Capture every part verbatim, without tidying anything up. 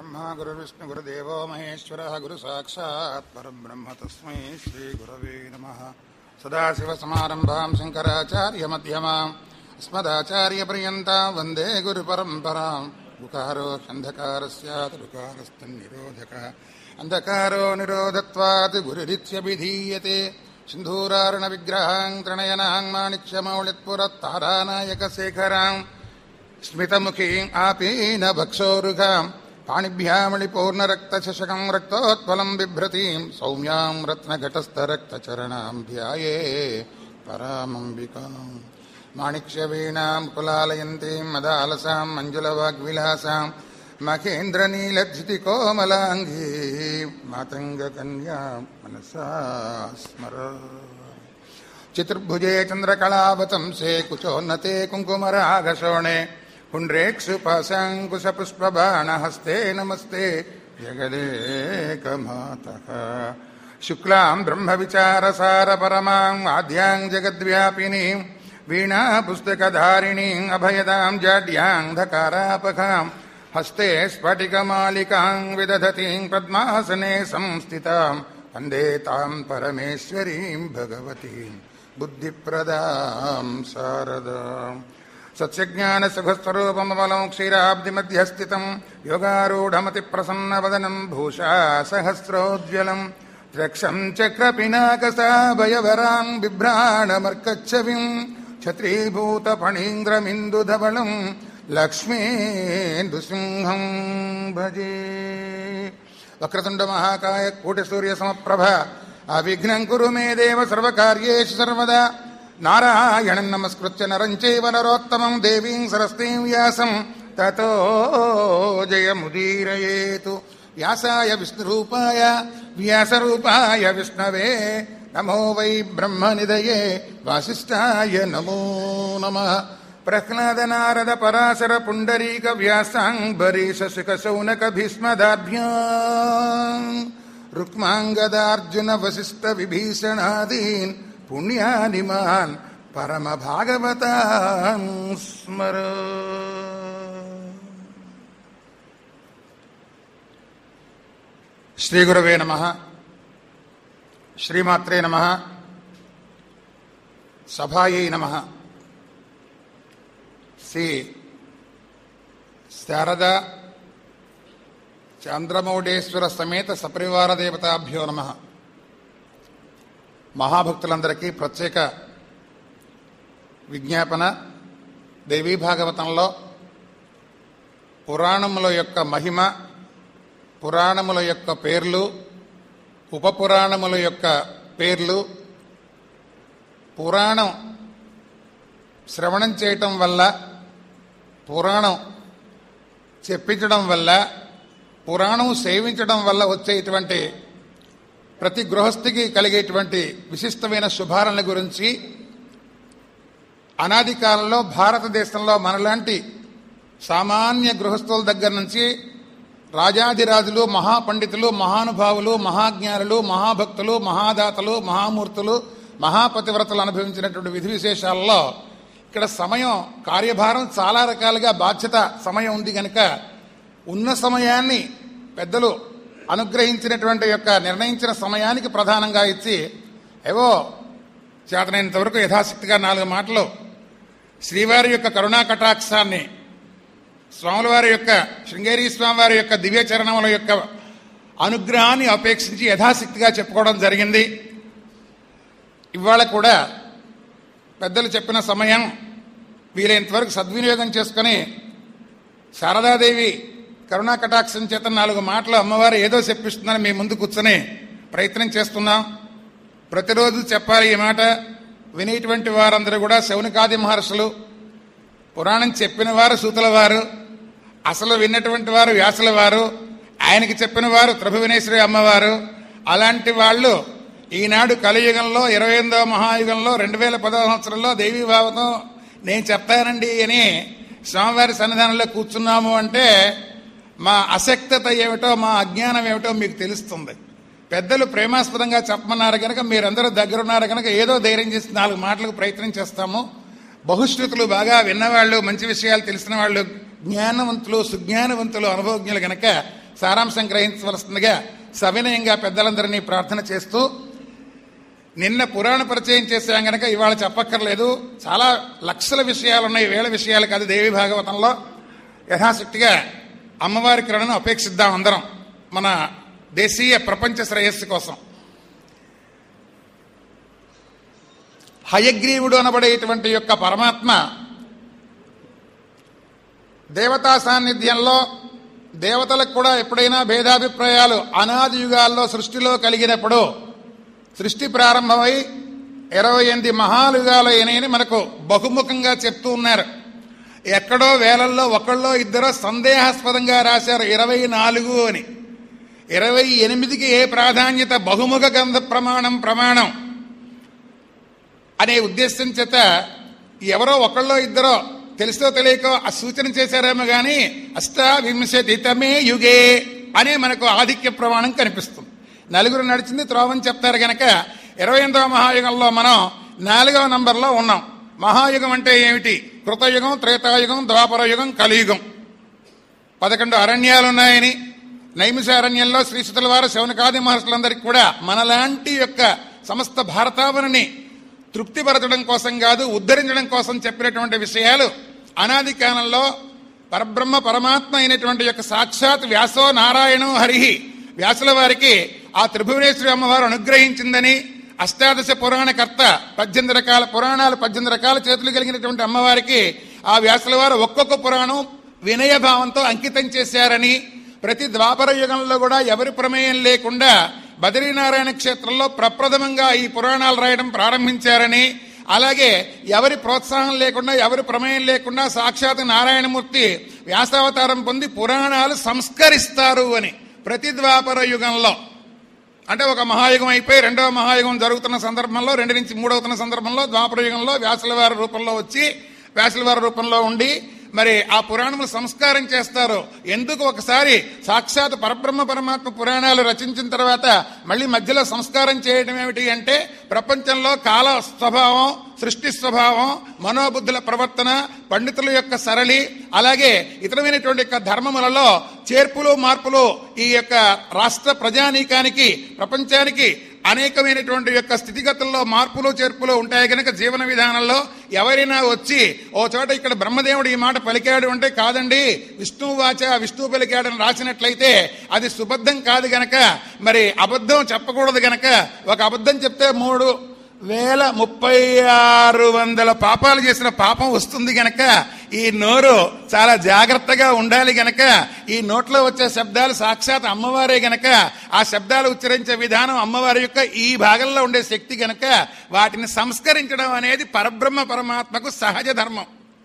गुरुर्ब्रह्मा गुरुर्विष्णु गुरुदेवो महेश्वरः गुरु साक्षात् परब्रह्म तस्मै श्री गुरवे नमः। सदाशिवसमारम्भां शङ्कराचार्यमध्यमाम् अस्मदाचार्यपर्यन्तां वन्दे गुरुपरम्पराम्। उकारो ह्यन्धकारस्यात् ऋकारस्तन्निरोधकः अन्धकारो निरोधत्वात् गुरुरित्यभिधीयते। सिन्धूरार्णविग्रहां त्रणयनां माणिक्यमौलित्पुरत्तारानायकशेखरां स्मितमुखीं आपीन भक्षोरुघां पाणिभ्यामणिपूर्णरक्तचषकं रक्तोत्पलं बिभ्रतीं सौम्यां रत्नघटस्थरक्तचरणां ध्याये परामम्बिकां। माणिक्यवीणां कुलालयन्तीं मदालसां मञ्जुलवाग्विलासां महेन्द्रनीलधृतिकोमलाङ्गी मातङ्गकन्यां मनसा स्मरामि। चतुर्भुजे चन्द्रकलावतंसे कुचोन्नते कुङ्कुमरागशोणे पुण्ड्रेक्षुपाशाङ्कुशपुष्पबाणहस्ते नमस्ते जगदेकमातः। शुक्लां ब्रह्मविचारसारपरमां आद्यां जगद्व्यापिनीं वीणापुस्तकधारिणीं अभयदां जाड्यान्धकारापखां हस्ते स्फटिकमालिकां विदधतीं पद्मासने संस्थितां वन्दे तां परमेश्वरीं भगवतीं बुद्धिप्रदां शारदां। सत्स्यज्ञानसुखस्वरूपममलं क्षीराब्धिमध्यस्थितं योगारूढमतिप्रसन्नवदनं भूषा सहस्रोज्ज्वलं त्र्यक्षं चक्रपिनाकसाभयवरां बिभ्राणमर्कच्छविं छत्रीभूतफणीन्द्रमिन्दुधवलं लक्ष्मीन्दुसिंहं भजे। वक्रतुण्ड महाकाय कोटिसूर्य समप्रभ अविघ्नं कुरु मे देव सर्वकार्येषु सर्वदा। नारायणं नमस्कृत्य नरं चैव नरोत्तमं देवीं सरस्वतीं व्यासं ततो जयमुदीरयेतु। व्यासाय विष्णुरूपाय व्यासरूपाय विष्णवे नमो वै ब्रह्मनिधये वासिष्ठाय नमो नमः। प्रह्लाद नारद पराशर पुण्डरीक व्यासांबरीश शुक शौनक भीष्मदाभ्याम् रुक्माङ्गदार्जुन वसिष्ठ विभीषणादीन् पुण्यानिमान् परम भागवतान् स्मर। श्री गुरवे नमः। श्रीमात्रे नमः। सभायै नमः। శ్రీ శారద చంద్రమౌళేశ్వర సమేత సపరివార దేవతాభ్యో నమః. మహాభక్తులందరికీ ప్రత్యేక విజ్ఞాపన. దేవీ భాగవతంలో పురాణముల యొక్క మహిమ, పురాణముల యొక్క పేర్లు, ఉపపురాణముల యొక్క పేర్లు, పురాణం శ్రవణం చేయటం వల్ల, పురాణం చెప్పించడం వల్ల, పురాణం సేవించడం వల్ల వచ్చేటువంటి ప్రతి గృహస్థికి కలిగేటువంటి విశిష్టమైన శుభాలను గురించి అనాది కాలంలో భారతదేశంలో మనలాంటి సామాన్య గృహస్థుల దగ్గర నుంచి రాజాదిరాజులు, మహాపండితులు, మహానుభావులు, మహాజ్ఞానులు, మహాభక్తులు, మహాదాతలు, మహామూర్తులు, మహాపతివ్రతలు అనుభవించినటువంటి విధి విశేషాల్లో ఇక్కడ సమయం, కార్యభారం చాలా రకాలుగా బాధ్యత సమయం ఉంది కనుక ఉన్న సమయాన్ని పెద్దలు అనుగ్రహించినటువంటి యొక్క నిర్ణయించిన సమయానికి ప్రధానంగా ఇచ్చి ఏవో చేతనైనంత వరకు యథాశక్తిగా నాలుగు మాటలు శ్రీవారి యొక్క కరుణా కటాక్షాన్ని, స్వాములవారి యొక్క శృంగేరి స్వామివారి యొక్క దివ్య చరణముల యొక్క అనుగ్రహాన్ని అపేక్షించి యథాశక్తిగా చెప్పుకోవడం జరిగింది. ఇవాళ కూడా పెద్దలు చెప్పిన సమయం వీలైనంతవరకు సద్వినియోగం చేసుకుని శారదాదేవి కరుణా కటాక్షం చేత నాలుగు మాటలు అమ్మవారు ఏదో చెప్పిస్తుందని మీ ముందు కూర్చొని ప్రయత్నం చేస్తున్నాం. ప్రతిరోజు చెప్పాలి ఈ మాట. వినేటువంటి వారందరూ కూడా శౌనకాది మహర్షులు, పురాణం చెప్పిన వారు సూతుల వారు, అసలు విన్నటువంటి వారు వ్యాసుల వారు, ఆయనకి చెప్పిన వారు త్రిభువనేశ్వరి అమ్మవారు. అలాంటి వాళ్ళు ఈనాడు కలియుగంలో ఇరవై ఎనిమిదవ మహాయుగంలో రెండు వేల పదవ సంవత్సరంలో దేవీ భావతం నేను చెప్తానండి అని స్వామివారి సన్నిధానంలో కూర్చున్నాము అంటే మా అశక్తత ఏమిటో, మా అజ్ఞానం ఏమిటో మీకు తెలుస్తుంది. పెద్దలు ప్రేమాస్పదంగా చెప్పమన్నారు కనుక మీరందరూ దగ్గరున్నారు కనుక ఏదో ధైర్యం చేసి నాలుగు మాటలకు ప్రయత్నం చేస్తాము. బహుశ్రుతులు, బాగా విన్నవాళ్ళు, మంచి విషయాలు తెలిసిన వాళ్ళు, జ్ఞానవంతులు, సుజ్ఞానవంతులు, అనుభవజ్ఞులు గనక సారాంశం గ్రహించవలసిందిగా సవినయంగా పెద్దలందరినీ ప్రార్థన చేస్తూ, నిన్న పురాణ పరిచయం చేశాం గనక ఇవాళ చెప్పక్కర్లేదు. చాలా లక్షల విషయాలు ఉన్నాయి, వేల విషయాలు కాదు దేవి భాగవతంలో. యథాశక్తిగా అమ్మవారి కరుణను అపేక్షిద్దాం అందరం మన దేశీయ ప్రపంచ శ్రేయస్సు కోసం. హయగ్రీవుడు అనబడేటువంటి యొక్క పరమాత్మ దేవతా సాన్నిధ్యంలో దేవతలకు కూడా ఎప్పుడైనా భేదాభిప్రాయాలు అనాది యుగాల్లో సృష్టిలో కలిగినప్పుడు సృష్టి ప్రారంభమై ఇరవై ఎనిమిది మహాయుగాలు అయినాయని మనకు బహుముఖంగా చెప్తూ ఉన్నారు. ఎక్కడో వేలల్లో ఒకళ్ళో ఇద్దరో సందేహాస్పదంగా రాశారు ఇరవై నాలుగు అని. ఇరవై ఎనిమిదికి ఏ ప్రాధాన్యత? బహుముఖ గ్రంథ ప్రమాణం ప్రమాణం అనే ఉద్దేశం చేత ఎవరో ఒకళ్ళో ఇద్దరో తెలుసో తెలియకో ఆ సూచన చేశారేమో కానీ అష్టావింశతి తమే యుగే అనే మనకు ఆధిక్య ప్రమాణం కనిపిస్తుంది. నలుగురు నడిచింది త్రోవని చెప్తారు గనక ఇరవై ఎనిమిదవ మహాయుగంలో మనం నాలుగవ నంబర్లో ఉన్నాం. మహాయుగం అంటే ఏమిటి? కృతయుగం, త్రేతాయుగం, ద్వాపరయుగం, కలియుగం. పదకొండు అరణ్యాలు ఉన్నాయని, నైమిషారణ్యంలో శ్రీసుతుల వారు శౌనకాది మహర్షులందరికీ కూడా మనలాంటి యొక్క సమస్త భారతావనిని తృప్తిపరచడం కోసం కాదు, ఉద్ధరించడం కోసం చెప్పినటువంటి విషయాలు అనాది కాలంలో పరబ్రహ్మ పరమాత్మ అయినటువంటి యొక్క సాక్షాత్ వ్యాసో నారాయణో హరి వ్యాసుల వారికి ఆ త్రిభువనేశ్వరి అమ్మవారు అనుగ్రహించిందని, అష్టాదశ పురాణకర్త పద్దెనిమిది రకాల పురాణాలు పద్దెనిమిది రకాల చేతులు కలిగినటువంటి అమ్మవారికి ఆ వ్యాసుల వారు ఒక్కొక్క పురాణం వినయభావంతో అంకితం చేశారని, ప్రతి ద్వాపర యుగంలో కూడా ఎవరి ప్రమేయం లేకుండా బదరీనారాయణ క్షేత్రంలో ప్రప్రథమంగా ఈ పురాణాలు రాయడం ప్రారంభించారని, అలాగే ఎవరి ప్రోత్సాహం లేకుండా ఎవరి ప్రమేయం లేకుండా సాక్షాత్ నారాయణమూర్తి వ్యాసావతారం పొంది పురాణాలు సంస్కరిస్తారు అని. ప్రతి ద్వాపర యుగంలో అంటే ఒక మహాయుగం అయిపోయి రెండవ మహాయుగం జరుగుతున్న సందర్భంలో, రెండు నుంచి మూడవుతున్న సందర్భంలో ద్వాపర యుగంలో వ్యాసుల వారి రూపంలో వచ్చి వ్యాసుల వారి రూపంలో ఉండి మరి ఆ పురాణములు సంస్కారం చేస్తారు. ఎందుకు? ఒకసారి సాక్షాత్ పరబ్రహ్మ పరమాత్మ పురాణాలు రచించిన తర్వాత మళ్ళీ మధ్యలో సంస్కారం చేయడం ఏమిటి అంటే, ప్రపంచంలో కాల స్వభావం, సృష్టి స్వభావం, మనోబుద్ధుల ప్రవర్తన, పండితుల యొక్క సరళి, అలాగే ఇతరమైనటువంటి యొక్క ధర్మములలో చేర్పులు మార్పులు ఈ యొక్క రాష్ట్ర ప్రజానీకానికి ప్రపంచానికి అనేకమైనటువంటి యొక్క స్థితిగతుల్లో మార్పులు చేర్పులు ఉంటాయి కనుక జీవన విధానంలో ఎవరైనా వచ్చి ఓ చోట ఇక్కడ బ్రహ్మదేవుడు ఈ మాట పలికాడు అంటే కాదండి విష్ణువు వాచ విష్ణువు పలికాడని రాసినట్లయితే అది సుబద్ధం కాదు గనక, మరి అబద్ధం చెప్పకూడదు గనక ఒక అబద్ధం చెప్తే మూడు వేల ముప్పై ఆరు వందల పాపాలు చేసిన పాపం వస్తుంది గనక ఈ నోరు చాలా జాగ్రత్తగా ఉండాలి గనక, ఈ నోట్లో వచ్చే శబ్దాలు సాక్షాత్ అమ్మవారే గనక ఆ శబ్దాలు ఉచ్చరించే విధానం అమ్మవారి యొక్క ఈ భాగంలో ఉండే శక్తి గనక వాటిని సంస్కరించడం అనేది పరబ్రహ్మ పరమాత్మకు సహజ ధర్మం.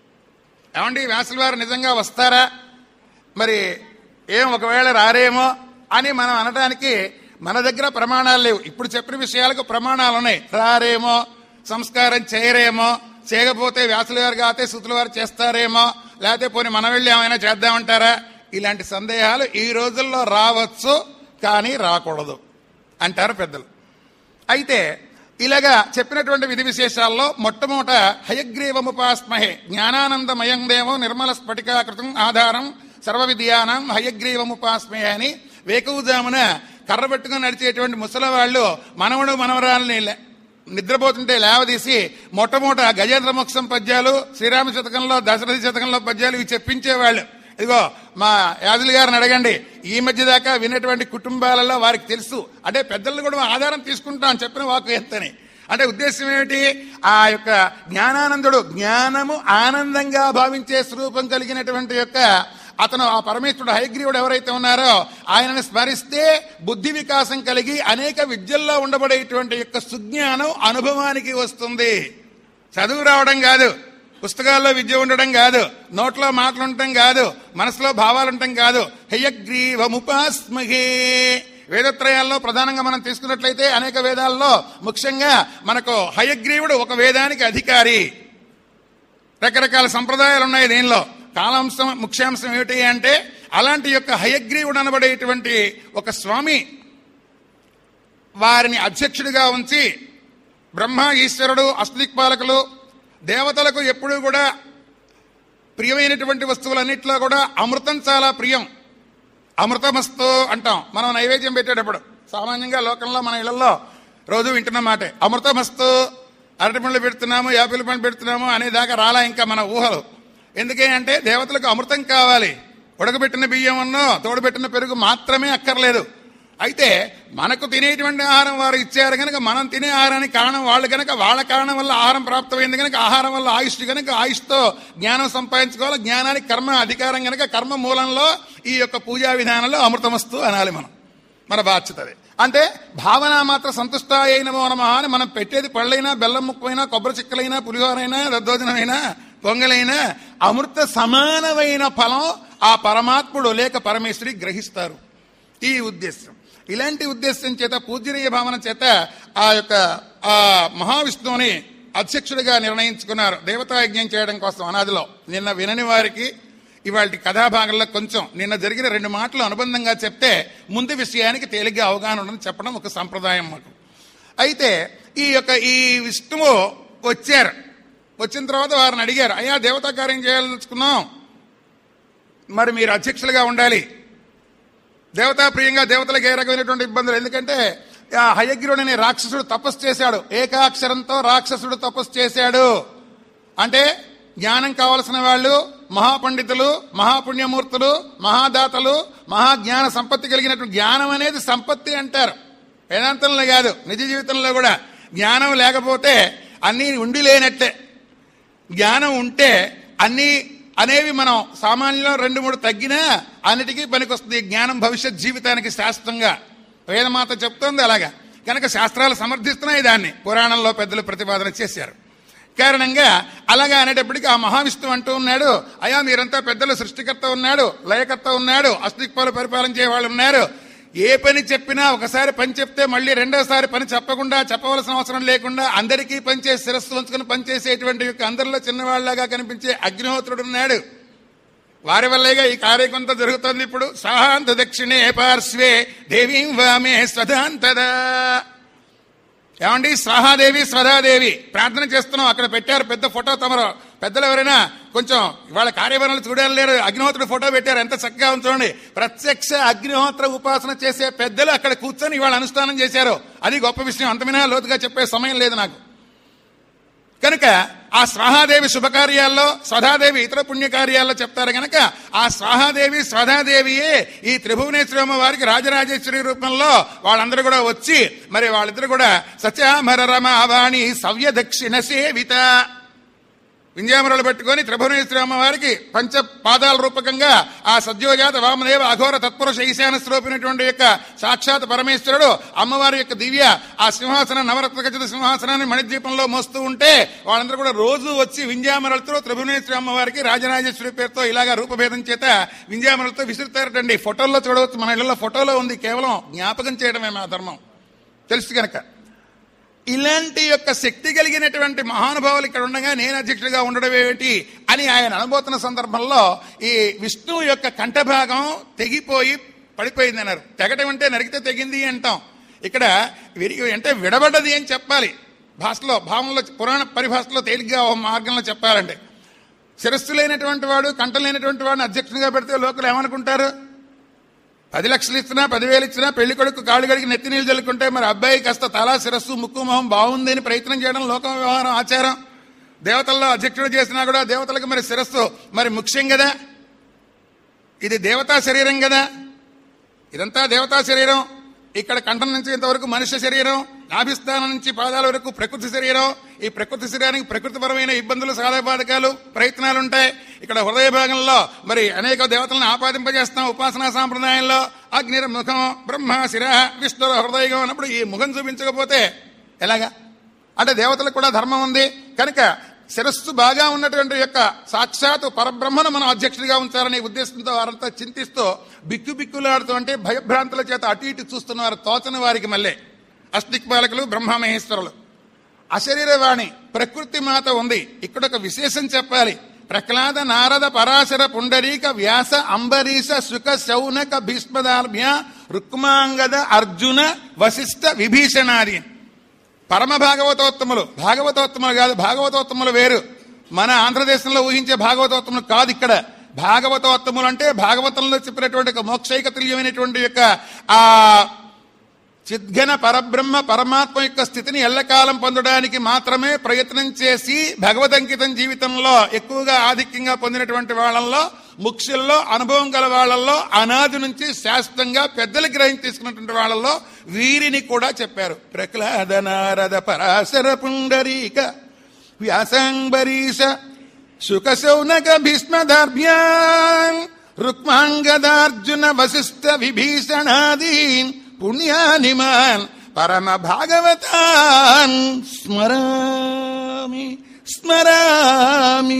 ఏమండి వ్యాసుల వారు నిజంగా వస్తారా, మరి ఏం ఒకవేళ రారేమో అని మనం అనడానికి మన దగ్గర ప్రమాణాలు లేవు. ఇప్పుడు చెప్పిన విషయాలకు ప్రమాణాలు ఉన్నాయి. రారేమో, సంస్కారం చేయరేమో, చేయకపోతే వ్యాసుల వారు కాతే సుతుల వారు చేస్తారేమో, లేకపోతే పోనీ మనం వెళ్ళి ఏమైనా చేద్దామంటారా, ఇలాంటి సందేహాలు ఈ రోజుల్లో రావచ్చు కానీ రాకూడదు అంటారు పెద్దలు. అయితే ఇలాగా చెప్పినటువంటి విధి విశేషాల్లో మొట్టమొదట హయగ్రీవముపాస్మహే జ్ఞానానందమయం దేవం నిర్మల స్ఫటికాకృతం ఆధారం సర్వ విద్యానం హయగ్రీవముపాస్మహే అని వేకువజామున కర్ర పెట్టుకుని నడిచేటువంటి ముసలవాళ్ళు మనవడు మనవరాలని నిద్రపోతుంటే లేవదీసి మొట్టమొదట గజేంద్ర మోక్షం పద్యాలు, శ్రీరామ శతకంలో దశరథి శతకంలో పద్యాలు ఇవి చెప్పించేవాళ్ళు. ఇదిగో మా యాదులు గారిని అడగండి, ఈ మధ్య దాకా విన్నటువంటి కుటుంబాలలో వారికి తెలుసు. అంటే పెద్దలు కూడా ఆధారం తీసుకుంటాం చెప్పిన వాకు ఎంతని. అంటే ఉద్దేశం ఏమిటి? ఆ యొక్క జ్ఞానానందుడు జ్ఞానము ఆనందంగా భావించే స్వరూపం కలిగినటువంటి యొక్క అతను ఆ పరమేశ్వరుడు హయగ్రీవుడు ఎవరైతే ఉన్నారో ఆయనను స్మరిస్తే బుద్ధి వికాసం కలిగి అనేక విద్యల్లో ఉండబడేటువంటి యొక్క సుజ్ఞానం అనుభవానికి వస్తుంది. చదువు రావడం కాదు, పుస్తకాల్లో విద్య ఉండడం కాదు, నోట్లో మాటలు ఉండటం కాదు, మనసులో భావాలు ఉండటం కాదు. హయగ్రీవముపాస్మహే వేదత్రయాల్లో ప్రధానంగా మనం తీసుకున్నట్లయితే అనేక వేదాల్లో ముఖ్యంగా మనకు హయగ్రీవుడు ఒక వేదానికి అధికారి. రకరకాల సంప్రదాయాలు ఉన్నాయి దీనిలో. కాలాంశం ముఖ్యాంశం ఏమిటి అంటే అలాంటి యొక్క హయగ్రీవుడు అనబడేటువంటి ఒక స్వామి వారిని అధ్యక్షుడిగా ఉంచి బ్రహ్మ ఈశ్వరుడు అష్టదిక్పాలకులు దేవతలకు ఎప్పుడూ కూడా ప్రియమైనటువంటి వస్తువులన్నింటిలో కూడా అమృతం చాలా ప్రియం. అమృతమస్తు అంటాం మనం నైవేద్యం పెట్టేటప్పుడు. సామాన్యంగా లోకంలో మన ఇళ్లలో రోజు వింటున్న మాటే అమృతమస్తు. అరటి పండ్లు పెడుతున్నాము, యాపిల్ పండు పెడుతున్నాము అనేదాకా రాలా ఇంకా మన ఊహలు. ఎందుకే అంటే దేవతలకు అమృతం కావాలి. ఉడకబెట్టిన బియ్యం అన్నో తోడుబెట్టిన పెరుగు మాత్రమే అక్కర్లేదు. అయితే మనకు తినేటువంటి ఆహారం వారు ఇచ్చారు కనుక మనం తినే ఆహారానికి కారణం వాళ్ళు కనుక వాళ్ళ కారణం వల్ల ఆహారం ప్రాప్తమైంది కనుక ఆహారం వల్ల ఆయుష్ కనుక ఆయుష్తో జ్ఞానం సంపాదించుకోవాలి. జ్ఞానానికి కర్మ అధికారం కనుక కర్మ మూలంలో ఈ యొక్క పూజా విధానంలో అమృతమస్తు అనాలి. మనం మన బాధ్యత అది. అంటే భావన మాత్రం సంతుష్టాయ నమో నమః అని మనం పెట్టేది పళ్ళైనా బెల్లం ముక్కైనా కొబ్బరి చిక్కలైనా పులిహోరైనా దద్దోజనమైనా పొంగలైనా అమృత సమానమైన ఫలం ఆ పరమాత్ముడు లేక పరమేశ్వరి గ్రహిస్తారు. ఈ ఉద్దేశం, ఇలాంటి ఉద్దేశం చేత పూజనీయ భావన చేత ఆ యొక్క ఆ మహావిష్ణువుని అధ్యక్షుడిగా నిర్ణయించుకున్నారు దేవతాయజ్ఞం చేయడం కోసం. అనాదిలో నిన్న వినని వారికి ఇవాళ కథాభాగంలో కొంచెం నిన్న జరిగిన రెండు మాటలు అనుబంధంగా చెప్తే ముందు విషయానికి తేలిగ్గా అవగాహన ఉండని చెప్పడం ఒక సంప్రదాయం మాకు. అయితే ఈ యొక్క ఈ విష్ణువు వచ్చారు. వచ్చిన తర్వాత వారిని అడిగారు, అయ్యా దేవతా కార్యం చేయాలనుకున్నాం, మరి మీరు అధ్యక్షులుగా ఉండాలి. దేవతా ప్రియంగా దేవతలకు ఏ రకమైనటువంటి ఇబ్బందులు, ఎందుకంటే ఆ హయగ్రీవుడు అనే రాక్షసుడు తపస్సు చేశాడు. ఏకాక్షరంతో రాక్షసుడు తపస్సు చేశాడు. అంటే జ్ఞానం కావలసిన వాళ్ళు మహాపండితులు, మహాపుణ్యమూర్తులు, మహాదాతలు, మహాజ్ఞాన సంపత్తి కలిగినటువంటి జ్ఞానం అనేది సంపత్తి అంటారు. వేదాంతంలో కాదు, నిజ జీవితంలో కూడా జ్ఞానం లేకపోతే అన్నీ ఉండి లేనట్టే. జ్ఞానం ఉంటే అన్నీ అనేవి మనం సామాన్యంలో రెండు మూడు తగ్గినా అన్నిటికీ పనికొస్తుంది. జ్ఞానం భవిష్యత్ జీవితానికి శాస్త్రంగా వేదమాత చెప్తోంది. అలాగా కనుక శాస్త్రాలు సమర్థిస్తున్నాయి దాన్ని. పురాణంలో పెద్దలు ప్రతిపాదన చేశారు. కారణంగా అలాగా అనేటప్పటికీ ఆ మహావిష్ణువు అంటూ ఉన్నాడు, అయ్యా మీరంతా పెద్దలు, సృష్టికర్త ఉన్నాడు, లయకర్త ఉన్నాడు, అష్టిక్పాలు పరిపాలించే వాళ్ళు ఉన్నారు. ఏ పని చెప్పినా ఒకసారి పని చెప్తే మళ్ళీ రెండోసారి పని చెప్పకుండా చెప్పవలసిన అవసరం లేకుండా అందరికీ పనిచేసి శిరస్సు వంచుకుని పనిచేసేటువంటి యొక్క అందరిలో చిన్నవాళ్లాగా కనిపించే అగ్నిహోత్రుడు ఉన్నాడు. వారి వల్లేగా ఈ కార్యక్రమంతో జరుగుతోంది. ఇప్పుడు సాహాంత దక్షిణే పార్శ్వే దేవీం వామే స్వధాంతదా. ఏమండి, స్వాహాదేవి స్వధాదేవి ప్రార్థన చేస్తున్నాం. అక్కడ పెట్టారు పెద్ద ఫోటో. తమరు పెద్దలు ఎవరైనా కొంచెం వాళ్ళ కార్యవరణలు చూడాలి లేరు, అగ్నిహోత్రుడు ఫోటో పెట్టారు, ఎంత చక్కగా ఉంచండి. ప్రత్యక్ష అగ్నిహోత్ర ఉపాసన చేసే పెద్దలు అక్కడ కూర్చొని ఇవాళ అనుష్ఠానం చేశారు. అది గొప్ప విషయం. అంతమినా లోతుగా చెప్పే సమయం లేదు నాకు. కనుక ఆ స్వాహాదేవి శుభకార్యాల్లో, స్వధాదేవి ఇతర పుణ్యకార్యాల్లో చెప్తారు కనుక ఆ స్వాహాదేవి స్వధాదేవియే ఈ త్రిభువనేశ్వరమ్మ వారికి రాజరాజేశ్వరి రూపంలో వాళ్ళందరూ కూడా వచ్చి మరి వాళ్ళిద్దరు కూడా సత్యామర రమావాణి సవ్య దక్షిణ సేవిత వింజామరలు పెట్టుకొని త్రిభువనేశ్వరి అమ్మవారికి పంచ పాదాల రూపకంగా ఆ సద్యోజాత వామదేవ అఘోర తత్పురుష ఈశాన స్వరూపినటువంటి యొక్క సాక్షాత్ పరమేశ్వరుడు అమ్మవారి యొక్క దివ్య ఆ సింహాసనం నవరత్న ఖచ్చిత సింహాసనాన్ని మణిద్వీపంలో మోస్తూ ఉంటే వాళ్ళందరూ కూడా రోజు వచ్చి వింజామరలతో త్రిభువనేశ్వరి అమ్మవారికి రాజరాజేశ్వరి పేరుతో ఇలాగా రూపభేదం చేత వింజామరలతో విసురుతారటండి. ఫోటోల్లో చూడవచ్చు, మన ఇళ్లలో ఫోటోలో ఉంది. కేవలం జ్ఞాపకం చేయడమే మా ధర్మం, తెలుసు కనుక. ఇలాంటి యొక్క శక్తి కలిగినటువంటి మహానుభావులు ఇక్కడ ఉండగా నేను అధ్యక్షుడిగా ఉండడం ఏమిటి అని ఆయన అనుభూతున్న సందర్భంలో ఈ విష్ణువు యొక్క కంఠభాగం తెగిపోయి పడిపోయింది అన్నారు. తెగటం అంటే నరికితే తెగింది అంటాం. ఇక్కడ విరిగి అంటే విడబడ్డది అని చెప్పాలి. భాషలో భావంలో పురాణ పరిభాషలో తేలిగ్గా ఒక మార్గంలో చెప్పాలంటే శిరస్సు లేనటువంటి వాడు, కంఠం లేనటువంటి వాడిని అధ్యక్షుడిగా పెడితే లోకలు ఏమనుకుంటారు? పది లక్షలు ఇచ్చినా పదివేలు ఇచ్చినా పెళ్లి కొడుకు కాళ్ళు కడిగి నెత్తి నీళ్ళు చల్లుకుంటే మరి అబ్బాయి కాస్త తల శిరస్సు ముక్కు మొహం బాగుంది అని ప్రయత్నం చేయడం లోకం వ్యవహారం ఆచారం. దేవతల్లో అధ్యక్షుడు చేసినా కూడా దేవతలకు మరి శిరస్సు మరి ముఖ్యం కదా. ఇది దేవతా శరీరం కదా, ఇదంతా దేవతా శరీరం. ఇక్కడ కంఠం నుంచి ఇంతవరకు మనుష్య శరీరం, నాభిస్థానం నుంచి పాదాల వరకు ప్రకృతి శరీరం. ఈ ప్రకృతి శరీరానికి ప్రకృతిపరమైన ఇబ్బందులు, సాధబాధకాలు, ప్రయత్నాలు ఉంటాయి. ఇక్కడ హృదయ భాగంలో మరి అనేక దేవతలను ఆపాదింపజేస్తాం. ఉపాసనా సాంప్రదాయంలో అగ్నిర ముఖం, బ్రహ్మ శిర, విష్ణు హృదయం అన్నప్పుడు ఈ ముఖం చూపించకపోతే ఎలాగా? అంటే దేవతలకు కూడా ధర్మం ఉంది కనుక శిరస్సు బాగా ఉన్నటువంటి యొక్క సాక్షాత్ పరబ్రహ్మను మనం అధ్యక్షుడిగా ఉంచాలనే ఉద్దేశంతో వారంతా చింతిస్తూ బిక్కు బిక్కులాడుతూ అంటే భయభ్రాంతుల చేత అటు ఇటు చూస్తున్నారు. తోచని వారికి మళ్ళీ అష్టిక్పాలకులు బ్రహ్మమహేశ్వరులు. అశరీరవాణి ప్రకృతి మాత ఉంది. ఇక్కడ ఒక విశేషం చెప్పాలి. ప్రహ్లాద నారద పరాశర పుండరీక వ్యాస అంబరీష శుక శౌనక భీష్మదార్భ్య రుక్మాంగద అర్జున వశిష్ఠ విభీషణాది పరమ భాగవతోత్తములు. భాగవతోత్తములు కాదు, భాగవతోత్తములు వేరు. మన ఆంధ్రదేశంలో ఊహించే భాగవతోత్తములు కాదు. ఇక్కడ భాగవతోత్తములు అంటే భాగవతంలో చెప్పినటువంటి మోక్షైక తుల్యమైనటువంటి యొక్క ఆ చిద్ఘన పరబ్రహ్మ పరమాత్మ యొక్క స్థితిని ఎల్లకాలం పొందడానికి మాత్రమే ప్రయత్నం చేసి భగవదంకితం జీవితంలో ఎక్కువగా ఆధిక్యంగా పొందినటువంటి వాళ్ళల్లో, ముఖ్యుల్లో, అనుభవం గల వాళ్ళల్లో, అనాది నుంచి శాశ్వతంగా పెద్దలు గ్రహించి తీసుకున్నటువంటి వాళ్ళల్లో వీరిని కూడా చెప్పారు. ప్రహ్లాద నారద పరాశర పుండరీక వ్యాసంబరీష శుక శౌనక భీష్మదార్భ్యాన్ రుక్మాంగదార్జున వశిష్ఠ విభీషణాదీన్ పుణ్యానిమాన్ పరమ భాగవతాన్ స్మరామి స్మరామి.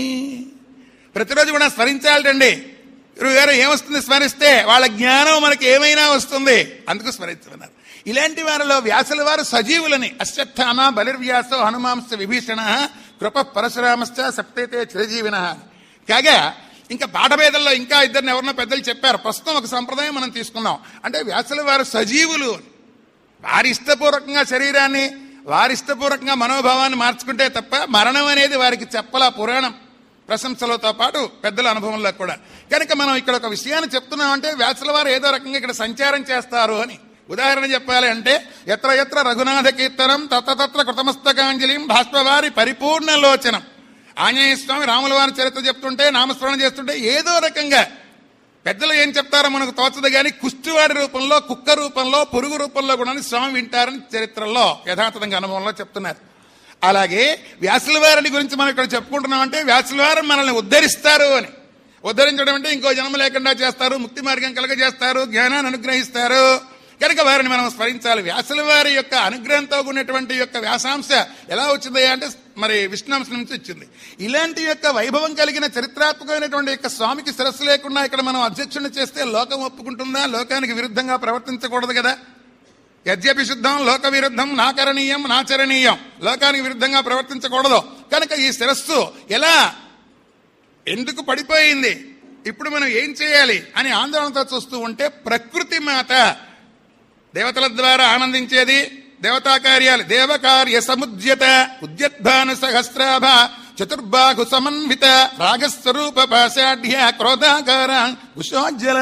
ప్రతిరోజు కూడా స్మరించాలండి. గురుగారు ఏమొస్తుంది స్మరిస్తే? వాళ్ళ జ్ఞానం మనకి ఏమైనా వస్తుంది, అందుకు స్మరించమన్నారు. ఇలాంటి వారిలో వ్యాసుల వారు సజీవులని అశ్వత్థామ బలిర్వ్యాసో హనుమాంశ విభీషణ కృప పరశురామశ్చ సప్తైతే చిరజీవిన. కాగా ఇంకా పాఠభేదంలో ఇంకా ఇద్దరిని ఎవరినో పెద్దలు చెప్పారు. ప్రస్తుతం ఒక సంప్రదాయం మనం తీసుకున్నాం. అంటే వ్యాసుల వారు సజీవులు, వారి ఇష్టపూర్వకంగా శరీరాన్ని, వారి ఇష్టపూర్వకంగా మనోభావాన్ని మార్చుకుంటే తప్ప మరణం అనేది వారికి చెప్పలా. పురాణం ప్రశంసలతో పాటు పెద్దల అనుభవంలో కూడా. కనుక మనం ఇక్కడ ఒక విషయాన్ని చెప్తున్నామంటే వ్యాసుల వారు ఏదో రకంగా ఇక్కడ సంచారం చేస్తారు అని. ఉదాహరణ చెప్పాలి అంటే ఎత్ర ఎత్ర రఘునాథ కీర్తనం తత్ర తత్ర కృతమస్తకాంజలిం భాష్పవారి పరిపూర్ణ లోచనం. ఆంజనేయ స్వామి రాముల వారి చరిత్ర చెప్తుంటే, నామస్మరణ చేస్తుంటే ఏదో రకంగా పెద్దలు ఏం చెప్తారో మనకు తోచదు కానీ కుష్టివాడి రూపంలో, కుక్క రూపంలో, పురుగు రూపంలో కూడా స్వామి వింటారని చరిత్రలో యథాతథంగా అనుభవంలో చెప్తున్నారు. అలాగే వ్యాసుల వారిని గురించి మనం ఇక్కడ చెప్పుకుంటున్నామంటే వ్యాసుల వారు మనల్ని ఉద్ధరిస్తారు అని. ఉద్ధరించడం అంటే ఇంకో జన్మ లేకుండా చేస్తారు, ముక్తి మార్గం కలగజేస్తారు, జ్ఞానాన్ని అనుగ్రహిస్తారు. కనుక వారిని మనం స్మరించాలి. వ్యాసుల వారి యొక్క అనుగ్రహంతో ఉన్నటువంటి యొక్క వ్యాసాంశ ఎలా వచ్చింది అంటే మరి విష్ణుంశ నుంచి వచ్చింది. ఇలాంటి యొక్క వైభవం కలిగిన చరిత్రాత్మకమైనటువంటి యొక్క స్వామికి శిరస్సు లేకుండా ఇక్కడ మనం అధ్యక్షుని చేస్తే లోకం ఒప్పుకుంటుందా? లోకానికి విరుద్ధంగా ప్రవర్తించకూడదు కదా. యద్యపి శుద్ధం లోక విరుద్ధం నాకరణీయం నాచరణీయం, లోకానికి విరుద్ధంగా ప్రవర్తించకూడదు. కనుక ఈ శిరస్సు ఎలా ఎందుకు పడిపోయింది, ఇప్పుడు మనం ఏం చేయాలి అని ఆందోళనతో చూస్తూ ఉంటే ప్రకృతి మాత దేవతల ద్వారా ఆనందించేది, దేవతా కార్యాలు దేవకార్య సముద్యత ఉద్యద్భాను సహస్రాభ చతుర్బాహు సమన్విత రాగస్వరూప పాశాఢ్య క్రోధాకార కుశోజ్జల.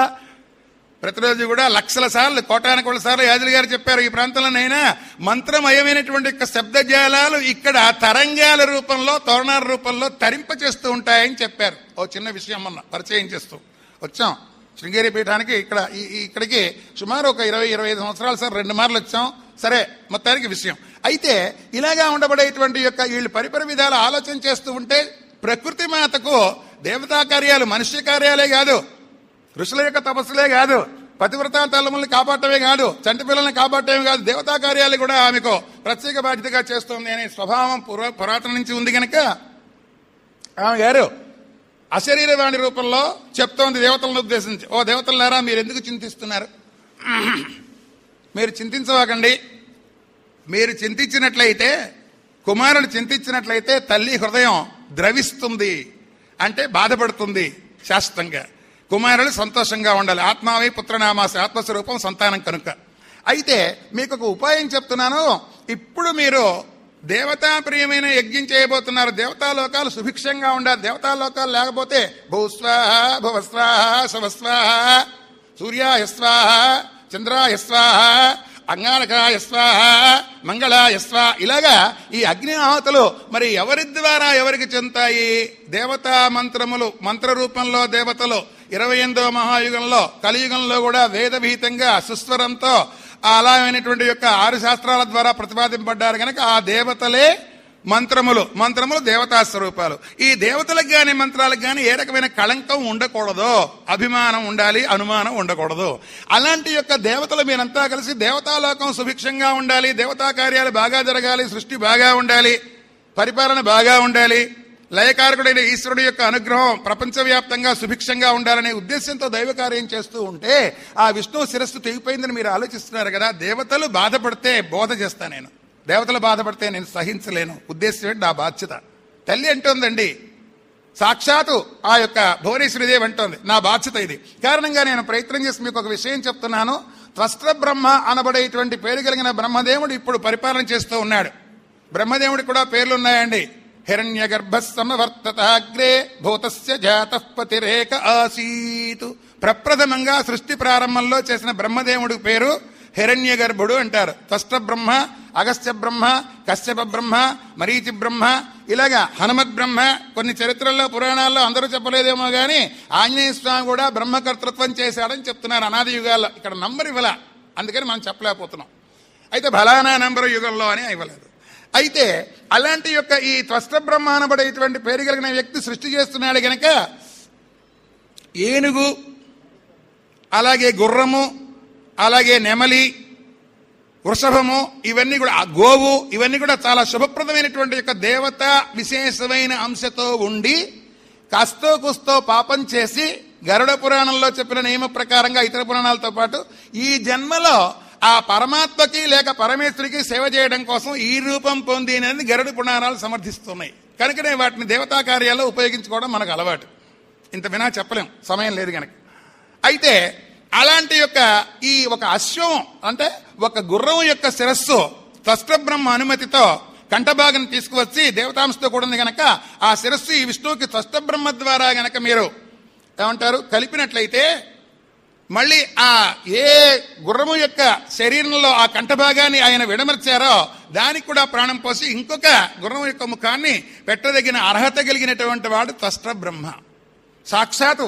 ప్రతిరోజు కూడా లక్షల సార్లు, కోటాను కోట్ల సార్లు యాజులు గారు చెప్పారు. ఈ ప్రాంతంలోనైనా మంత్రమయమైనటువంటి యొక్క శబ్దజాలాలు ఇక్కడ తరంగాల రూపంలో, తోరణాల రూపంలో తరింప చేస్తూ ఉంటాయని చెప్పారు. ఓ చిన్న విషయం మొన్న పరిచయం చేస్తూ వచ్చాం శృంగేరి పీఠానికి. ఇక్కడ ఇక్కడికి సుమారు ఒక ఇరవై ఇరవై ఐదు సంవత్సరాలు సార్ రెండు మార్లు వచ్చాం. సరే, మొత్తానికి విషయం అయితే ఇలాగా ఉండబడేటువంటి యొక్క వీళ్ళు పరిపర విధాలు ఆలోచన చేస్తూ ఉంటే ప్రకృతి మాతకు దేవతా కార్యాలు మనుష్య కార్యాలే కాదు, ఋషుల యొక్క తపస్సులే కాదు, పతివ్రతా తల్లుల్ని కాపాడటమే కాదు, చంటి పిల్లల్ని కాపాడటమే కాదు, దేవతా కార్యాలు కూడా ఆమెకు ప్రత్యేక బాధ్యతగా చేస్తుంది అనే స్వభావం పురా పురాతన నుంచి ఉంది. కనుక ఆమె గారు అశరీరవాణి రూపంలో చెప్తోంది దేవతలను ఉద్దేశించి. ఓ దేవతలారా, మీరు ఎందుకు చింతిస్తున్నారు? మీరు చింతించవాకండి. మీరు చింతించినట్లయితే, కుమారుడు చింతించినట్లయితే తల్లి హృదయం ద్రవిస్తుంది, అంటే బాధపడుతుంది శాశ్వతంగా. కుమారుడు సంతోషంగా ఉండాలి. ఆత్మావై పుత్రనామాస, ఆత్మస్వరూపం సంతానం కనుక. అయితే మీకు ఒక ఉపాయం చెప్తున్నాను. ఇప్పుడు మీరు దేవతాప్రియమైన యజ్ఞం చేయబోతున్నారు. దేవతాలోకాలు సుభిక్షంగా ఉండాలి. దేవతాలోకాలు లేకపోతే భూస్వాహ భువస్వాహ శవస్వాహ సూర్యాయ స్వాహ చంద్రాయ స్వాహ అంగారకాయ స్వాహ మంగళాయ స్వాహ, ఇలాగా ఈ అగ్ని ఆహుతులు మరి ఎవరి ద్వారా ఎవరికి చెందుతాయి? దేవతా మంత్రములు, మంత్ర రూపంలో దేవతలు ఇరవై ఎనిమిదవ మహాయుగంలో, కలియుగంలో కూడా వేదభీతంగా సుస్వరంతో అలాగైనటువంటి యొక్క ఆరు శాస్త్రాల ద్వారా ప్రతిపాదింపడ్డారు. కనుక ఆ దేవతలే మంత్రములు, మంత్రములు దేవతా స్వరూపాలు. ఈ దేవతలకు గాని మంత్రాలకు గాని ఏ రకమైన కళంకం ఉండకూడదు, అభిమానం ఉండాలి, అనుమానం ఉండకూడదు. అలాంటి యొక్క దేవతలు మీరంతా కలిసి దేవతాలోకం సుభిక్షంగా ఉండాలి, దేవతా కార్యాలు బాగా జరగాలి, సృష్టి బాగా ఉండాలి, పరిపాలన బాగా ఉండాలి, లయకారకుడైన ఈశ్వరుడు యొక్క అనుగ్రహం ప్రపంచవ్యాప్తంగా సుభిక్షంగా ఉండాలనే ఉద్దేశంతో దైవ కార్యం చేస్తూ ఉంటే ఆ విష్ణువు శిరస్సు తెగిపోయిందని మీరు ఆలోచిస్తున్నారు కదా. దేవతలు బాధపడితే బోధ చేస్తా నేను, దేవతలు బాధపడితే నేను సహించలేను. ఉద్దేశం ఏంటి? నా బాధ్యత. తల్లి అంటోందండి, సాక్షాత్తు ఆ యొక్క భువనేశ్వరిదేవి అంటోంది, నా బాధ్యత ఇది. కారణంగా నేను ప్రయత్నం చేసి మీకు ఒక విషయం చెప్తున్నాను. త్వస్త్ర బ్రహ్మ అనబడేటువంటి పేరు కలిగిన బ్రహ్మదేవుడు ఇప్పుడు పరిపాలన చేస్తూ ఉన్నాడు. బ్రహ్మదేవుడికి కూడా పేర్లు ఉన్నాయండి. హిరణ్యగర్భ సమవర్తత అగ్రే భూతస్య జాతః పతిరేక ఆసీత్. ప్రప్రథమంగా సృష్టి ప్రారంభంలో చేసిన బ్రహ్మదేవుడి పేరు హిరణ్యగర్భుడు అంటారు. త్వష్ట బ్రహ్మ, అగస్త్య బ్రహ్మ, కశ్యప బ్రహ్మ, మరీచి బ్రహ్మ, ఇలాగా హనుమద్ బ్రహ్మ. కొన్ని చరిత్రల్లో పురాణాల్లో అందరూ చెప్పలేదేమో కానీ ఆంజనేయ స్వామి కూడా బ్రహ్మకర్తృత్వం చేశాడని చెప్తున్నారు అనాది యుగాల్లో. ఇక్కడ నంబర్ ఇవ్వాల, అందుకని మనం చెప్పలేకపోతున్నాం. అయితే ఫలానా నంబరు యుగంలో అని ఇవ్వలేదు. అయితే అలాంటి యొక్క ఈ త్వష్ట బ్రహ్మ అనబడేటువంటి పేరు కలిగిన వ్యక్తి సృష్టి చేస్తున్నాడు గనక ఏనుగు, అలాగే గుర్రము, అలాగే నెమలి, వృషభము, ఇవన్నీ కూడా గోవు, ఇవన్నీ కూడా చాలా శుభప్రదమైనటువంటి యొక్క దేవత విశేషమైన అంశతో ఉండి కాస్తో కూస్తో పాపం చేసి గరుడ పురాణంలో చెప్పిన నియమ ప్రకారంగా ఇతర పురాణాలతో పాటు ఈ జన్మలో ఆ పరమాత్మకి లేక పరమేశ్వరికి సేవ చేయడం కోసం ఈ రూపం పొందినది గరుడ పురాణాలు సమర్థిస్తున్నాయి. కనుకనే వాటిని దేవతా కార్యాల్లో ఉపయోగించుకోవడం మనకు అలవాటు. ఇంత వినా చెప్పలేం, సమయం లేదు కనుక. అయితే అలాంటి యొక్క ఈ ఒక అశ్వం అంటే ఒక గుర్రం యొక్క శిరస్సు త్వష్ట బ్రహ్మ అనుమతితో కంఠభాగం తీసుకువచ్చి దేవతాంశతో కూడింది గనక ఆ శిరస్సు ఈ విష్ణువుకి త్వష్ట బ్రహ్మ ద్వారా గనక మీరు ఏమంటారు కలిపినట్లయితే మళ్ళీ ఆ ఏ గుర్రము యొక్క శరీరంలో ఆ కంఠభాగాన్ని ఆయన విడమర్చారో దానికి కూడా ప్రాణం పోసి ఇంకొక గుర్రం యొక్క ముఖాన్ని పెట్టదగిన అర్హత కలిగినటువంటి వాడు త్వష్ట బ్రహ్మ. సాక్షాత్తు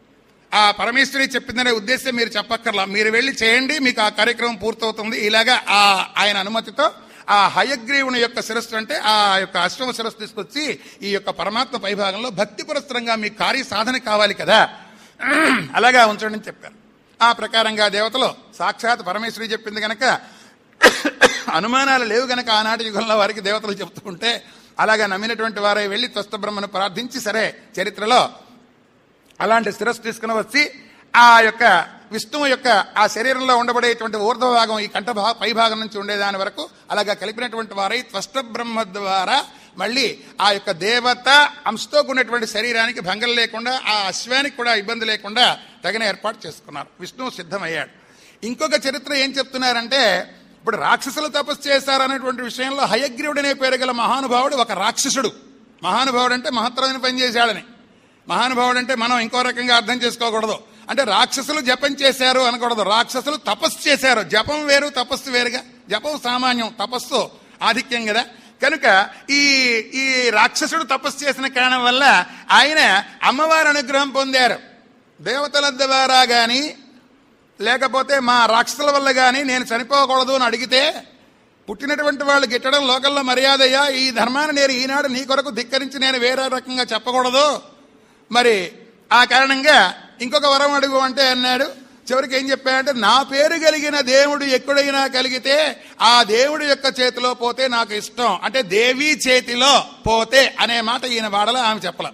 ఆ పరమేశ్వరి చెప్పిందనే ఉద్దేశం మీరు చెప్పక్కర్లా, మీరు వెళ్ళి చేయండి, మీకు ఆ కార్యక్రమం పూర్తవుతుంది. ఇలాగా ఆ ఆయన అనుమతితో ఆ హయగ్రీవుని యొక్క శిరస్సు అంటే ఆ యొక్క అశ్వ శిరస్సు తీసుకొచ్చి ఈ యొక్క పరమాత్మ పైభాగంలో భక్తి పురస్సరంగా మీ కార్య సాధన కావాలి కదా, అలాగా ఉంచండి అని చెప్పారు. ఆ ప్రకారంగా దేవతలు సాక్షాత్ పరమేశ్వరి చెప్పింది గనక అనుమానాలు లేవు గనక ఆనాటి యుగంలో వారికి దేవతలు చెప్తూ ఉంటే అలాగా నమ్మినటువంటి వారే వెళ్ళి త్వష్ట బ్రహ్మను ప్రార్థించి సరే చరిత్రలో అలాంటి శిరస్సు తీసుకుని వచ్చి ఆ యొక్క విష్ణువు యొక్క ఆ శరీరంలో ఉండబడేటువంటి ఊర్ధ్వ భాగం ఈ కంఠ భా పై భాగం నుంచి ఉండేదాని వరకు అలాగా కలిపినటువంటి వారై త్వష్ట బ్రహ్మ ద్వారా మళ్ళీ ఆ యొక్క దేవత అంశతో కూడినటువంటి శరీరానికి భంగం లేకుండా ఆ అశ్వానికి కూడా ఇబ్బంది లేకుండా తగిన ఏర్పాటు చేసుకున్నారు. విష్ణువు సిద్ధమయ్యాడు. ఇంకొక చరిత్ర ఏం చెప్తున్నారంటే ఇప్పుడు రాక్షసులు తపస్సు చేశారనేటువంటి విషయంలో హయగ్రీవుడు అనే పేరు గల మహానుభావుడు ఒక రాక్షసుడు. మహానుభావుడు అంటే మహత్తరమైన పని చేశాడని. మహానుభావుడు అంటే మనం ఇంకో రకంగా అర్థం చేసుకోకూడదు. అంటే రాక్షసులు జపం చేశారు అనకూడదు, రాక్షసులు తపస్సు చేశారు. జపం వేరు, తపస్సు వేరుగా. జపం సామాన్యం, తపస్సు ఆధిక్యం కదా. కనుక ఈ ఈ రాక్షసుడు తపస్సు చేసిన కారణం వల్ల ఆయన అమ్మవారి అనుగ్రహం పొందారు. దేవతల ద్వారా గాని లేకపోతే మా రాక్షసుల వల్ల గాని నేను చనిపోకూడదు అని అడిగితే పుట్టినటువంటి వాళ్ళు గిట్టడం లోకల్లో మర్యాదయ్యా, ఈ ధర్మాన్ని నేను ఈనాడు నీ కొరకు ధిక్కరించి నేను వేరే రకంగా చెప్పకూడదు, మరి ఆ కారణంగా ఇంకొక వరం అడుగు అంటే అన్నాడు. చివరికి ఏం చెప్పాడంటే నా పేరు కలిగిన దేవుడు ఎక్కడైనా కలిగితే ఆ దేవుడి యొక్క చేతిలో పోతే నాకు ఇష్టం, అంటే దేవి చేతిలో పోతే అనే మాట ఈయన వాడలో ఆమె చెప్పల.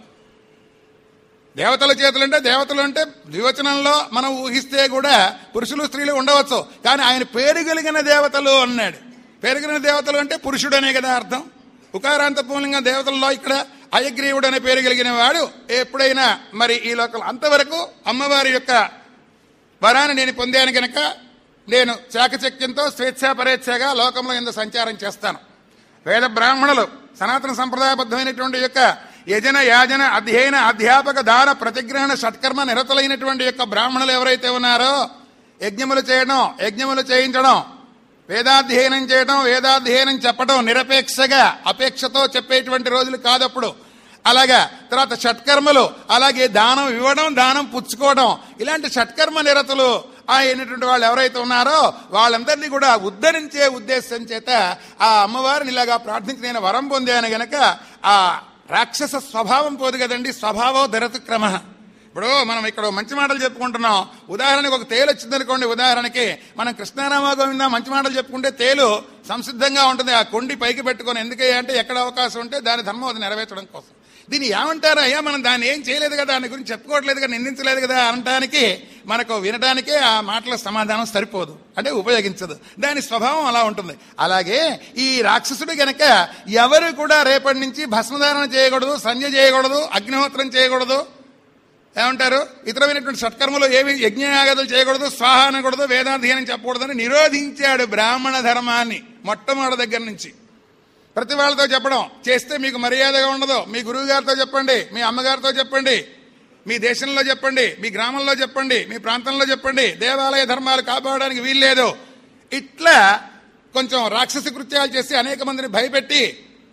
దేవతల చేతులు అంటే దేవతలు అంటే ద్వివచనంలో మనం ఊహిస్తే కూడా పురుషులు స్త్రీలు ఉండవచ్చు, కానీ ఆయన పేరు కలిగిన దేవతలు అన్నాడు. పేరు కలిగిన దేవతలు అంటే పురుషుడు అనే కదా అర్థం. ఉకారాంత పూర్ణంగా దేవతల్లో ఇక్కడ హయగ్రీవుడు అనే పేరు కలిగిన వాడు ఎప్పుడైనా మరి ఈ లోకం అంతవరకు అమ్మవారి యొక్క వరాన్ని నేను పొందాను కనుక నేను చాకచక్యంతో స్వేచ్ఛాపరేచ్ఛగా లోకంలో ఇంత సంచారం చేస్తాను. వేద బ్రాహ్మణులు సనాతన సంప్రదాయబద్ధమైనటువంటి యొక్క యజన యాజన అధ్యయన అధ్యాపక దాన ప్రతిగ్రహణ షట్కర్మ నిరతులైనటువంటి యొక్క బ్రాహ్మణులు ఎవరైతే ఉన్నారో యజ్ఞములు చేయడం, యజ్ఞములు చేయించడం, వేదాధ్యయనం చేయడం, వేదాధ్యయనం చెప్పడం నిరపేక్షగా అపేక్షతో చెప్పేటువంటి రోజులు కాదప్పుడు. అలాగా తర్వాత షట్కర్మలు, అలాగే దానం ఇవ్వడం, దానం పుచ్చుకోవడం, ఇలాంటి షట్కర్మ నిరతులు అయినటువంటి వాళ్ళు ఎవరైతే ఉన్నారో వాళ్ళందరినీ కూడా ఉద్ధరించే ఉద్దేశం చేత ఆ అమ్మవారిని ఇలాగా ప్రార్థించి నేను వరం పొందాను గనక ఆ రాక్షస స్వభావం పోదు కదండి, స్వభావం ధరతు క్రమ. ఇప్పుడు మనం ఇక్కడ మంచి మాటలు చెప్పుకుంటున్నాం. ఉదాహరణకి ఒక తేలు వచ్చిందనుకోండి, ఉదాహరణకి మనం కృష్ణారామ గోవింద మంచి మాటలు చెప్పుకుంటే తేలు సంసిద్ధంగా ఉంటుంది ఆ కొండి పైకి పెట్టుకొని. ఎందుకయ్యా అంటే ఎక్కడ అవకాశం ఉంటే దాని ధర్మం అది నెరవేర్చడం కోసం. దీన్ని ఏమంటారు అయ్యా, మనం దాన్ని ఏం చేయలేదు కదా, దాని గురించి చెప్పుకోవట్లేదు కదా, నిందించలేదు కదా అనటానికి మనకు వినడానికే ఆ మాటల సమాధానం సరిపోదు, అంటే ఉపయోగించదు. దాని స్వభావం అలా ఉంటుంది. అలాగే ఈ రాక్షసుడు గనక ఎవరు కూడా రేపటి నుంచి భస్మధారణ చేయకూడదు, సంధ్య చేయకూడదు, అగ్నిహోత్రం చేయకూడదు, ఏమంటారు ఇతరమైనటువంటి సత్కర్మలు ఏమి యజ్ఞయాగాదులు చేయకూడదు, స్వాహ అనకూడదు, వేదాధ్యయనం చెప్పకూడదని నిరోధించాడు బ్రాహ్మణ ధర్మాన్ని మొట్టమొదటి దగ్గర నుంచి. ప్రతి వాళ్ళతో చెప్పడం, చేస్తే మీకు మర్యాదగా ఉండదు. మీ గురువు గారితో చెప్పండి, మీ అమ్మగారితో చెప్పండి, మీ దేశంలో చెప్పండి, మీ గ్రామంలో చెప్పండి, మీ ప్రాంతంలో చెప్పండి, దేవాలయ ధర్మాలు కాపాడడానికి వీల్లేదు. ఇట్లా కొంచెం రాక్షస కృత్యాలు చేసి అనేక మందిని భయపెట్టి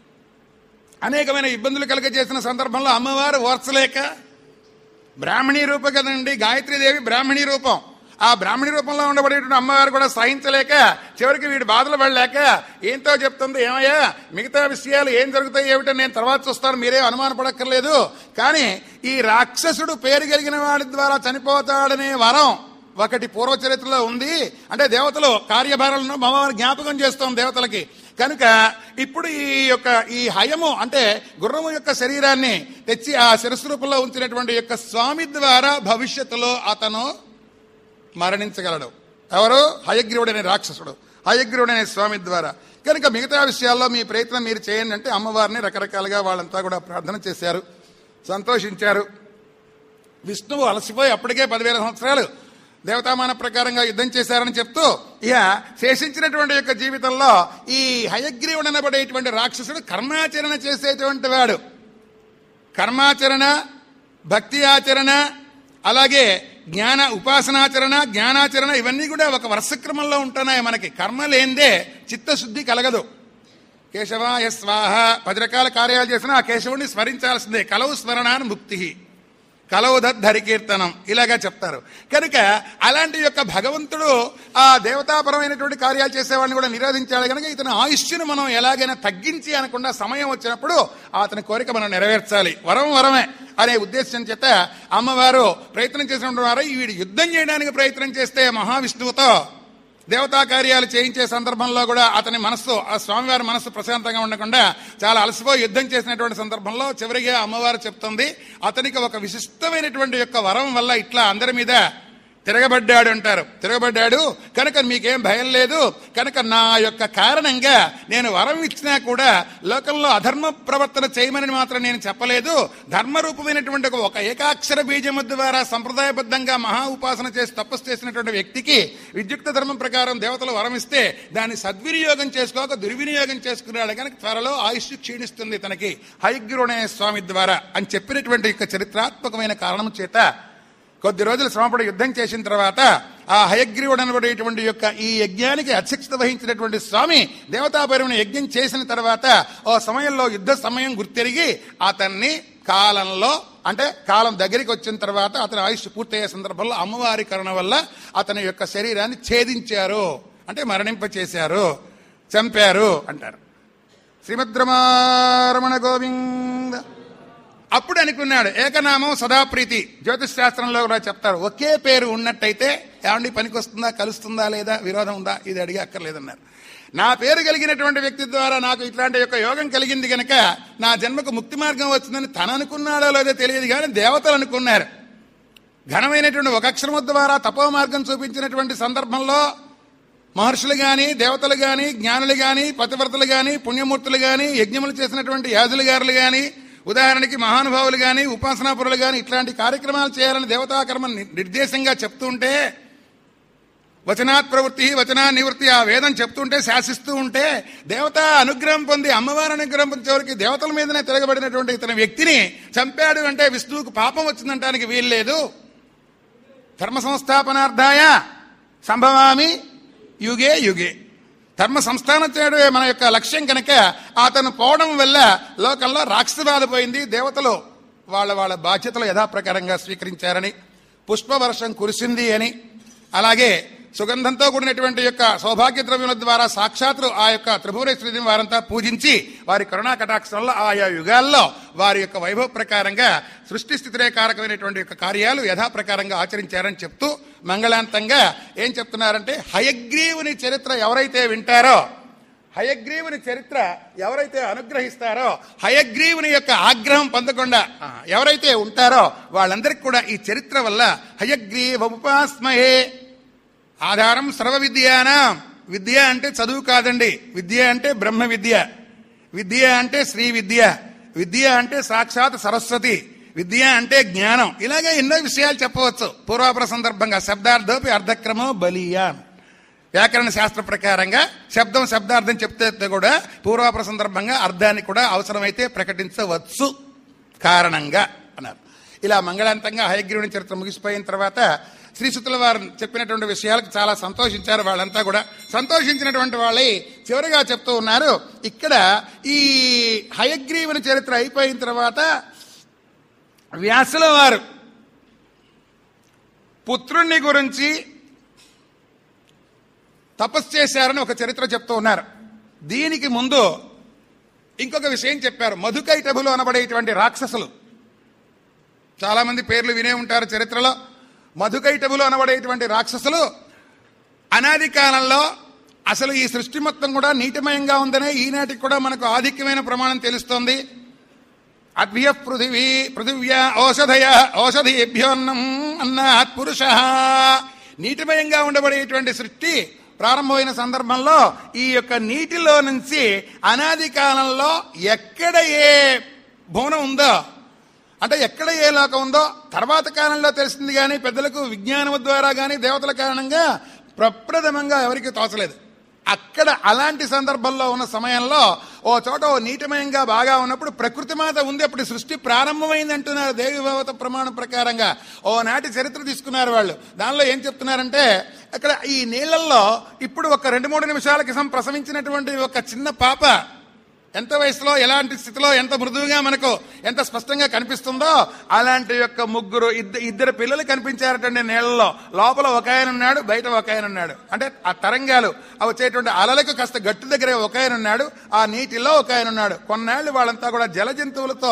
అనేకమైన ఇబ్బందులు కలుగజేసిన సందర్భంలో అమ్మవారు ఓర్చలేక, బ్రాహ్మణీ రూపం కదండి గాయత్రీదేవి, బ్రాహ్మణీ రూపం, ఆ బ్రాహ్మణి రూపంలో ఉండబడేటువంటి అమ్మవారు కూడా సహించలేక చివరికి వీడి బాధలు పడలేక ఏంతో చెప్తుంది, ఏమయ్యా మిగతా విషయాలు ఏం జరుగుతాయి ఏమిటో నేను తర్వాత చూస్తాను, మీరే అనుమానపడక్కర్లేదు, కానీ ఈ రాక్షసుడు పేరు కలిగిన వాడి ద్వారా చనిపోతాడనే వరం ఒకటి పూర్వ చరిత్రలో ఉంది. అంటే దేవతలు కార్యభారాలను అమ్మవారు జ్ఞాపకం చేస్తాం దేవతలకి. కనుక ఇప్పుడు ఈ యొక్క ఈ హయము అంటే గుర్రము యొక్క శరీరాన్ని తెచ్చి ఆ శిరస్సు రూపంలో ఉంచినటువంటి యొక్క స్వామి ద్వారా భవిష్యత్తులో అతను మరణించగలడు. ఎవరు? హయగ్రీవుడనే రాక్షసుడు, హయగ్రీవుడనే స్వామి ద్వారా. కనుక మిగతా విషయాల్లో మీ ప్రయత్నం మీరు చేయండి అంటే అమ్మవారిని రకరకాలుగా వాళ్ళంతా కూడా ప్రార్థన చేశారు, సంతోషించారు. విష్ణువు అలసిపోయి అప్పటికే పదివేల సంవత్సరాలు దేవతామాన ప్రకారంగా యుద్ధం చేశారని చెప్తూ ఇక శేషించినటువంటి యొక్క జీవితంలో ఈ హయగ్రీవుడు అనబడేటువంటి రాక్షసుడు కర్మాచరణ చేసేటువంటి వాడు. కర్మాచరణ, భక్తి ఆచరణ, అలాగే జ్ఞాన ఉపాసనాచరణ, జ్ఞానాచరణ ఇవన్నీ కూడా ఒక వరుస క్రమంలో ఉంటున్నాయి. మనకి కర్మ లేందే చిత్తశుద్ధి కలగదు. కేశవాయ స్వాహ పది రకాల కార్యాలు చేసినా ఆ కేశవుడిని స్మరించాల్సిందే. కలవు స్మరణాన్ని ముక్తి, కలవు దరికీర్తనం ఇలాగా చెప్తారు. కనుక అలాంటి యొక్క భగవంతుడు ఆ దేవతాపరమైనటువంటి కార్యాలు చేసేవాడిని కూడా నిరోధించాడు. కనుక ఇతని ఆయుష్ను మనం ఎలాగైనా తగ్గించి అనకుండా సమయం వచ్చినప్పుడు అతని కోరిక మనం నెరవేర్చాలి. వరం వరమే అనే ఉద్దేశం చేత అమ్మవారు ప్రయత్నం చేసినటువంటి వారు వీడు యుద్ధం చేయడానికి ప్రయత్నం చేస్తే మహావిష్ణువుతో దేవతా కార్యాలు చేయించే సందర్భంలో కూడా అతని మనస్సు, ఆ స్వామివారి మనస్సు ప్రశాంతంగా ఉండకుండా చాలా అలసిపోయి యుద్ధం చేసినటువంటి సందర్భంలో చివరిగా అమ్మవారు చెప్తుంది, అతనికి ఒక విశిష్టమైనటువంటి యొక్క వరం వల్ల ఇట్లా అందరి మీద తిరగబడ్డాడు అంటారు. తిరగబడ్డాడు కనుక మీకేం భయం లేదు, కనుక నా యొక్క కారణంగా నేను వరం ఇచ్చినా కూడా లోకంలో అధర్మ ప్రవర్తన చేయమని మాత్రం నేను చెప్పలేదు. ధర్మరూపమైనటువంటి ఒక ఏకాక్షర బీజము ద్వారా సంప్రదాయబద్ధంగా మహా ఉపాసన చేసి తపస్సు చేసినటువంటి వ్యక్తికి విద్యుక్త ధర్మం ప్రకారం దేవతలు వరం ఇస్తే దాన్ని సద్వినియోగం చేసుకోక దుర్వినియోగం చేసుకున్నాడు కనుక త్వరలో ఆయుష్ క్షీణిస్తుంది తనకి హయగ్రీవుడనే స్వామి ద్వారా అని చెప్పినటువంటి యొక్క చరిత్రాత్మకమైన కారణం చేత కొద్ది రోజులు శ్రమపడి యుద్ధం చేసిన తర్వాత ఆ హయగ్రీవుడు అనబడేటువంటి యొక్క ఈ యజ్ఞానికి అధ్యక్షత వహించినటువంటి స్వామి దేవతాపరమైన యజ్ఞం చేసిన తర్వాత ఓ సమయంలో యుద్ధ సమయం గుర్తెరిగి అతన్ని కాలంలో అంటే కాలం దగ్గరికి వచ్చిన తర్వాత అతని ఆయుష్ పూర్తయ్యే సందర్భంలో అమ్మవారి కరుణ వల్ల అతని యొక్క శరీరాన్ని ఛేదించారు, అంటే మరణింపచేశారు, చంపారు అంటారు. శ్రీమద్రమారమణ గోవింద. అప్పుడు అనుకున్నాడు ఏకనామం సదాప్రీతి. జ్యోతిష్ శాస్త్రంలో కూడా చెప్తారు, ఒకే పేరు ఉన్నట్టయితే ఏమండి పనికొస్తుందా, కలుస్తుందా లేదా, విరోధం ఉందా, ఇది అడిగి అక్కర్లేదన్నారు. నా పేరు కలిగినటువంటి వ్యక్తి ద్వారా నాకు ఇట్లాంటి యొక్క యోగం కలిగింది కనుక నా జన్మకు ముక్తి మార్గం వచ్చిందని తను అనుకున్నాడో లేదో తెలియదు కానీ దేవతలు అనుకున్నారు. ఘనమైనటువంటి ఒక అక్షరము ద్వారా తపో మార్గం చూపించినటువంటి సందర్భంలో మహర్షులు గాని, దేవతలు గాని, జ్ఞానులు గాని, పతివ్రతలు గాని, పుణ్యమూర్తులు గాని, యజ్ఞములు చేసినటువంటి యాజులు గారులు గాని, ఉదాహరణకి మహానుభావులు గాని, ఉపాసనాపురులు గాని ఇట్లాంటి కార్యక్రమాలు చేయాలని దేవతాకర్మ నిర్దేశంగా చెప్తుంటే, వచనాత్ ప్రవృత్తి వచనా నివృత్తి ఆ వేదం చెప్తుంటే, శాసిస్తూ ఉంటే దేవతా అనుగ్రహం పొంది అమ్మవారి అనుగ్రహం పొంది చివరికి దేవతల మీదనే తిరగబడినటువంటి ఇతని వ్యక్తిని చంపాడు అంటే విష్ణువుకు పాపం వచ్చిందంటానికి వీల్లేదు. ధర్మ సంస్థాపనార్థాయ సంభవామి యుగే యుగే. ధర్మ సంస్థానం చేయడమే మన యొక్క లక్ష్యం కనుక అతను పోవడం వల్ల లోకంలో రాక్షసబాధ పోయింది. దేవతలు వాళ్ళ వాళ్ళ బాధ్యతలు యథాప్రకారంగా స్వీకరించారని, పుష్పవర్షం కురిసింది అని, అలాగే సుగంధంతో కూడినటువంటి యొక్క సౌభాగ్య ద్రవ్యముల ద్వారా సాక్షాత్తు ఆ యొక్క త్రిభువనేశ్వరిని వారంతా పూజించి వారి కరుణా కటాక్షంలో ఆయా యుగాల్లో వారి యొక్క వైభవ ప్రకారంగా సృష్టి స్థితిరేకారకమైనటువంటి యొక్క కార్యాలు యథాప్రకారంగా ఆచరించారని చెప్తూ మంగళాంతంగా ఏం చెప్తున్నారంటే, హయగ్రీవుని చరిత్ర ఎవరైతే వింటారో, హయగ్రీవుని చరిత్ర ఎవరైతే అనుగ్రహిస్తారో, హయగ్రీవుని యొక్క ఆగ్రహం పొందకుండా ఎవరైతే ఉంటారో వాళ్ళందరికీ కూడా ఈ చరిత్ర వల్ల హయగ్రీవముపాస్మహే. ఆధారం సర్వ విద్యానాం. విద్య అంటే చదువు కాదండి, విద్య అంటే బ్రహ్మ విద్య, విద్య అంటే శ్రీ విద్య, విద్య అంటే సాక్షాత్ సరస్వతి, విద్య అంటే జ్ఞానం. ఇలాగే ఎన్నో విషయాలు చెప్పవచ్చు పూర్వాపర సందర్భంగా. శబ్దార్థోపి అర్ధక్రమో బలీయాన్. వ్యాకరణ శాస్త్ర ప్రకారంగా శబ్దం శబ్దార్థం చెప్తే కూడా పూర్వాపర సందర్భంగా అర్థాన్ని కూడా అవసరమైతే ప్రకటించవచ్చు కారణంగా అన్నారు. ఇలా మంగళాంతంగా హయగ్రీవుని చరిత్ర ముగిసిపోయిన తర్వాత శ్రీశుతుల వారు చెప్పినటువంటి విషయాలకు చాలా సంతోషించారు. వాళ్ళంతా కూడా సంతోషించినటువంటి వాళ్ళే చివరిగా చెప్తూ ఉన్నారు. ఇక్కడ ఈ హయగ్రీవుని చరిత్ర అయిపోయిన తర్వాత వ్యాసుల వారు పుత్రుణ్ణి గురించి తపస్సు చేశారని ఒక చరిత్ర చెప్తూ ఉన్నారు. దీనికి ముందు ఇంకొక విషయం చెప్పారు. మధుకైటభులు అనబడేటువంటి రాక్షసులు, చాలా మంది పేర్లు వినే ఉంటారు చరిత్రలో. మధుకైటభులు అనబడేటువంటి రాక్షసులు అనాది కాలంలో అసలు ఈ సృష్టి మొత్తం కూడా నీటిమయంగా ఉందనే ఈనాటికి కూడా మనకు ఆధిక్యమైన ప్రమాణం తెలుస్తోంది. అద్భ్య పృథివీ పృథివ్యా ఓషధయ ఓషధీభ్యోన్నం అన్నాత్ పురుష. నీటిమయంగా ఉండబడేటువంటి సృష్టి ప్రారంభమైన సందర్భంలో ఈ యొక్క నీటిలో నుంచి అనాది కాలంలో ఎక్కడ ఏ భువనం ఉందో, అంటే ఎక్కడ ఏ లోకం ఉందో తర్వాత కాలంలో తెలిసింది. కానీ పెద్దలకు విజ్ఞానం ద్వారా కానీ దేవతల కారణంగా ప్రప్రథమంగా ఎవరికి తోచలేదు. అక్కడ అలాంటి సందర్భంలో ఉన్న సమయంలో ఓ చోట ఓ నీటిమయంగా బాగా ఉన్నప్పుడు ప్రకృతి మాత ఉంది. అప్పుడు సృష్టి ప్రారంభమైంది అంటున్నారు దేవి భాగవత ప్రమాణం ప్రకారంగా. ఓ నాటి చరిత్ర తీసుకున్నారు వాళ్ళు. దానిలో ఏం చెప్తున్నారంటే, అక్కడ ఈ నీళ్లలో ఇప్పుడు ఒక రెండు మూడు నిమిషాల క్రితం ప్రసవించినటువంటి ఒక చిన్న పాప ఎంత వయసులో ఎలాంటి స్థితిలో ఎంత మృదువుగా మనకు ఎంత స్పష్టంగా కనిపిస్తుందో అలాంటి యొక్క ముగ్గురు ఇద్దరు ఇద్దరు పిల్లలు కనిపించారటండి నీళ్లలో. లోపల ఒక ఆయన ఉన్నాడు, బయట ఒక ఆయన ఉన్నాడు. అంటే ఆ తరంగాలు అవి వచ్చేటువంటి అలలకు కాస్త గట్టు దగ్గర ఒక ఆయన ఉన్నాడు, ఆ నీటిలో ఒక ఆయన ఉన్నాడు. కొన్నాళ్ళు వాళ్ళంతా కూడా జల జంతువులతో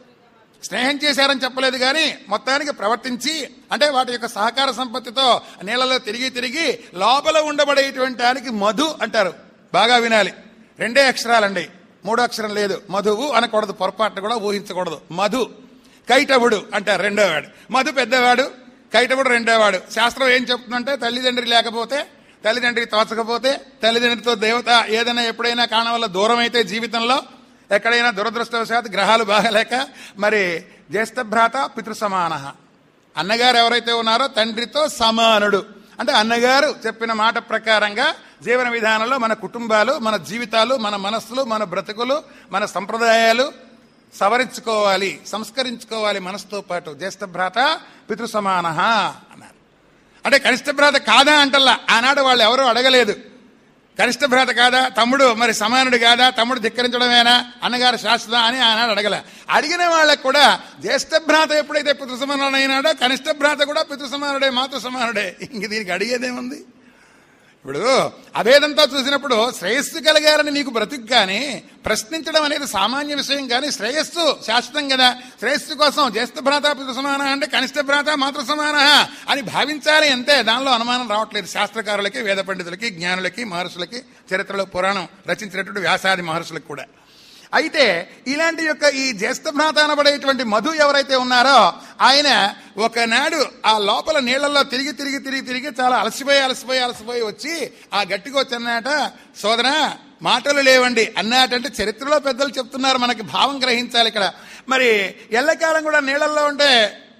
స్నేహం చేశారని చెప్పలేదు కానీ మొత్తానికి ప్రవర్తించి, అంటే వాటి యొక్క సహకార సంపత్తితో నీళ్లలో తిరిగి తిరిగి లోపల ఉండబడేటువంటి దానికి మధు అంటారు. బాగా వినాలి, రెండే అక్షరాలండి, మూడో అక్షరం లేదు. మధువు అనకూడదు, పొరపాటును కూడా ఊహించకూడదు. మధు. కైటవుడు అంటారు రెండోవాడు. మధు పెద్దవాడు, కైటవుడు రెండోవాడు. శాస్త్రం ఏం చెప్తుందంటే, తల్లిదండ్రి లేకపోతే, తల్లిదండ్రికి తోచకపోతే, తల్లిదండ్రితో దేవత ఏదైనా ఎప్పుడైనా కారణం వల్ల దూరం అయితే జీవితంలో ఎక్కడైనా దురదృష్టవశాత్తు గ్రహాలు బాగలేక మరి జ్యేష్ఠ భ్రాత పితృ సమాన. అన్నగారు ఎవరైతే ఉన్నారో తండ్రితో సమానుడు. అంటే అన్నగారు చెప్పిన మాట ప్రకారంగా జీవన విధానంలో మన కుటుంబాలు, మన జీవితాలు, మన మనస్సులు, మన బ్రతుకులు, మన సంప్రదాయాలు సవరించుకోవాలి, సంస్కరించుకోవాలి మనసుతో పాటు. జ్యేష్ఠ భ్రాత పితృ సమాన అన్నారు. అంటే కనిష్ట భ్రాత కాదా అంటల్లా. ఆనాడు వాళ్ళు ఎవరూ అడగలేదు. కనిష్ట భ్రాత కాదా, తమ్ముడు మరి సమానుడు కాదా, తమ్ముడు ధిక్కరించడమేనా, అన్నగారు శాశ్వత అని ఆనాడు అడగలే. అడిగిన వాళ్ళకు కూడా జ్యేష్ఠ భ్రాత ఎప్పుడైతే పితృ సమానుడు అయినాడో కనిష్ట భ్రాత కూడా పితృ సమానుడే, మాతృ సమానుడే. ఇంక దీనికి అడిగేదేముంది? ఇప్పుడు అభేదంతో చూసినప్పుడు శ్రేయస్సు కలిగారని నీకు బ్రతుకు కానీ ప్రశ్నించడం అనేది సామాన్య విషయం. కానీ శ్రేయస్సు శాశ్వతం కదా. శ్రేయస్సు కోసం జ్యేష్ఠ భ్రాత పితృ సమాన అంటే కనిష్ట భ్రాత మాతృ సమాన అని భావించాలి అంతే. దానిలో అనుమానం రావట్లేదు శాస్త్రకారులకి, వేద పండితులకి, జ్ఞానులకి, మహర్షులకి, చరిత్రలో పురాణం రచించినటువంటి వ్యాసాది మహర్షులకు కూడా. అయితే ఇలాంటి యొక్క ఈ జ్యేష్ఠ భ్రాత అనబడేటువంటి మధు ఎవరైతే ఉన్నారో ఆయన ఒకనాడు ఆ లోపల నీళ్లలో తిరిగి తిరిగి తిరిగి తిరిగి చాలా అలసిపోయి అలసిపోయి అలసిపోయి వచ్చి ఆ గట్టికి వచ్చన్నట, సోదరా మాటలు లేవండి అన్నాటంటే చరిత్రలో పెద్దలు చెప్తున్నారు, మనకి భావం గ్రహించాలి ఇక్కడ. మరి ఎల్లకాలం కూడా నీళ్లలో ఉంటే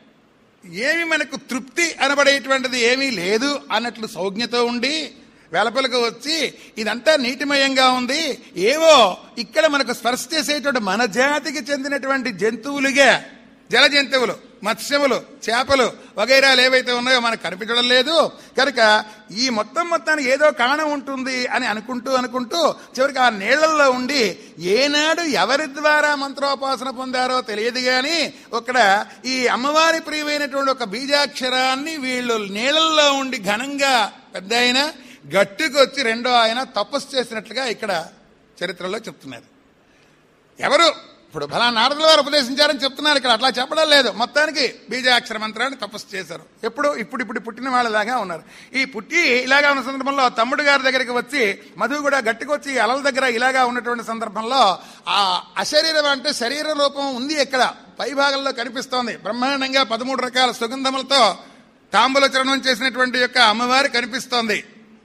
ఏమి మనకు తృప్తి అనబడేటువంటిది ఏమీ లేదు అన్నట్లు సౌజ్ఞతో ఉండి వెలపలకు వచ్చి ఇదంతా నీటిమయంగా ఉంది, ఏవో ఇక్కడ మనకు స్పర్శ చేసేటువంటి మన జాతికి చెందినటువంటి జంతువులుగా, జల జంతువులు, మత్స్యములు, చేపలు వగైరాలు ఏవైతే ఉన్నాయో మనకు కనిపించడం లేదు కనుక ఈ మొత్తం మొత్తానికి ఏదో కారణం ఉంటుంది అని అనుకుంటూ అనుకుంటూ చివరికి ఆ నీళ్లలో ఉండి ఏనాడు ఎవరి ద్వారా మంత్రోపాసన పొందారో తెలియదు కానీ ఇక్కడ ఈ అమ్మవారి ప్రియమైనటువంటి ఒక బీజాక్షరాన్ని వీళ్ళు నీళ్లలో ఉండి ఘనంగా పెద్ద అయినా గట్టుకు వచ్చి రెండో ఆయన తపస్సు చేసినట్లుగా ఇక్కడ చరిత్రలో చెప్తున్నారు. ఎవరు ఇప్పుడు ఫలా నారదుల వారు ఉపదేశించారని చెప్తున్నారు, ఇక్కడ అట్లా చెప్పడం లేదు. మొత్తానికి బీజాక్షర మంత్రాన్ని తపస్సు చేశారు. ఎప్పుడు ఇప్పుడు ఇప్పుడు పుట్టిన వాళ్ళలాగా ఉన్నారు. ఈ పుట్టి ఇలాగా ఉన్న సందర్భంలో తమ్ముడు గారి దగ్గరికి వచ్చి మధువు కూడా గట్టికి వచ్చి అలల దగ్గర ఇలాగా ఉన్నటువంటి సందర్భంలో ఆ అశరీరం అంటే శరీర రూపం ఉంది ఇక్కడ పై భాగంలో కనిపిస్తోంది. బ్రహ్మాండంగా పదమూడు రకాల సుగంధములతో తాంబూల చరణం చేసినటువంటి యొక్క అమ్మవారి కనిపిస్తోంది.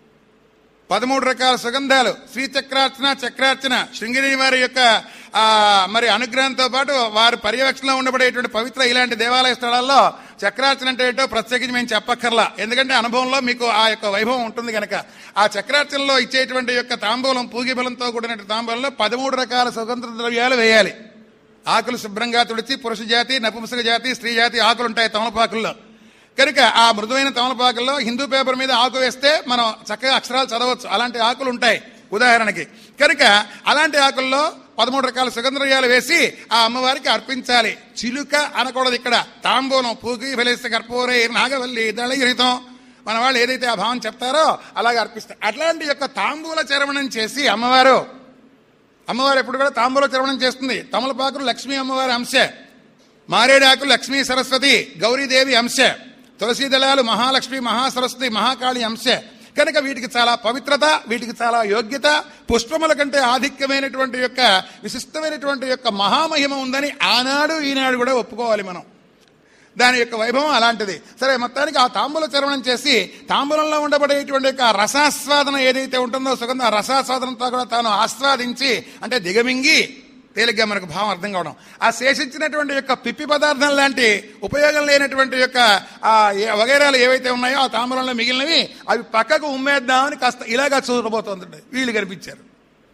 పదమూడు రకాల సుగంధాలు, శ్రీచక్రార్చన, చక్రార్చన, శృంగిరి వారి యొక్క మరి అనుగ్రహంతో పాటు వారి పర్యవేక్షణలో ఉండబడేటువంటి పవిత్ర ఇలాంటి దేవాలయ స్థలాల్లో చక్రార్చన అంటే ఏంటో ప్రత్యేకించి మేము చెప్పక్కర్లా, ఎందుకంటే అనుభవంలో మీకు ఆ యొక్క వైభవం ఉంటుంది కనుక. ఆ చక్రార్చనలో ఇచ్చేటువంటి యొక్క తాంబూలం, పూగి బలంతో కూడిన తాంబూలంలో పదమూడు రకాల సుగంధ ద్రవ్యాలు వేయాలి. ఆకులు శుభ్రంగా తుడిచి పురుష జాతి, నపుంసక జాతి, స్త్రీ జాతి ఆకులు ఉంటాయి తమలపాకుల్లో. కనుక ఆ మృదువైన తమలపాకుల్లో హిందూ పేపర్ మీద ఆకు వేస్తే మనం చక్కగా అక్షరాలు చదవచ్చు. అలాంటి ఆకులు ఉంటాయి ఉదాహరణకి. కనుక అలాంటి ఆకుల్లో పదమూడు రకాల సుగంధద్రవ్యాలు వేసి ఆ అమ్మవారికి అర్పించాలి. చిలుక అనకూడదు ఇక్కడ. తాంబూలం పూకి ఫలిస్తే కర్పూరే నాగవల్లి దళయురితం మన వాళ్ళు ఏదైతే ఆ భావం చెప్తారో అలాగే అర్పిస్తారు. అట్లాంటి యొక్క తాంబూల చరవణం చేసి అమ్మవారు అమ్మవారు ఎప్పుడు కూడా తాంబూల చరవణం చేస్తుంది. తమలపాకులు లక్ష్మీ అమ్మవారి అంశ, మారేడాకులు లక్ష్మీ సరస్వతి గౌరీదేవి అంశ, తులసీ దళాలు మహాలక్ష్మి, మహాసరస్వతి, మహాకాళి అంశ. కనుక వీటికి చాలా పవిత్రత, వీటికి చాలా యోగ్యత, పుష్పముల కంటే ఆధిక్యమైనటువంటి యొక్క విశిష్టమైనటువంటి యొక్క మహామహిమ ఉందని ఆనాడు ఈనాడు కూడా ఒప్పుకోవాలి మనం. దాని యొక్క వైభవం అలాంటిది. సరే, మొత్తానికి ఆ తాంబూల చరవణం చేసి తాంబూలంలో ఉండబడేటువంటి యొక్క రసాస్వాదన ఏదైతే ఉంటుందో సుగంధ, ఆ రసాస్వాదనంతో కూడా తాను ఆస్వాదించి అంటే దిగమింగి తేలిగ్గా మనకు భావం అర్థం కావడం. ఆ శేషించినటువంటి యొక్క పిప్పి పదార్థం లాంటి ఉపయోగం లేనటువంటి యొక్క ఆ వగైరాలు ఏవైతే ఉన్నాయో ఆ తాంబూలంలో మిగిలినవి అవి పక్కకు ఉమ్మేద్దామని కాస్త ఇలాగా చూడబోతుంది. వీళ్ళు కనిపించారు.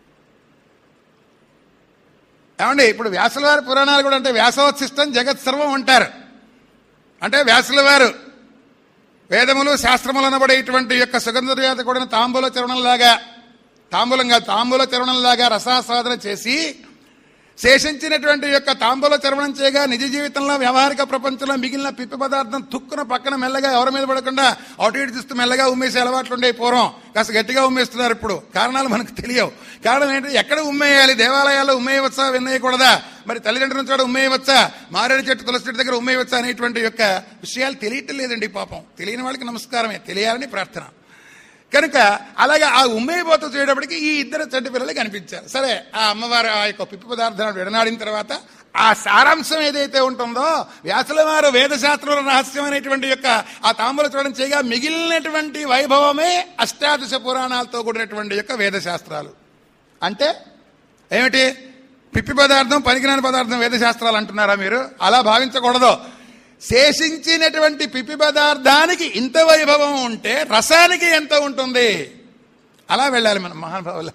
ఏమండి, ఇప్పుడు వ్యాసుల వారి పురాణాలు కూడా అంటే వ్యాసోత్సిష్టం జగత్ సర్వం అంటారు. అంటే వ్యాసుల వారు వేదములు శాస్త్రములు అనబడేటువంటి యొక్క సుగంధ కూడిన తాంబూల చరణంలాగా, తాంబూలంగా తాంబూల చరణంలాగా రసాస్వాదన చేసి శేషించినటువంటి యొక్క తాంబూల చరవణం చేయగా నిజ జీవితంలో వ్యవహారిక ప్రపంచంలో మిగిలిన పిప్పి పదార్థం తుక్కున పక్కన మెల్లగా ఎవరి మీద పడకుండా అటు ఇటు చూస్తూ మెల్లగా ఉమ్మేసే అలవాట్లు ఉండే. పూర్వం కాస్త గట్టిగా ఉమ్మేస్తున్నారు. ఇప్పుడు కారణాలు మనకు తెలియవు. కారణం ఏంటి? ఎక్కడ ఉమ్మేయాలి? దేవాలయాల్లో ఉమ్మేయవచ్చా, విన్నేయకూడదా? మరి తల్లిదండ్రుల నుంచి కూడా ఉమ్మేయవచ్చా, మారేడు చెట్టు తులసి చెట్టు దగ్గర ఉమ్మేయవచ్చా అనేటువంటి యొక్క విషయాలు తెలియటం లేదండి. పాపం తెలియని వాళ్ళకి నమస్కారమే, తెలియాలని ప్రార్థన. కనుక అలాగే ఆ ఉమ్మేయబోతూ చేయడానికి ఈ ఇద్దరు చంటి పిల్లలు కనిపించారు. సరే, ఆ అమ్మవారు ఆ యొక్క పిప్పి పదార్థాన్ని విడనాడిన తర్వాత ఆ సారాంశం ఏదైతే ఉంటుందో వ్యాసుల వారు వేదశాస్త్రంలో రహస్యం అనేటువంటి యొక్క ఆ తాంబూల చూడడం చేయగా మిగిలినటువంటి వైభవమే అష్టాదశ పురాణాలతో కూడినటువంటి యొక్క వేదశాస్త్రాలు. అంటే ఏమిటి? పిప్పి పదార్థం, పనికిరాని పదార్థం వేదశాస్త్రాలు అంటున్నారా మీరు? అలా భావించకూడదు. శేషించినటువంటి పిప్పి పదార్థానికి ఇంత వైభవం ఉంటే రసానికి ఎంత ఉంటుంది? అలా వెళ్ళాలి మనం మహానుభావుల.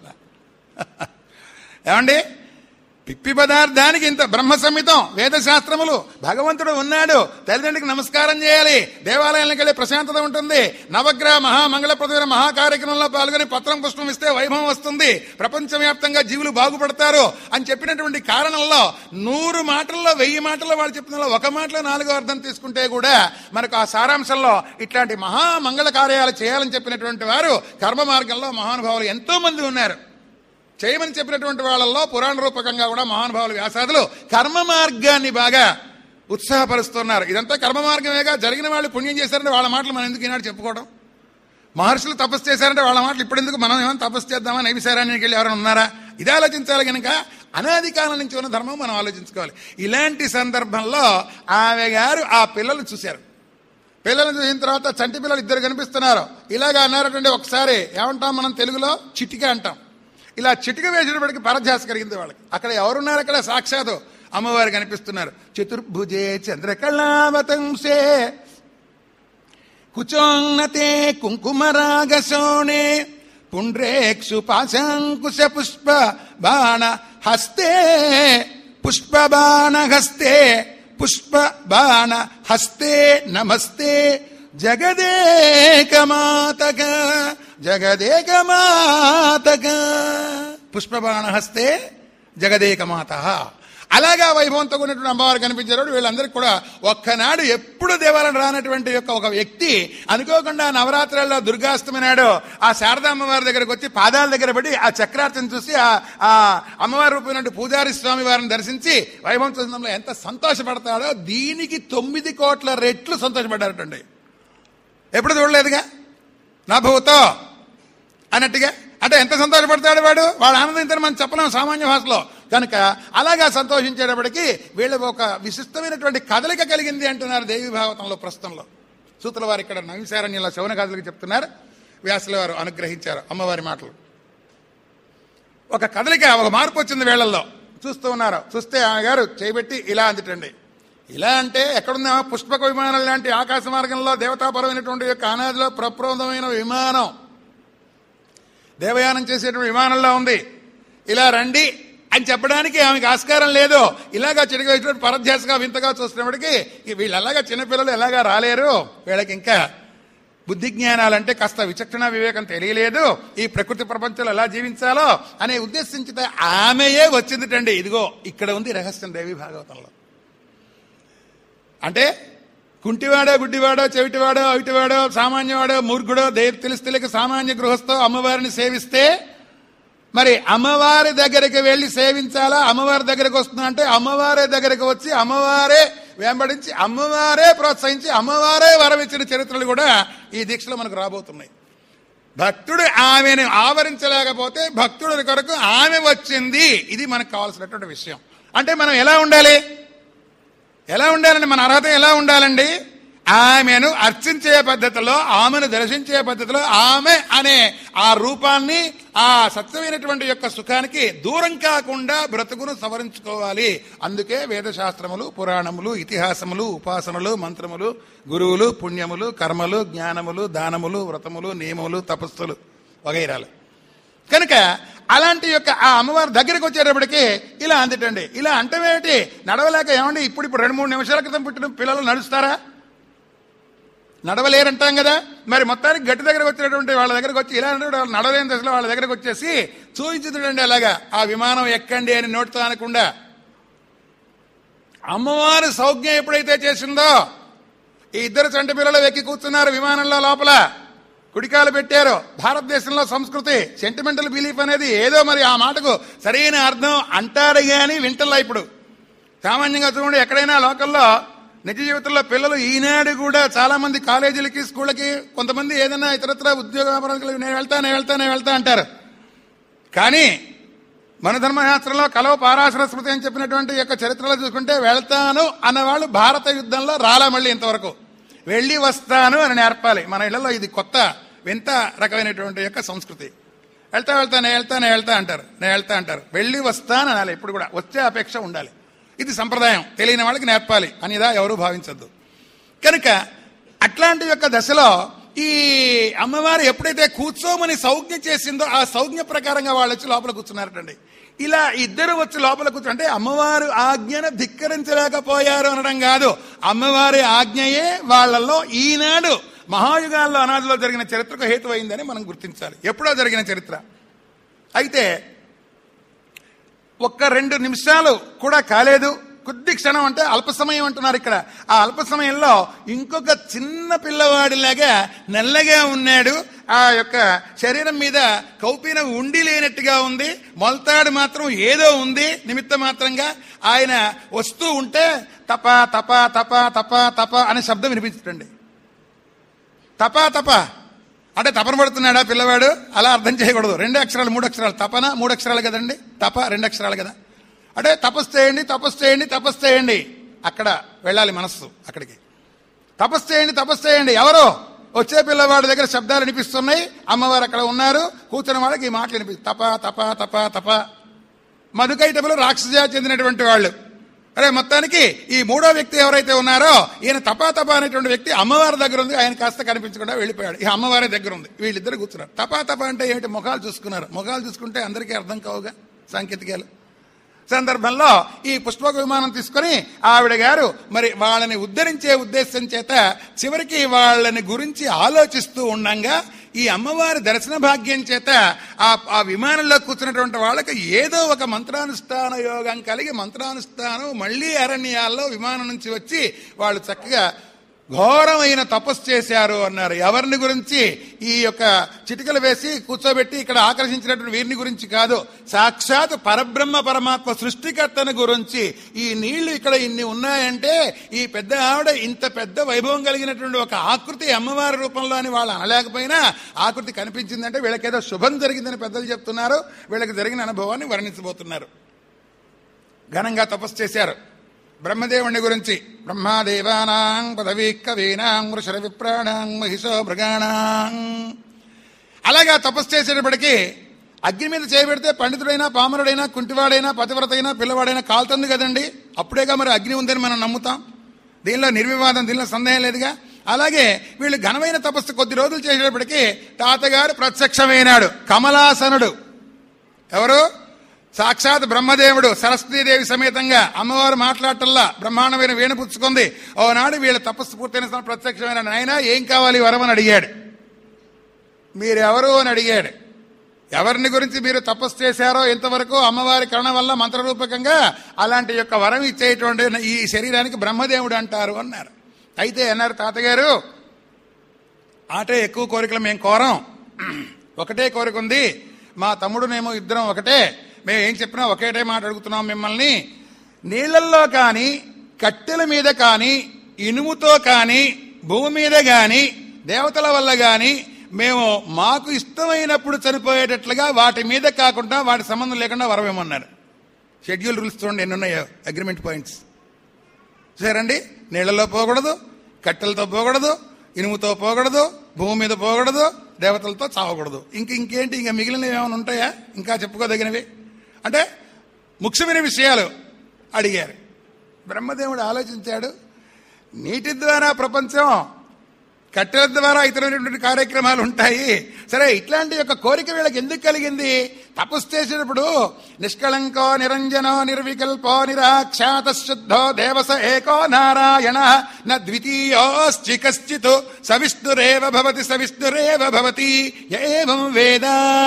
ఏమండి, పిప్పి పదార్థానికి ఇంత బ్రహ్మ సంహితం, వేదశాస్త్రములు, భగవంతుడు ఉన్నాడు, తల్లిదండ్రికి నమస్కారం చేయాలి, దేవాలయాలకు వెళ్ళి ప్రశాంతత ఉంటుంది, నవగ్రహ మహామంగళప్రదమైన మహాకార్యక్రమంలో పాల్గొని పత్రం పుష్పం ఇస్తే వైభవం వస్తుంది, ప్రపంచవ్యాప్తంగా జీవులు బాగుపడతారు అని చెప్పినటువంటి కారణంలో నూరు మాటల్లో వెయ్యి మాటల్లో వాళ్ళు చెప్పిన ఒక మాటలో నాలుగో అర్థం తీసుకుంటే కూడా మనకు ఆ సారాంశంలో ఇట్లాంటి మహామంగళ కార్యాలు చేయాలని చెప్పినటువంటి వారు కర్మ మార్గంలో మహానుభావులు ఎంతో మంది ఉన్నారు. చేయమని చెప్పినటువంటి వాళ్ళల్లో పురాణ రూపకంగా కూడా మహానుభావులు వ్యాసాదులు కర్మ మార్గాన్ని బాగా ఉత్సాహపరుస్తున్నారు. ఇదంతా కర్మ మార్గమేగా. జరిగిన వాళ్ళు పుణ్యం చేశారంటే వాళ్ళ మాటలు మనం ఎందుకు ఈనాడు చెప్పుకోవడం? మహర్షులు తపస్సు చేశారంటే వాళ్ళ మాటలు ఇప్పుడు ఎందుకు మనం ఏమైనా తపస్సు చేద్దామా? నైవిశారానికి వెళ్ళి ఎవరైనా ఉన్నారా? ఇదే ఆలోచించాలి. కనుక అనాది కాలం నుంచి ఉన్న ధర్మం మనం ఆలోచించుకోవాలి. ఇలాంటి సందర్భంలో ఆమె గారు ఆ పిల్లలు చూశారు. పిల్లలను చూసిన తర్వాత చంటి పిల్లలు ఇద్దరు కనిపిస్తున్నారు. ఇలాగా అన్నారంటే ఒకసారి ఏమంటాం మనం తెలుగులో? చిటిక అంటాం. ఇలా చిటిక వేసేటప్పటికి పరధ్యాస కలిగింది వాళ్ళకి. అక్కడ ఎవరున్నారు? అక్కడ సాక్షాత్తు అమ్మవారు కనిపిస్తున్నారు. చతుర్భుజే చంద్రకళావతంసే కుచోన్నతే కుంకుమరాగశోణే పుండ్రేక్షు పాశాంకుశ పుష్ప బాణ హస్తే పుష్ప బాణ హస్తే పుష్ప బాణ హస్తే నమస్తే జగదేకమాతక జగదేకమాతక పుష్పబాణహస్తే జగదేకమాత. అలాగా వైభవంతో ఉన్నటువంటి అమ్మవారు కనిపించారు. వీళ్ళందరికీ కూడా ఒక్కనాడు ఎప్పుడు దేవాలయం రానటువంటి యొక్క ఒక వ్యక్తి అనుకోకుండా నవరాత్రుల్లో దుర్గాష్టమి నాడు ఆ శారదా అమ్మవారి దగ్గరకు వచ్చి పాదాల దగ్గర పడి ఆ చక్రార్చన చూసి ఆ అమ్మవారి రూపమైనటువంటి పూజారి స్వామి వారిని దర్శించి వైభవం చూసడంలో ఎంత సంతోషపడతాడో దీనికి తొమ్మిది కోట్ల రెట్లు సంతోషపడ్డారటండి. ఎప్పుడు చూడలేదుగా నా భూతో అన్నట్టుగా. అంటే ఎంత సంతోషపడతాడు వాడు, వాడు ఆనందం ఇంత మనం చెప్పలేం సామాన్య భాషలో. కనుక అలాగా సంతోషించేటప్పటికీ వీళ్ళకి ఒక విశిష్టమైనటువంటి కదలిక కలిగింది అంటున్నారు దేవి భాగవతంలో. ప్రస్తుతంలో సూత్రుల వారు ఇక్కడ నైమిశారణ్యంలో శౌన కథలకి చెప్తున్నారు. వ్యాసుల వారు అనుగ్రహించారు అమ్మవారి మాటలు. ఒక కదలిక, ఒక మార్పు వచ్చింది వీళ్ళల్లో. చూస్తూ ఉన్నారు. చూస్తే ఆమె గారు చేయబెట్టి ఇలా అందిటండి. ఇలా అంటే ఎక్కడుందా పుష్పక విమానం లాంటి ఆకాశ మార్గంలో దేవతాపరమైనటువంటి యొక్క అనాదిలో ప్రప్రోదమైన విమానం దేవయానం చేసేటువంటి విమానంలో ఉంది. ఇలా రండి అని చెప్పడానికి ఆమెకు ఆస్కారం లేదు. ఇలాగా చిడిగా పరధ్యాసగా వింతగా చూస్తున్నప్పటికీ వీళ్ళు అలాగా చిన్నపిల్లలు ఎలాగా రాలేరు, వీళ్ళకి ఇంకా బుద్ధి జ్ఞానాలంటే కాస్త విచక్షణ వివేకం తెలియలేదు, ఈ ప్రకృతి ప్రపంచంలో ఎలా జీవించాలో అనే ఉద్దేశించితే ఆమెయే వచ్చిందిటండి. ఇదిగో ఇక్కడ ఉంది రహస్యం దేవి భాగవతంలో. అంటే కుంటివాడో గుడ్డివాడో చెవిటివాడో అవిటివాడో సామాన్యవాడో మూర్ఖుడో దేవి తెలిసి తెలియక సామాన్య గృహస్థో అమ్మవారిని సేవిస్తే మరి అమ్మవారి దగ్గరికి వెళ్ళి సేవించాలా, అమ్మవారి దగ్గరికి వస్తున్నా అంటే అమ్మవారి దగ్గరికి వచ్చి అమ్మవారే వెంబడించి అమ్మవారే ప్రోత్సహించి అమ్మవారే వరమిచ్చిన చరిత్రలు కూడా ఈ దీక్షలో మనకు రాబోతున్నాయి. భక్తుడు ఆమెను ఆవరించలేకపోతే భక్తుడి కొరకు ఆమె వచ్చింది. ఇది మనకు కావాల్సినటువంటి విషయం. అంటే మనం ఎలా ఉండాలి ఎలా ఉండాలండి మన అర్హత ఎలా ఉండాలండి? ఆమెను అర్చించే పద్ధతిలో, ఆమెను దర్శించే పద్ధతిలో, ఆమె అనే ఆ రూపాన్ని ఆ సత్యమైనటువంటి యొక్క సుఖానికి దూరం కాకుండా బ్రతుకును సవరించుకోవాలి. అందుకే వేదశాస్త్రములు, పురాణములు, ఇతిహాసములు, ఉపాసనలు, మంత్రములు, గురువులు, పుణ్యములు, కర్మలు, జ్ఞానములు, దానములు, వ్రతములు, నియమములు, తపస్సులు వగైరాలు. కనుక అలాంటి యొక్క ఆ అమ్మవారి దగ్గరికి వచ్చేటప్పటికి ఇలా అందిటండి. ఇలా అంటమేమిటి, నడవలేక ఏమండి ఇప్పుడు ఇప్పుడు రెండు మూడు నిమిషాల క్రితం పుట్టిన పిల్లలు నడుస్తారా? నడవలేరంటాం కదా. మరి మొత్తానికి గట్టి దగ్గరకు వచ్చినటువంటి వాళ్ళ దగ్గరకు వచ్చి ఇలా అంటే నడవలేని దశలో వాళ్ళ దగ్గరకు వచ్చేసి చూపించుదండి అలాగా ఆ విమానం ఎక్కండి అని నోటితో అనకుండా. అమ్మవారి సౌజ్ఞ ఎప్పుడైతే చేసిందో ఈ ఇద్దరు చంటి పిల్లలు ఎక్కి కూర్చున్నారు విమానంలో, లోపల కుడికాలు పెట్టారు. భారతదేశంలో సంస్కృతి సెంటిమెంటల్ బిలీఫ్ అనేది ఏదో మరి ఆ మాటకు సరైన అర్థం అంటారు కానీ వింటల్లా. ఇప్పుడు సామాన్యంగా చూడండి, ఎక్కడైనా లోకల్లో నిజ జీవితంలో పిల్లలు ఈనాడు కూడా చాలా మంది కాలేజీలకి స్కూళ్ళకి కొంతమంది ఏదైనా ఇతరత్ర ఉద్యోగ వ్యాపారాలకు నేను వెళ్తా నేను వెళ్తా నేను వెళ్తా అంటారు. కానీ మన ధర్మశాస్త్రంలో కలవ పారాశర స్మృతి అని చెప్పినటువంటి యొక్క చరిత్రలో చూసుకుంటే వెళ్తాను అన్నవాళ్ళు భారత యుద్ధంలో రాలా మళ్ళీ ఇంతవరకు. వెళ్ళి వస్తాను అని నేర్పాలి. మన ఇళ్లలో ఇది కొత్త వింత రకమైనటువంటి యొక్క సంస్కృతి. వెళ్తా వెళ్తా నేను వెళ్తా నేను వెళ్తా అంటారు నేను వెళ్తా అంటారు వెళ్ళి వస్తాను అనాలి. ఇప్పుడు కూడా వచ్చే అపేక్ష ఉండాలి. ఇది సంప్రదాయం, తెలియని వాళ్ళకి నేర్పాలి అనేదా ఎవరు భావించద్దు. కనుక అట్లాంటి యొక్క దశలో ఈ అమ్మవారు ఎప్పుడైతే కూర్చోమని సౌజ్ఞ చేసిందో ఆ సౌజ్ఞ ప్రకారంగా వాళ్ళు వచ్చి లోపల కూర్చున్నారటండి. ఇలా ఇద్దరు వచ్చి లోపల కూర్చుంటే అమ్మవారు ఆజ్ఞను ధిక్కరించలేకపోయారు అనడం కాదు, అమ్మవారి ఆజ్ఞయే వాళ్లలో ఈనాడు మహాయుగాల్లో అనాదిలో జరిగిన చరిత్రకు హేతువైందని మనం గుర్తించాలి. ఎప్పుడో జరిగిన చరిత్ర అయితే ఒక్క రెండు నిమిషాలు కూడా కాలేదు, కొద్ది క్షణం అంటే అల్ప సమయం అంటున్నారు ఇక్కడ. ఆ అల్ప సమయంలో ఇంకొక చిన్న పిల్లవాడిలాగా నల్లగా ఉన్నాడు. ఆ యొక్క శరీరం మీద కౌపీన ఉండి లేనట్టుగా ఉంది, మొలతాడు మాత్రం ఏదో ఉంది నిమిత్త మాత్రంగా. ఆయన వస్తూ ఉంటే తప తప తప తప తప అనే శబ్దం వినిపించండి. తప తప అంటే తపన పడుతున్నాడా పిల్లవాడు, అలా అర్థం చేయకూడదు. రెండు అక్షరాలు మూడు అక్షరాలు, తపన మూడు అక్షరాలు కదండి, తప రెండు అక్షరాలు కదా. అంటే తపస్సు చేయండి తపస్సు చేయండి తపస్సు చేయండి, అక్కడ వెళ్ళాలి మనస్సు అక్కడికి. తపస్సు చేయండి తపస్సు చేయండి, ఎవరో వచ్చే పిల్లవాడి దగ్గర శబ్దాలు వినిపిస్తున్నాయి, అమ్మవారు అక్కడ ఉన్నారు, కూర్చున్న వాళ్ళకి ఈ మాటలు వినిపిస్తుంది. తప తప తప తప. మధుకైటములు రాక్షస చెందినటువంటి వాళ్ళు. అరే మొత్తానికి ఈ మూడో వ్యక్తి ఎవరైతే ఉన్నారో ఈయన తపా తప అనేటువంటి వ్యక్తి అమ్మవారి దగ్గర ఉంది, ఆయన కాస్త కనిపించకుండా వెళ్ళిపోయాడు. ఈ అమ్మవారి దగ్గర ఉంది, వీళ్ళిద్దరు కూర్చున్నారు. తపా తప అంటే ఏమిటి, ముఖాలు చూసుకున్నారు. ముఖాలు చూసుకుంటే అందరికీ అర్థం కావుగా సాంకేతికాలు. సందర్భంలో ఈ పుష్పక విమానం తీసుకొని ఆవిడ గారు మరి వాళ్ళని ఉద్ధరించే ఉద్దేశం చేత చివరికి వాళ్ళని గురించి ఆలోచిస్తూ ఉండంగా ఈ అమ్మవారి దర్శన భాగ్యం చేత ఆ ఆ విమానంలో కూర్చున్నటువంటి వాళ్ళకి ఏదో ఒక మంత్రానుష్ఠాన యోగం కలిగి మంత్రానుష్ఠానం మళ్లీ అరణ్యాల్లో విమానం నుంచి వచ్చి వాళ్ళు చక్కగా ఘోరమైన తపస్సు చేశారు అన్నారు. ఎవరిని గురించి, ఈ యొక్క చిటికలు వేసి కూర్చోబెట్టి ఇక్కడ ఆకర్షించినటువంటి వీరిని గురించి కాదు, సాక్షాత్ పరబ్రహ్మ పరమాత్మ సృష్టికర్తని గురించి. ఈ నీళ్లు ఇక్కడ ఇన్ని ఉన్నాయంటే ఈ పెద్ద ఆవిడ ఇంత పెద్ద వైభవం కలిగినటువంటి ఒక ఆకృతి అమ్మవారి రూపంలో అని వాళ్ళు అనలేకపోయినా ఆకృతి కనిపించిందంటే వీళ్ళకేదో శుభం జరిగిందని పెద్దలు చెప్తున్నారు. వీళ్ళకి జరిగిన అనుభవాన్ని వర్ణించబోతున్నారు. ఘనంగా తపస్సు చేశారు బ్రహ్మదేవుని గురించి. బ్రహ్మాదేవానాం పదవీ కవీనాం వృషర విప్రాణాం మహిషో మృగాణాం. అలాగా తపస్సు చేసేటప్పటికీ అగ్ని మీద చేయబెడితే పండితుడైనా పామరుడైనా కుంటివాడైనా పతివ్రతైనా పిల్లవాడైనా కాలుతుంది కదండి. అప్పుడేగా మరి అగ్ని ఉందని మనం నమ్ముతాం. దీనిలో నిర్వివాదం, దీనిలో సందేహం లేదుగా. అలాగే వీళ్ళు ఘనమైన తపస్సు కొద్ది రోజులు చేసేటప్పటికీ తాతగారు ప్రత్యక్షమైనాడు. కమలాసనుడు ఎవరు? సాక్షాత్ బ్రహ్మదేవుడు సరస్వతీదేవి సమేతంగా. అమ్మవారు మాట్లాడటల్లా బ్రహ్మాండమైన వీణ పుచ్చుకుంది. ఓనాడు వీళ్ళ తపస్సు పూర్తయిన ప్రత్యక్షమైన నాయన ఏం కావాలి వరం అని అడిగాడు. మీరెవరు అని అడిగాడు. ఎవరిని గురించి మీరు తపస్సు చేశారో ఇంతవరకు అమ్మవారి కరుణ వల్ల మంత్రరూపకంగా అలాంటి యొక్క వరం ఇచ్చేటువంటి ఈ శరీరానికి బ్రహ్మదేవుడు అంటారు అన్నారు. అయితే అన్నారు తాతగారు, ఆటే ఎక్కువ కోరికలు మేము కోరం, ఒకటే కోరిక ఉంది. మా తమ్ముడునేమో ఇద్దరం ఒకటే, మేము ఏం చెప్పినా ఒకేటే మాట అడుగుతున్నాం మిమ్మల్ని. నీళ్లల్లో కానీ కట్టెల మీద కానీ ఇనుముతో కానీ భూమి మీద కానీ దేవతల వల్ల కానీ మేము మాకు ఇష్టమైనప్పుడు చనిపోయేటట్లుగా వాటి మీద కాకుండా వాటి సంబంధం లేకుండా వరమేమన్నారు. షెడ్యూల్ రూల్స్ చూడండి ఎన్ని ఉన్నాయో, అగ్రిమెంట్ పాయింట్స్ సరేండి. నీళ్లలో పోకూడదు, కట్టెలతో పోకూడదు, ఇనుముతో పోకూడదు, భూమి మీద పోకూడదు, దేవతలతో చావకూడదు. ఇంక ఇంకేంటి ఇంకా మిగిలినవి ఏమైనా ఉంటాయా ఇంకా చెప్పుకోదగినవి అంటే ముఖ్యమైన విషయాలు అడిగారు. బ్రహ్మదేవుడు ఆలోచించాడు. నీటి ద్వారా ప్రపంచం, కట్టెల ద్వారా ఇతరమైనటువంటి కార్యక్రమాలు ఉంటాయి. సరే, ఇట్లాంటి యొక్క కోరిక వీళ్ళకి ఎందుకు కలిగింది? తపస్సు చేసేటప్పుడు నిష్కళంకో నిరంజనో నిర్వికల్పో నిరాఖ్యాత శుద్ధో దేవస ఏకో నారాయణ న ద్వితీయోస్తి కశ్చిత్ సవిష్ణురేవ భవతి సవిష్ణురేవ భవతి ఏవం వేద.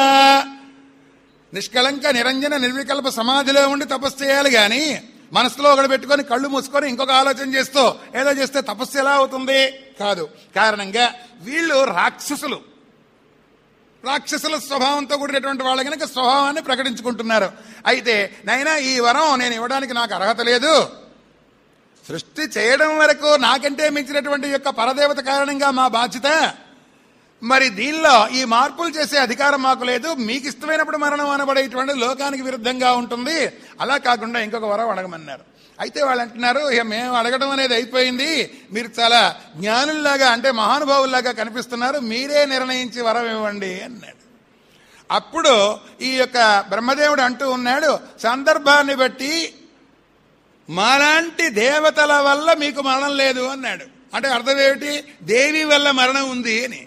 నిష్కళంక నిరంజన నిర్వికల్ప సమాధిలో ఉండి తపస్సు చేయాలి గాని మనసులో ఒకటి పెట్టుకొని కళ్ళు మూసుకొని ఇంకొక ఆలోచన చేస్తూ ఏదో చేస్తే తపస్సు ఎలా అవుతుంది? కాదు. కారణంగా వీళ్ళు రాక్షసులు, రాక్షసుల స్వభావంతో కూడినటువంటి వాళ్ళ కనుక స్వభావాన్ని ప్రకటించుకుంటున్నారు. అయితే నైనా ఈ వరం నేను ఇవ్వడానికి నాకు అర్హత లేదు. సృష్టి చేయడం వరకు నాకంటే మించినటువంటి యొక్క పరదేవత కారణంగా మా బాధ్యత. మరి దీనిలో ఈ మార్పులు చేసే అధికారం మాకు లేదు. మీకు ఇష్టమైనప్పుడు మరణం అనబడేటువంటి లోకానికి విరుద్ధంగా ఉంటుంది. అలా కాకుండా ఇంకొక వరం అడగమన్నారు. అయితే వాళ్ళు అంటున్నారు, ఇక మేము అడగడం అనేది అయిపోయింది, మీరు చాలా జ్ఞానుల్లాగా అంటే మహానుభావుల్లాగా కనిపిస్తున్నారు, మీరే నిర్ణయించి వరం ఇవ్వండి అన్నాడు. అప్పుడు ఈ యొక్క బ్రహ్మదేవుడు అంటూ ఉన్నాడు, సందర్భాన్ని బట్టి మాలాంటి దేవతల వల్ల మీకు మరణం లేదు అన్నాడు. అంటే అర్థం ఏమిటి? దేవి వల్ల మరణం ఉంది అని.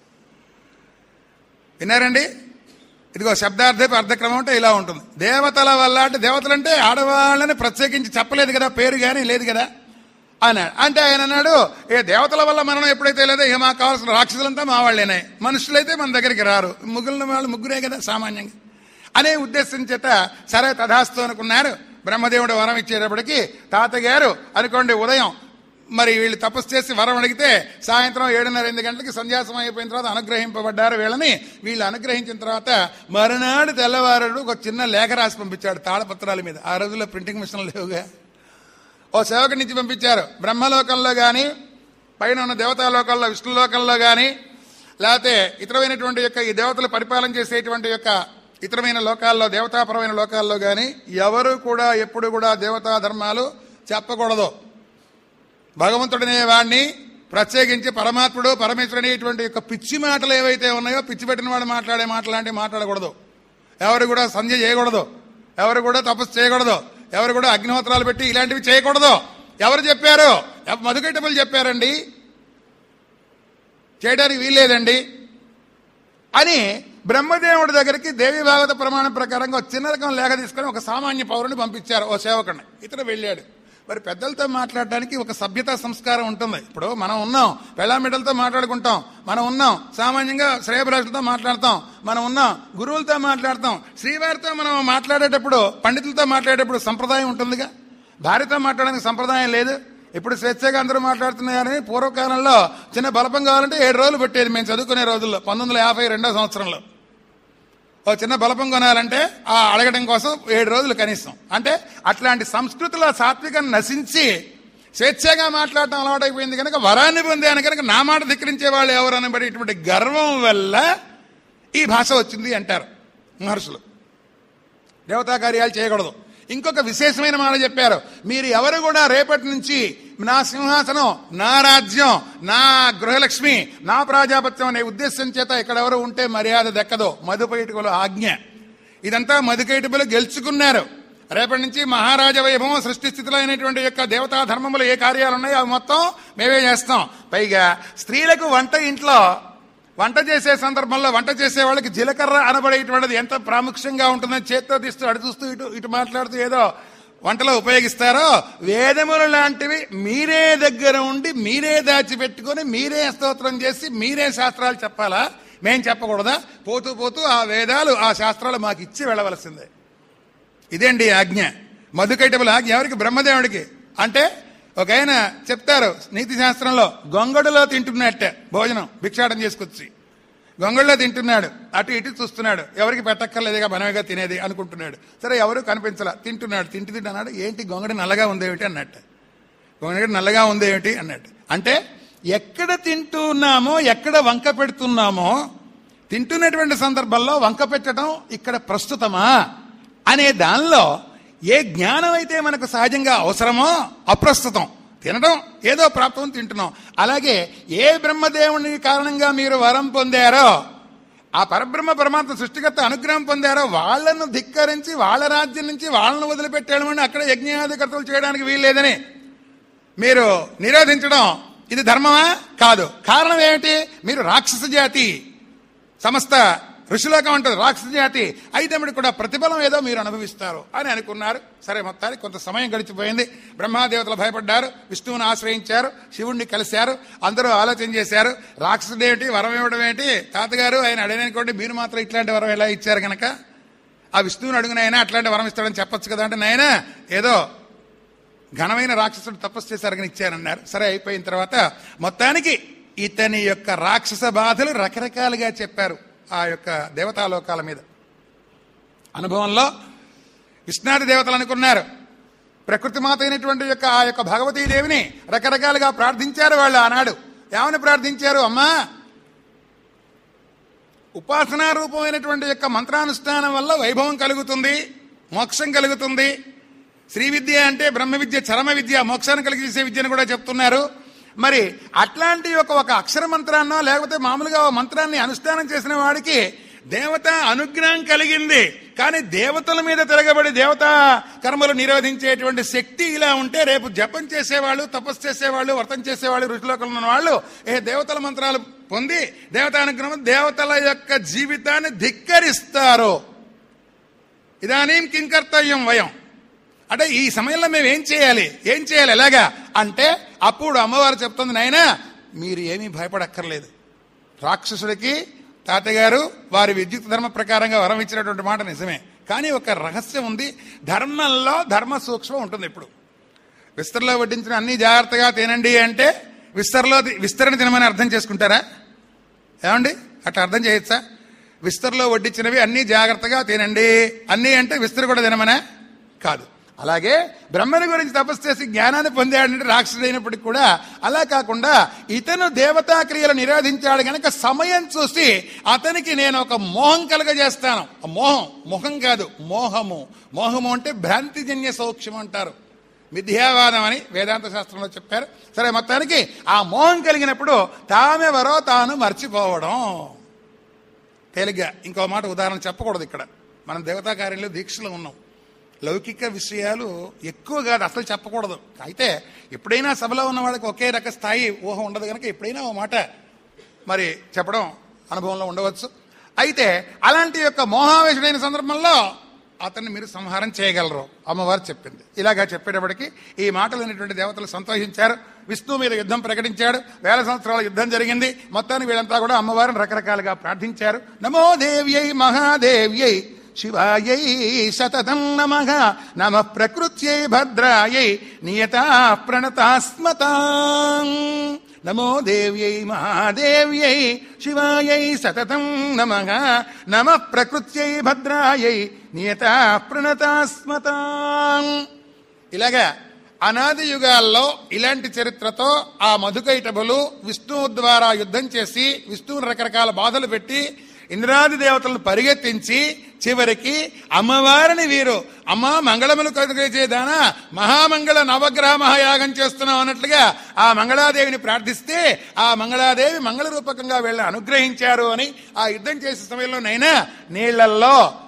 విన్నారండి? ఇదిగో శబ్దార్థపు అర్థక్రమం అంటే ఇలా ఉంటుంది. దేవతల వల్ల అంటే దేవతలు అంటే ఆడవాళ్ళని ప్రత్యేకించి చెప్పలేదు కదా, పేరు కానీ లేదు కదా అన్నాడు. అంటే ఆయన అన్నాడు, ఏ దేవతల వల్ల మరణం ఎప్పుడైతే లేదో ఇక మాకు కావాల్సిన రాక్షసులంతా మా వాళ్ళేనే, మనుషులైతే మన దగ్గరికి రారు, ముగ్గురిన వాళ్ళు ముగ్గురే కదా సామాన్యంగా అనే ఉద్దేశం చేత సరే తథాస్తు అనుకున్నారు. బ్రహ్మదేవుడు వరం ఇచ్చేటప్పటికి తాతగారు అనుకోండి ఉదయం మరి వీళ్ళు తపస్సు చేసి వరం అడిగితే సాయంత్రం ఏడున్నర ఎనిమిది గంటలకి సంధ్యాసమయం అయిపోయిన తర్వాత అనుగ్రహింపబడ్డారు వీళ్ళని. వీళ్ళు అనుగ్రహించిన తర్వాత మరునాడు తెల్లవారుడు ఒక చిన్న లేఖ రాసి పంపించాడు తాళపత్రాల మీద. ఆ రోజుల్లో ప్రింటింగ్ మిషన్లు లేవుగా. ఓ సేవకుడి నుంచి పంపించారు. బ్రహ్మలోకంలో కానీ పైన ఉన్న దేవతాలోకంలో విష్ణులోకంలో కానీ లేకపోతే ఇతరమైనటువంటి యొక్క ఈ దేవతలు పరిపాలన చేసేటువంటి యొక్క ఇతరమైన లోకాల్లో దేవతాపరమైన లోకాల్లో కానీ ఎవరు కూడా ఎప్పుడు కూడా దేవతా ధర్మాలు చెప్పకూడదు. భగవంతుడనే వాడిని ప్రత్యేకించి పరమాత్ముడు పరమేశ్వరుడు అనేటువంటి యొక్క పిచ్చి మాటలు ఏవైతే ఉన్నాయో పిచ్చి పెట్టిన వాడు మాట్లాడే మాటలు లాంటివి మాట్లాడకూడదు. ఎవరు కూడా సంధ్య చేయకూడదు, ఎవరు కూడా తపస్సు చేయకూడదు, ఎవరు కూడా అగ్నిహోత్రాలు పెట్టి ఇలాంటివి చేయకూడదు. ఎవరు చెప్పారు? మధుకైటపులు చెప్పారండి, చేయడానికి వీల్లేదండి అని బ్రహ్మదేవుడి దగ్గరికి దేవి భాగవత ప్రమాణం ప్రకారంగా చిన్న రకం లేఖ తీసుకొని ఒక సామాన్య పౌరుని పంపించారు, ఓ సేవకుడిని. ఇతను వెళ్ళాడు. మరి పెద్దలతో మాట్లాడడానికి ఒక సభ్యతా సంస్కారం ఉంటుంది. ఇప్పుడు మనం ఉన్నాం, పెళ్ళామిడ్డలతో మాట్లాడుకుంటాం, మనం ఉన్నాం, సామాన్యంగా శ్రేయభిలాషులతో మాట్లాడతాం, మనం ఉన్నాం, గురువులతో మాట్లాడతాం, శ్రీవారితో మనం మాట్లాడేటప్పుడు పండితులతో మాట్లాడేటప్పుడు సంప్రదాయం ఉంటుందిగా. భార్యతో మాట్లాడడానికి సంప్రదాయం లేదు. ఇప్పుడు స్వేచ్ఛగా అందరూ మాట్లాడుతున్నారని పూర్వకాలంలో చిన్న బలపం కావాలంటే ఏడు రోజులు పెట్టేది మేము చదువుకునే రోజుల్లో, పంతొమ్మిది వందల యాభై రెండో సంవత్సరంలో. ఓ చిన్న బలపం కొనాలంటే ఆ అడగడం కోసం ఏడు రోజులు కనీసం. అంటే అట్లాంటి సంస్కృతిలో సాత్వికం నశించి స్వేచ్ఛగా మాట్లాడటం అలవాటైపోయింది కనుక వరాన్ని పొందాను కనుక నా మాట ధిక్కరించే వాళ్ళు ఎవరు అనబడేటువంటి గర్వం వల్ల ఈ భాష వచ్చింది అంటారు మహర్షులు. దేవతా కార్యాలు చేయకూడదు. ఇంకొక విశేషమైన మాట చెప్పారు, మీరు ఎవరు కూడా రేపటి నుంచి నా సింహాసనం, నా రాజ్యం, నా గృహలక్ష్మి, నా ప్రాజాపత్యం అనే ఉద్దేశం చేత ఇక్కడ ఎవరు ఉంటే మర్యాద దక్కదు. మధుకైటపుల ఆజ్ఞ. ఇదంతా మధుకైటపులు గెలుచుకున్నారు. రేపటి నుంచి మహారాజ వైభవం సృష్టి స్థితిలో అయినటువంటి యొక్క దేవతా ధర్మములు ఏ కార్యాలు ఉన్నాయో అవి మొత్తం మేమే చేస్తాం. పైగా స్త్రీలకు వంట ఇంట్లో వంట చేసే సందర్భంలో వంట చేసే వాళ్ళకి జీలకర్ర అనబడేటువంటిది ఎంత ప్రాముఖ్యంగా ఉంటుందని చేత్తో తీస్తూ అటు చూస్తూ ఇటు ఇటు మాట్లాడుతూ ఏదో వంటలో ఉపయోగిస్తారో, వేదములు లాంటివి మీరే దగ్గర ఉండి మీరే దాచిపెట్టుకుని మీరే స్తోత్రం చేసి మీరే శాస్త్రాలు చెప్పాలా? మేం చెప్పకూడదా? పోతూ పోతూ ఆ వేదాలు ఆ శాస్త్రాలు మాకు ఇచ్చి వెళ్ళవలసిందే. ఇదేంటి ఆజ్ఞ. మధుకైటబుల ఆజ్ఞ ఎవరికి? బ్రహ్మదేవుడికి. అంటే ఒక ఆయన చెప్తారు నీతి శాస్త్రంలో, గొంగడులో తింటున్నట్టే భోజనం భిక్షాటం చేసుకొచ్చి గొంగళ్ళలో తింటున్నాడు, అటు ఇటు చూస్తున్నాడు, ఎవరికి పెట్టక్కర్లేదుగా మనమేగా తినేది అనుకుంటున్నాడు. సరే ఎవరు కనిపించలా, తింటున్నాడు. తింటి తింటు అన్నాడు, ఏంటి గొంగడి నల్లగా ఉందేమిటి అన్నట్టు. గొంగడి నల్లగా ఉందేమిటి అన్నట్టు. అంటే ఎక్కడ తింటున్నామో ఎక్కడ వంక పెడుతున్నామో, తింటున్నటువంటి సందర్భంలో వంక పెట్టడం ఇక్కడ ప్రస్తుతమా అనే దానిలో ఏ జ్ఞానం అయితే మనకు సహజంగా అవసరమో అప్రస్తుతం. తినడం ఏదో ప్రాప్తం తింటున్నాం. అలాగే ఏ బ్రహ్మదేవుని కారణంగా మీరు వరం పొందారో, ఆ పరబ్రహ్మ పరమాత్మ సృష్టికర్త అనుగ్రహం పొందారో వాళ్ళను ధిక్కరించి వాళ్ళ రాజ్యం నుంచి వాళ్ళను వదిలిపెట్టేయడం, అక్కడ యజ్ఞాధికర్తలు చేయడానికి వీల్లేదని మీరు నిరోధించడం ఇది ధర్మమా? కాదు. కారణం ఏమిటి? మీరు రాక్షస జాతి, సమస్త ఋషిలోకం ఉంటుంది రాక్షస జాతి, అయితే కూడా ప్రతిఫలం ఏదో మీరు అనుభవిస్తారు అని అనుకున్నారు. సరే, మొత్తానికి కొంత సమయం గడిచిపోయింది. బ్రహ్మాదేవతలు భయపడ్డారు, విష్ణువుని ఆశ్రయించారు, శివుణ్ణి కలిశారు. అందరూ ఆలోచన చేశారు, రాక్షసుడేమిటి వరం ఇవ్వడం ఏంటి? తాతగారు ఆయన అడిగినటువంటి మీరు మాత్రం ఇట్లాంటి వరం ఎలా ఇచ్చారు కనుక ఆ విష్ణువుని అడుగున అయినా అట్లాంటి వరం ఇస్తాడని చెప్పొచ్చు కదా. అంటే నాయన ఏదో ఘనమైన రాక్షసుడు తపస్సు చేశారు కానీ ఇచ్చారన్నారు. సరే, అయిపోయిన తర్వాత మొత్తానికి ఇతని యొక్క రాక్షస బాధలు రకరకాలుగా చెప్పారు ఆ యొక్క దేవతాలోకాల మీద. అనుభవంలో విష్ణాది దేవతలు అనుకున్నారు, ప్రకృతి మాత అయినటువంటి యొక్క ఆ యొక్క భగవతీదేవిని రకరకాలుగా ప్రార్థించారు వాళ్ళు ఆనాడు. ఏమని ప్రార్థించారు? అమ్మా, ఉపాసనా రూపమైనటువంటి యొక్క మంత్రానుష్ఠానం వల్ల వైభవం కలుగుతుంది, మోక్షం కలుగుతుంది. శ్రీ విద్య అంటే బ్రహ్మ విద్య, చరమ విద్య, మోక్షాన్ని కలిగించే విద్యను కూడా చెప్తున్నారు. మరి అట్లాంటి ఒక ఒక అక్షర మంత్రాన్నో లేకపోతే మామూలుగా మంత్రాన్ని అనుష్ఠానం చేసిన వాడికి దేవత అనుగ్రహం కలిగింది. కానీ దేవతల మీద తిరగబడి దేవతా కర్మలు నిరోధించేటువంటి శక్తి ఇలా ఉంటే రేపు జపం చేసేవాళ్ళు, తపస్సు చేసేవాళ్ళు, వ్రతం చేసేవాళ్ళు, ఋషిలోకంలో ఉన్న వాళ్ళు ఏ దేవతల మంత్రాలు పొంది దేవతానుగ్రహం దేవతల యొక్క జీవితాన్ని ధిక్కరిస్తారు. ఇదానీం కింకర్తవ్యం వయం. అంటే ఈ సమయంలో మేము ఏం చేయాలి ఏం చేయాలి ఎలాగా అంటే అప్పుడు అమ్మవారు చెప్తుంది, నాయనా మీరు ఏమీ భయపడక్కర్లేదు. రాక్షసుడికి తాతగారు వారి విద్యుత్ ధర్మ ప్రకారంగా వరం ఇచ్చినటువంటి మాట నిజమే. కానీ ఒక రహస్యం ఉంది, ధర్మంలో ధర్మ సూక్ష్మం ఉంటుంది. ఇప్పుడు విస్తరలో వడ్డించిన అన్ని జాగ్రత్తగా తినండి అంటే విస్తరలో విస్తరణ తినమని అర్థం చేసుకుంటారా? ఏమండి అట్లా అర్థం చేయొచ్చా? విస్తరలో వడ్డించినవి అన్ని జాగ్రత్తగా తినండి అన్నీ అంటే విస్తర కూడా తినమనే కాదు. అలాగే బ్రహ్మని గురించి తపస్సు చేసి జ్ఞానాన్ని పొందాడంటే రాక్షసుడైనప్పటికీ కూడా అలా కాకుండా ఇతను దేవతా క్రియలు నిరోధించాడు గనక సమయం చూసి అతనికి నేను ఒక మోహం కలగజేస్తాను. మోహం మొహం కాదు, మోహము. మోహము అంటే భ్రాంతిజన్య సౌక్ష్యం అంటారు, మిథ్యావాదం అని వేదాంత శాస్త్రంలో చెప్పారు. సరే, మొత్తానికి ఆ మోహం కలిగినప్పుడు తామెవరో తాను మర్చిపోవడం. తేలిగ్గా ఇంకో మాట ఉదాహరణ చెప్పకూడదు. ఇక్కడ మనం దేవతా కార్యంలో దీక్షలో ఉన్నాం. లౌకిక విషయాలు ఎక్కువ కాదు, అసలు చెప్పకూడదు. అయితే ఎప్పుడైనా సభలో ఉన్న వాళ్ళకి ఒకే రక స్థాయి ఊహ ఉండదు కనుక ఎప్పుడైనా ఓ మాట మరి చెప్పడం అనుభవంలో ఉండవచ్చు. అయితే అలాంటి యొక్క మోహావేశుడైన సందర్భంలో అతన్ని మీరు సంహారం చేయగలరు అమ్మవారు చెప్పింది. ఇలాగా చెప్పేటప్పటికి ఈ మాటలు అనేటువంటి దేవతలు సంతోషించారు. విష్ణువు మీద యుద్ధం ప్రకటించాడు. వేల సంవత్సరాల యుద్ధం జరిగింది. మొత్తానికి వీళ్ళంతా కూడా అమ్మవారిని రకరకాలుగా ప్రార్థించారు. నమో దేవ్యై మహాదేవ్యై శివాయై సతతం నమః నమః ప్రకృత్యై భద్రాయై నియతా ప్రణతాస్మతాం. నమో దేవ్యై మహాదేవ్యై శివాయై సతతం నమః నమః ప్రకృత్యై భద్రాయై నియతా ప్రణతాస్మతాం. ఇలాగా అనాది యుగాల్లో ఇలాంటి చరిత్రతో ఆ మధుకైటభులు విష్ణువు ద్వారా యుద్ధం చేసి విష్ణువుని రకరకాల బాధలు పెట్టి ఇంద్రాది దేవతలను పరిగెత్తించి చివరికి అమ్మవారిని వీరు అమ్మ మంగళములు కలుగజేదానా మహామంగళ నవగ్రహ మహాయాగం చేస్తున్నాం అన్నట్లుగా ఆ మంగళాదేవిని ప్రార్థిస్తే ఆ మంగళాదేవి మంగళ రూపకంగా వీళ్ళని అనుగ్రహించారు అని ఆ యుద్ధం చేసే సమయంలో నైనా నీళ్లల్లో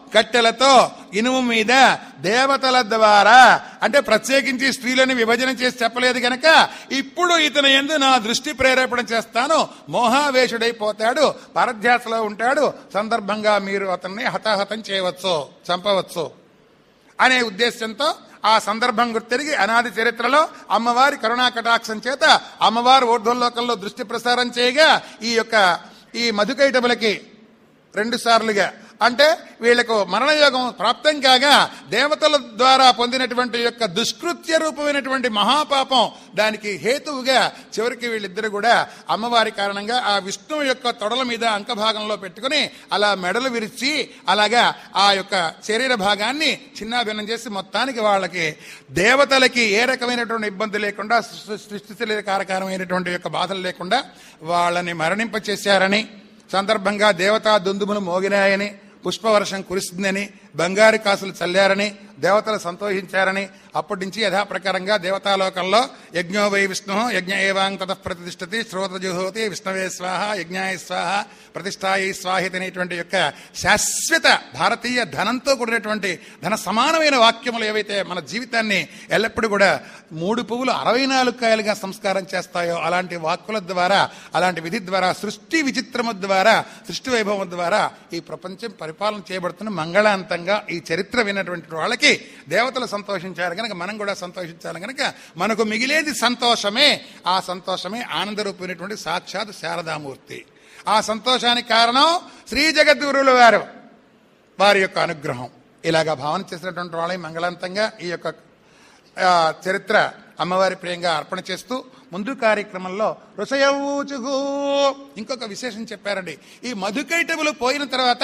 కట్టెలతో ఇనుము మీద దేవతల ద్వారా, అంటే ప్రత్యేకించి స్త్రీలని విభజన చేసి చెప్పలేదు గనక ఇప్పుడు ఇతని యందు నా దృష్టి ప్రేరేపణ చేస్తాను, మోహావేశుడైపోతాడు, పరధ్యాసలో ఉంటాడు, సందర్భంగా మీరు అతన్ని హతాహతం చేయవచ్చు, చంపవచ్చు అనే ఉద్దేశంతో ఆ సందర్భం గుర్తిరిగి అనాది చరిత్రలో అమ్మవారి కరుణా కటాక్షం చేత అమ్మవారు ఊర్ధ్వలోకంలో దృష్టి ప్రసారం చేయగా ఈ యొక్క ఈ మధుకైటములకి రెండు సార్లుగా, అంటే వీళ్లకు మరణయోగం ప్రాప్తం కాగా దేవతల ద్వారా పొందినటువంటి యొక్క దుష్కృత్య రూపమైనటువంటి మహాపాపం దానికి హేతువుగా చివరికి వీళ్ళిద్దరు కూడా అమ్మవారి కారణంగా ఆ విష్ణువు యొక్క తొడల మీద అంకభాగంలో పెట్టుకుని అలా మెడలు విరిచి అలాగా ఆ యొక్క శరీర భాగాన్ని చిన్నాభిన్నం చేసి మొత్తానికి వాళ్ళకి దేవతలకి ఏ రకమైనటువంటి ఇబ్బంది లేకుండా సృష్టి కారకమైనటువంటి యొక్క బాధలు లేకుండా వాళ్ళని మరణింపచేశారని, సందర్భంగా దేవతా దుందుములు మోగినాయని, పుష్పవర్షం కురిస్తుందని, బంగారు కాసులు చల్లారని దేవతలు సంతోషించారని, అప్పటి నుంచి యథాప్రకారంగా దేవతాలోకంలో యజ్ఞో వై విష్ణు యజ్ఞ ఏవాంగ్ తతః ప్రతిష్టతి శ్రోతజుహోతి విష్ణవే స్వాహ యజ్ఞాయ స్వాహ ప్రతిష్టాయ స్వాహిత అనేటువంటి యొక్క శాశ్వత భారతీయ ధనంతో కూడినటువంటి ధన సమానమైన వాక్యములు ఏవైతే మన జీవితాన్ని ఎల్లప్పుడూ కూడా మూడు పువ్వులు అరవై నాలుగు కాయలుగా సంస్కారం చేస్తాయో అలాంటి వాక్కుల ద్వారా, అలాంటి విధి ద్వారా, సృష్టి విచిత్రము ద్వారా, సృష్టి వైభవం ద్వారా ఈ ప్రపంచం పరిపాలన చేయబడుతున్న మంగళాంతంగా ఈ చరిత్ర విన్నటువంటి వాళ్ళకి దేవతలు సంతోషించారు కనుక మనం కూడా సంతోషించాలి కనుక మనకు మిగిలేది సంతోషమే. ఆ సంతోషమే ఆనందరూపమైనటువంటి సాక్షాత్ శారదామూర్తి. ఆ సంతోషానికి కారణం శ్రీ జగద్గురువుల వారు, వారి యొక్క అనుగ్రహం. ఇలాగా భావన చేసినటువంటి వాళ్ళని మంగళాంతంగా ఈ యొక్క చరిత్ర అమ్మవారి ప్రియంగా అర్పణ చేస్తూ ముందు కార్యక్రమంలో రుసయవూచుగు ఇంకొక విశేషం చెప్పారండి. ఈ మధుకైటములు పోయిన తర్వాత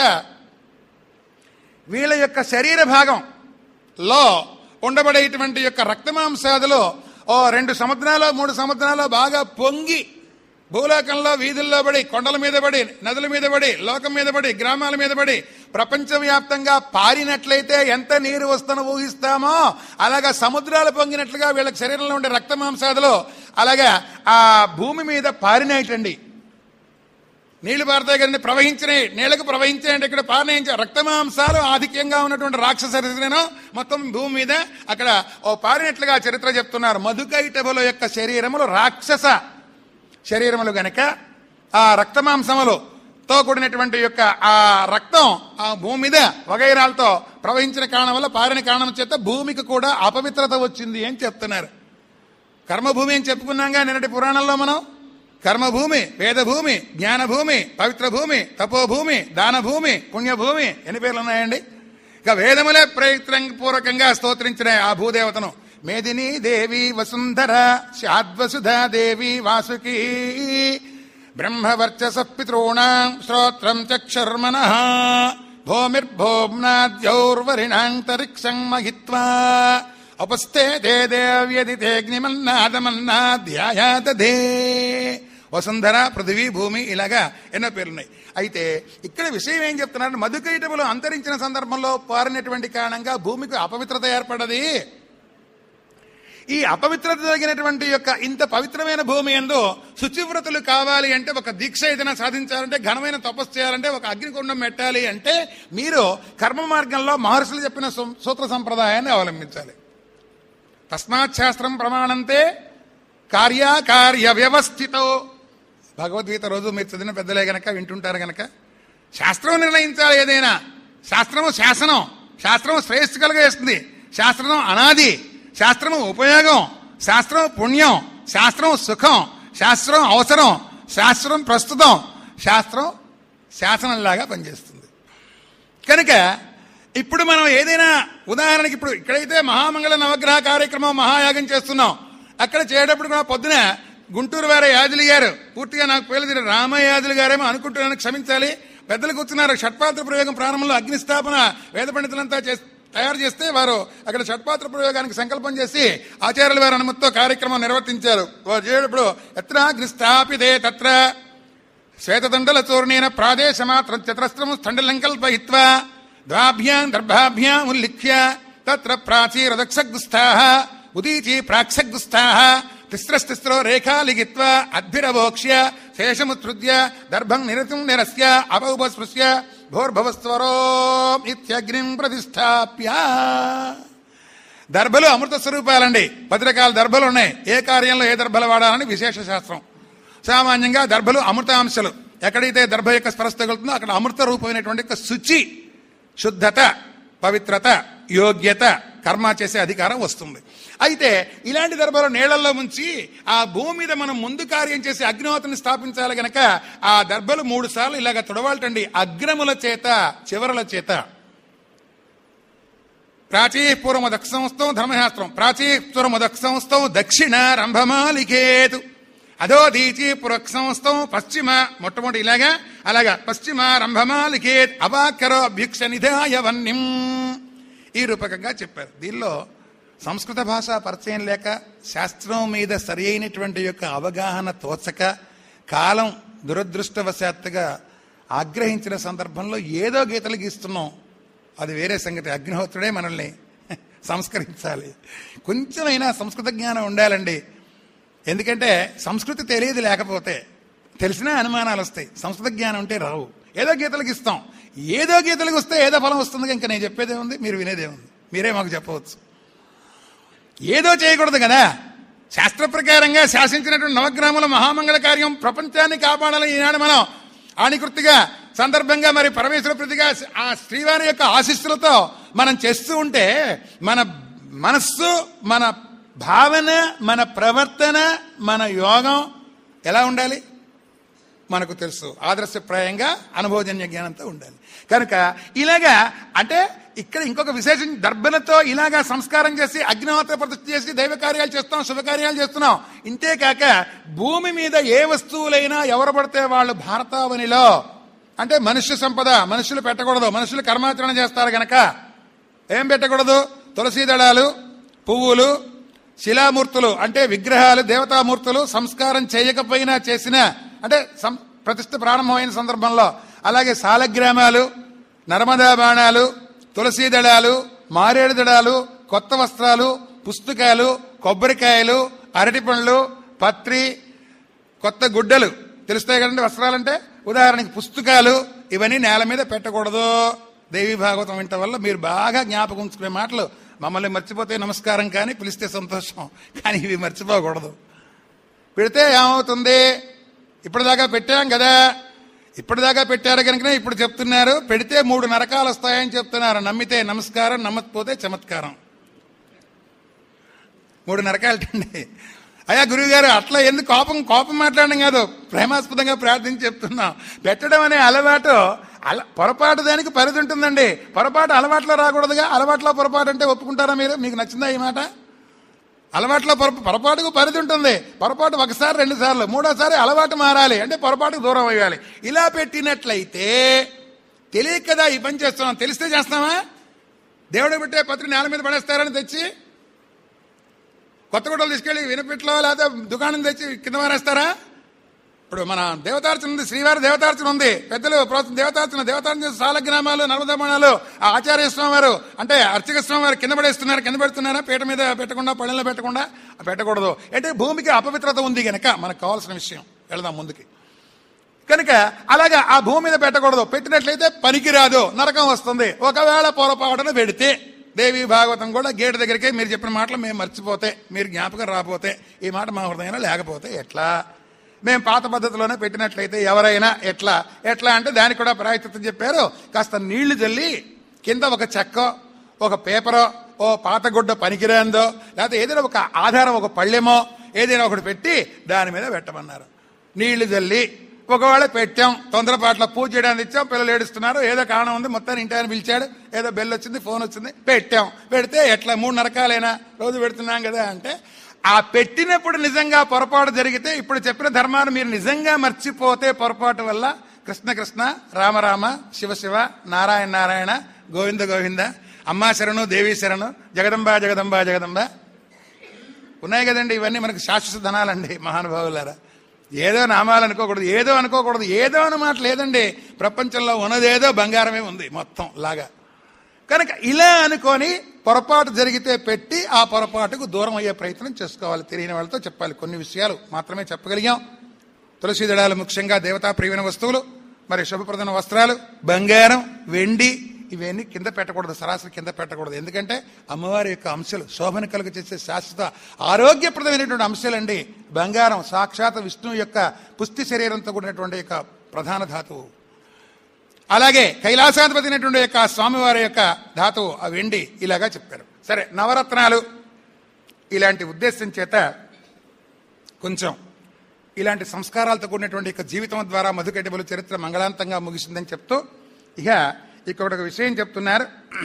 వీళ్ళ యొక్క శరీర భాగంలో ఉండబడేటువంటి యొక్క రక్తమాంసాదులు ఓ రెండు సముద్రాలు మూడు సముద్రాలు బాగా పొంగి భూలోకంలో వీధుల్లో పడి, కొండల మీద పడి, నదుల మీద పడి, లోకం మీద పడి, గ్రామాల మీద పడి ప్రపంచవ్యాప్తంగా పారినట్లయితే ఎంత నీరు వస్తుందో ఊహిస్తామో అలాగా సముద్రాలు పొంగినట్లుగా వీళ్ళకి శరీరంలో ఉండే రక్తమాంసాదులు అలాగా ఆ భూమి మీద పారినాయిటండి. నీళ్లు పారుతాయి కదండి, ప్రవహించినాయి, నీళ్లకు ప్రవహించాయంటే ఇక్కడ పారినాయించే రక్తమాంసాలు ఆధిక్యంగా ఉన్నటువంటి రాక్షస శరీరం మొత్తం భూమి మీద అక్కడ ఓ పారినట్లుగా చరిత్ర చెప్తున్నారు. మధుకైటముల యొక్క శరీరములు రాక్షస శరీరములు గనక ఆ రక్తమాంసములతో కూడినటువంటి యొక్క ఆ రక్తం ఆ భూమి మీద వగైరాలతో ప్రవహించిన కారణం వల్ల, పారిన కారణం చేత భూమికి కూడా అపవిత్రత వచ్చింది అని చెప్తున్నారు. కర్మభూమి అని చెప్పుకున్నాగా నిన్నటి పురాణంలో మనం. కర్మభూమి, వేదభూమి, జ్ఞానభూమి, పవిత్ర భూమి, తపోభూమి, దానభూమి, పుణ్యభూమి, ఎన్ని పేర్లు ఉన్నాయండి. ఇక వేదములే ప్రయత్నపూర్వకంగా స్తోత్రించిన ఆ భూదేవతను మేదిని దేవి వసుంధర శాద్వసుధా దేవి వాసుకీ బ్రహ్మవర్చస పితॄణాం శ్రోత్రం చక్షుర్మనః భూమిర్భూమ్నాద్యౌర్వరిణాంతరిక్షం మహిత్వా ఉపస్థే దే దేవ్యదితేగ్నిమన్నాదమన్నాధ్యాయాదే. వసుంధర, పృథివీ, భూమి ఇలాగా ఎన్నో పేర్లున్నాయి. అయితే ఇక్కడ విషయం ఏం చెప్తున్నారు, మధుకైటములు అంతరించిన సందర్భంలో పారినటువంటి కారణంగా భూమికి అపవిత్రత ఏర్పడది. ఈ అపవిత్రత జరిగినటువంటి యొక్క ఇంత పవిత్రమైన భూమి యందు శుచివ్రతులు కావాలి అంటే, ఒక దీక్ష ఏదైనా సాధించాలంటే, ఘనమైన తపస్సు చేయాలంటే, ఒక అగ్నికుండం పెట్టాలి అంటే మీరు కర్మ మార్గంలో మహర్షులు చెప్పిన సూత్ర సంప్రదాయాన్ని అవలంబించాలి. తస్మాత్ శాస్త్రం ప్రమాణంతే కార్యకార్య వ్యవస్థితో. భగవద్గీత రోజు మీరు చదివిన పెద్దలే గనక వింటుంటారు గనక. శాస్త్రం నిర్ణయించాలి ఏదైనా. శాస్త్రము శాసనం, శాస్త్రము శ్రేయస్సు కలుగజేస్తుంది, శాస్త్రం అనాది, శాస్త్రము ఉపయోగం, శాస్త్రం పుణ్యం, శాస్త్రం సుఖం, శాస్త్రం అవసరం, శాస్త్రం ప్రస్తుతం, శాస్త్రం శాసనంలాగా పనిచేస్తుంది. కనుక ఇప్పుడు మనం ఏదైనా ఉదాహరణకి ఇప్పుడు ఇక్కడైతే మహామంగళ నవగ్రహ కార్యక్రమం మహాయాగం చేస్తున్నాం. అక్కడ చేయటప్పుడు కూడా పొద్దున గుంటూరు వారే యాదులు గారు, పూర్తిగా నాకు పేర్లు తెలియదు, రామయాదులు గారేమో అనుకుంటున్నాను, క్షమించాలి, పెద్దలు కూర్చున్నారు. షట్పాత్ర ప్రయోగం ప్రారంభంలో అగ్నిస్థాపన వేద పండితులంతా తయారు చేస్తే వారు అక్కడ షట్పాత్ర ప్రయోగానికి సంకల్పం చేసి ఆచార్యుల వారి అనుమతితో కార్యక్రమం నిర్వర్తించారు. వారు చేయటప్పుడు ఎత్ర అగ్నిస్థాపితే తత్ర శ్వేతదండల చూర్ణేన ప్రాదేశమాత్రం చతురస్రము స్థండలంకల్పయిత్వా ద్వాభ్యాం దర్భాభ్యాం ఉల్లిఖ్య తత్ర ప్రాచీరదక్షగుస్థాః ఉదీచీ ప్రాక్షగుస్థాః తిస్రస్తిస్రో రేఖా లిఖిత్వా అద్భిరవోక్ష్య శేషముత్సృజ్య దర్భం నిరతుం నిరస్య అపౌపస్పృశ్య భోర్భవస్వరో ఇత్యగ్నిం ప్రతిష్టాప్య. దర్భలు అమృత స్వరూపాలండి. పది రకాల దర్భలు ఉన్నాయి. ఏ కార్యంలో ఏ దర్భలు వాడాలని విశేష శాస్త్రం. సామాన్యంగా దర్భలు అమృతాంశలు. ఎక్కడైతే దర్భ యొక్క స్పర్శ తగులుతుందో అక్కడ అమృత రూపమైనటువంటి యొక్క శుచి, శుద్ధత, పవిత్రత, యోగ్యత, కర్మ చేసే అధికారం వస్తుంది. అయితే ఇలాంటి దర్భలు నీళ్లలో ముంచి ఆ భూమి మీద మనం ముందు కార్యం చేసి అగ్నిహోత్రిని స్థాపించాలి గనక ఆ దర్భలు మూడు సార్లు ఇలాగ తుడవాలటండి. అగ్రముల చేత, చివరల చేత. ప్రాచీపూర్వమదక్ష సంస్థం ధర్మశాస్త్రం. ప్రాచీపూర్వమదక్ష సంస్థం దక్షిణ రంభమాలికేతు. అదో దీచి పురక్ సంస్థం పశ్చిమ. మొట్టమొదటి ఇలాగా అలాగా పశ్చిమ రంభమాలికేత్ అవాకరో అభ్యుక్ష నిధాయ వన్యం. ఈ రూపకంగా చెప్పారు. దీనిలో సంస్కృత భాష పరిచయం లేక, శాస్త్రం మీద సరి అయినటువంటి యొక్క అవగాహన తోచక, కాలం దురదృష్టవశాత్తుగా ఆగ్రహించిన సందర్భంలో ఏదో గీతలు గీస్తున్నాం. అది వేరే సంగతి. అగ్నిహోత్రుడే మనల్ని సంస్కరించాలి. కొంచెమైనా సంస్కృత జ్ఞానం ఉండాలండి. ఎందుకంటే సంస్కృతి తెలియదు, లేకపోతే తెలిసినా అనుమానాలు వస్తాయి. సంస్కృత జ్ఞానం ఉంటే రావు. ఏదో గీతలకు ఇస్తాం. ఏదో గీతలకు వస్తే ఏదో ఫలం వస్తుంది. ఇంకా నేను చెప్పేదే ఉంది, మీరు వినేదే ఉంది. మీరే మాకు చెప్పవచ్చు. ఏదో చేయకూడదు కదా. శాస్త్ర ప్రకారంగా శాసించినటువంటి నవగ్రాముల మహామంగళ కార్యం ప్రపంచాన్ని కాపాడాలి. ఈనాడు మనం ఆణికృతిగా సందర్భంగా మరి పరమేశ్వర ప్రతిగా ఆ శ్రీవారి యొక్క ఆశీస్సులతో మనం చేస్తూ ఉంటే మన మనస్సు, మన భావన, మన ప్రవర్తన, మన యోగం ఎలా ఉండాలి మనకు తెలుసు. ఆదర్శప్రాయంగా అనుభవజన్య జ్ఞానంతో ఉండాలి. కనుక ఇలాగా అంటే ఇక్కడ ఇంకొక విశేషం, దర్భలతో ఇలాగా సంస్కారం చేసి అగ్నిహోత్ర ప్రతిష్ఠ చేసి దైవ కార్యాలు చేస్తున్నాం, శుభకార్యాలు చేస్తున్నాం. ఇంతేకాక భూమి మీద ఏ వస్తువులైనా ఎవరు పడితే వాళ్ళు భారతావనిలో అంటే మనుష్య సంపద, మనుషులు పెట్టకూడదు. మనుషులు కర్మాచరణ చేస్తారు గనక ఏం పెట్టకూడదు? తులసీ దళాలు, పువ్వులు, శిలామూర్తులు అంటే విగ్రహాలు, దేవతామూర్తులు సంస్కారం చేయకపోయినా చేసిన అంటే ప్రతిష్ఠ ప్రారంభమైన సందర్భంలో, అలాగే సాలగ్రామాలు, నర్మదా బాణాలు, తులసీ దళాలు, మారేడు దళాలు, కొత్త వస్త్రాలు, పుస్తకాలు, కొబ్బరికాయలు, అరటి పండ్లు, పత్రి, కొత్త గుడ్డలు తెలుస్తాయి కదండి వస్త్రాలంటే. ఉదాహరణకి పుస్తకాలు ఇవన్నీ నేల మీద పెట్టకూడదు. దేవి భాగవతం వింట వల్ల మీరు బాగా జ్ఞాపకం ఉంచుకునే మాటలు. మమ్మల్ని మర్చిపోతే నమస్కారం, కానీ పిలిస్తే సంతోషం, కానీ ఇవి మర్చిపోకూడదు. పెడితే ఏమవుతుంది? ఇప్పటిదాకా పెట్టాం కదా, ఇప్పటిదాకా పెట్టారు కనుకనే ఇప్పుడు చెప్తున్నారు. పెడితే మూడు నరకాలు వస్తాయని చెప్తున్నారు. నమ్మితే నమస్కారం, నమ్మకపోతే చమత్కారం. మూడు నరకాలటండి. అయ్యా గురువు గారు అట్లా ఎందుకు కోపం కోపం మాట్లాడడం కాదు, ప్రేమాస్పదంగా ప్రార్థించి చెప్తున్నాం. పెట్టడం అనే అలవాటు అల పొరపాటు దానికి పరిధి ఉంటుందండి. పొరపాటు అలవాట్లో రాకూడదుగా. అలవాట్లో పొరపాటు అంటే ఒప్పుకుంటారా మీరు? మీకు నచ్చిందా ఈ మాట? అలవాట్లో పొర పొరపాటుకు పరిధి ఉంటుంది. పొరపాటు ఒకసారి రెండు సార్లు, మూడోసారి అలవాటు మారాలి అంటే పొరపాటుకు దూరం అయ్యాలి. ఇలా పెట్టినట్లయితే తెలియక కదా ఈ పని చేస్తున్నాం. తెలిస్తే చేస్తామా? దేవుడు పెట్టే పత్రి నేల మీద పడేస్తారని తెచ్చి కొత్త గుడ్డలు తీసుకెళ్ళి వినపెట్లో లేదా దుకాణం తెచ్చి కింద మారేస్తారా? ఇప్పుడు మన దేవతార్చన ఉంది, శ్రీవారి దేవతార్చన ఉంది. పెద్దలు దేవతార్చన దేవతార్చన సాలగ్రామాలు, నర్మదామణాలు, ఆ ఆచార్య స్వామి వారు అంటే అర్చక స్వామి వారు కింద పడేస్తున్నారు. కింద పెడుతున్నారా? పీట మీద పెట్టకుండా, పళ్ళెంలో పెట్టకుండా పెట్టకూడదు. అంటే భూమికి అపవిత్రత ఉంది కనుక మనకు కావాల్సిన విషయం. వెళదాం ముందుకి. కనుక అలాగా ఆ భూమి మీద పెట్టకూడదు. పెట్టినట్లయితే పనికిరాదు, నరకం వస్తుంది. ఒకవేళ పొరపాటున పెడితే దేవి భాగవతం కూడా గేటు దగ్గరికే మీరు చెప్పిన మాటలు మేము మర్చిపోతే, మీరు జ్ఞాపకం రాకపోతే, ఈ మాట మా హృదయంలో లేకపోతే ఎట్లా? మేము పాత పద్ధతిలోనే పెట్టినట్లయితే ఎవరైనా ఎట్లా ఎట్లా అంటే దానికి కూడా ప్రాయశ్చిత్తం చెప్పారు. కాస్త నీళ్లు చల్లి కింద ఒక చెక్క, ఒక పేపరో, ఓ పాత గుడ్డ పనికిరాందో, లేకపోతే ఏదైనా ఒక ఆధారం, ఒక పళ్ళెమో ఏదైనా ఒకటి పెట్టి దాని మీద పెట్టమన్నారు. నీళ్లు చల్లి ఒకవేళ పెట్టాం, తొందరపాట్లో పూజ చేయడానికి ఇచ్చాం, పిల్లలు ఏడుస్తున్నారు, ఏదో కారణం ఉంది, మొత్తాన్ని ఇంటి ఆయన పిలిచాడు, ఏదో బెల్ వచ్చింది, ఫోన్ వచ్చింది, పెట్టాం. పెడితే ఎట్లా? మూడు నరకాలైనా రోజు పెడుతున్నాం కదా అంటే, ఆ పెట్టినప్పుడు నిజంగా పొరపాటు జరిగితే, ఇప్పుడు చెప్పిన ధర్మాన్ని మీరు నిజంగా మర్చిపోతే పొరపాటు వల్ల కృష్ణ కృష్ణ, రామరామ, శివ శివ, నారాయణ నారాయణ, గోవింద గోవింద, అమ్మా శరణు, దేవీ శరణు, జగదంబ జగదంబ జగదంబ ఉన్నాయి కదండి. ఇవన్నీ మనకు శాశ్వత ధనాలండి మహానుభావులారా. ఏదో నామాలు అనుకోకూడదు, ఏదో అనుకోకూడదు. ఏదో అన్న మాట లేదండి. ప్రపంచంలో ఉన్నదేదో బంగారమే ఉంది మొత్తం లాగా. కనుక ఇలా అనుకొని పొరపాటు జరిగితే పెట్టి ఆ పొరపాటుకు దూరం అయ్యే ప్రయత్నం చేసుకోవాలి. తెలియని వాళ్ళతో చెప్పాలి. కొన్ని విషయాలు మాత్రమే చెప్పగలిగాం. తులసి దళాలు ముఖ్యంగా దేవతా ప్రియమైన వస్తువులు. మరి శుభప్రదమైన వస్త్రాలు, బంగారం, వెండి ఇవన్నీ కింద పెట్టకూడదు, సరాసరి కింద పెట్టకూడదు. ఎందుకంటే అమ్మవారి యొక్క అంశాలు శోభను కలుగ చేసే శాశ్వత ఆరోగ్యప్రదమైనటువంటి అంశాలండి. బంగారం సాక్షాత్ విష్ణువు యొక్క పుష్టి శరీరంతో కూడినటువంటి యొక్క ప్రధాన ధాతువు. అలాగే కైలాసాధిపతి అయినటువంటి యొక్క స్వామివారి యొక్క ధాతువు ఆ వెండి. ఇలాగా చెప్పారు. సరే, నవరత్నాలు ఇలాంటి ఉద్దేశం చేత కొంచెం ఇలాంటి సంస్కారాలతో కూడినటువంటి యొక్క జీవితం ద్వారా మధుకైటబుల చరిత్ర మంగళాంతంగా ముగిసిందని చెప్తూ ఇక ఇక్కడ ఒక విషయం చెప్తున్నారు.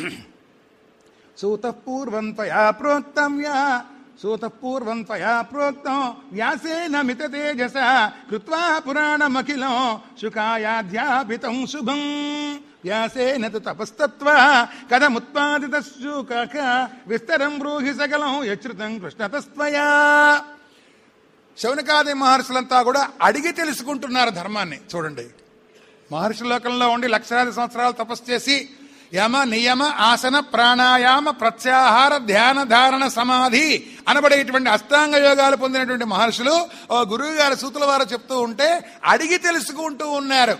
సూత పూర్వం త్వయా ప్రోక్తం యా సూత పూర్వం త్వయా ప్రోక్తం వ్యాసేన మిత తేజస కృత్వా పురాణమఖిలం శుకాయాధ్యాపితం శుభం వ్యాసేన తు తపస్తత్వా కథముత్పాదిత శుకః విస్తరం బ్రూహి సకలం యశ్రుతం కృష్ణతస్త్వయా. శౌనకాది మహర్షులంతా కూడా అడిగి తెలుసుకుంటున్నారు ధర్మాన్ని. చూడండి, మహర్షి లోకంలో ఉండి లక్షలాది సంవత్సరాలు తపస్సు చేసి యమ నియమ ఆసన ప్రాణాయామ ప్రత్యాహార ధ్యాన ధారణ సమాధి అనబడేటువంటి అష్టాంగ యోగాలు పొందినటువంటి మహర్షులు ఓ గురువు గారి సూతుల వారు చెప్తూ ఉంటే అడిగి తెలుసుకుంటూ ఉన్నారు.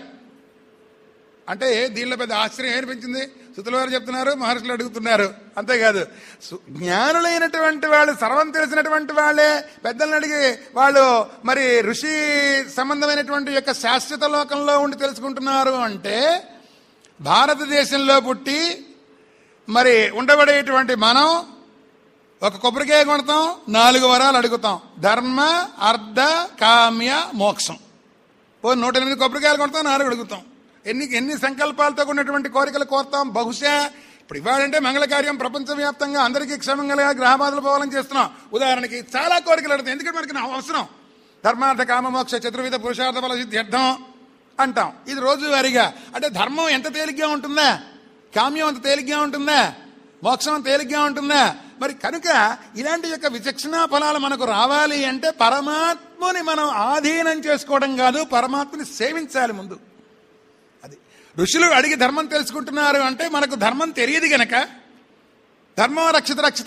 అంటే దీనిలో పెద్ద ఆశ్చర్యం ఏర్పించింది. సూతుల వారు చెప్తున్నారు, మహర్షులు అడుగుతున్నారు. అంతేకాదు, జ్ఞానులైనటువంటి వాళ్ళు, సర్వం తెలిసినటువంటి వాళ్ళే పెద్దలను అడిగి వాళ్ళు మరి ఋషి సంబంధమైనటువంటి యొక్క శాశ్వత లోకంలో ఉండి తెలుసుకుంటున్నారు. అంటే భారతదేశంలో పుట్టి మరి ఉండబడేటువంటి మనం ఒక కొబ్బరికాయ కొడతాం, నాలుగు వరాలు అడుగుతాం. ధర్మ, అర్థ, కామ్య, మోక్షం. ఓ నూట ఎనిమిది కొబ్బరికాయలు కొడతాం, నాలుగు అడుగుతాం. ఎన్ని ఎన్ని సంకల్పాలతో ఉన్నటువంటి కోరికలు కోరుతాం. బహుశా ఇప్పుడు ఇవాళంటే మంగళకార్యం ప్రపంచవ్యాప్తంగా అందరికీ క్షేమంగా గ్రహబాధలు పోవాలని చేస్తున్నాం. ఉదాహరణకి చాలా కోరికలు అడుగుతాం. ఎందుకంటే మనకి అవసరం. ధర్మార్థ కామ మోక్ష చతుర్విధ పురుషార్థ ఫల సిద్ధ్యర్థం అంటాం. ఇది రోజువారీగా. అంటే ధర్మం ఎంత తేలిగ్గా ఉంటుందా, కామ్యం అంత తేలిగ్గా ఉంటుందా, మోక్షం తేలిగ్గా ఉంటుందా? మరి కనుక ఇలాంటి యొక్క విచక్షణా ఫలాలు మనకు రావాలి అంటే పరమాత్మని మనం ఆధీనం చేసుకోవడం కాదు, పరమాత్మని సేవించాలి ముందు. అది ఋషులు అడిగి ధర్మం తెలుసుకుంటున్నారు అంటే మనకు ధర్మం తెలియదు గనక. ధర్మం రక్షిత రక్షిత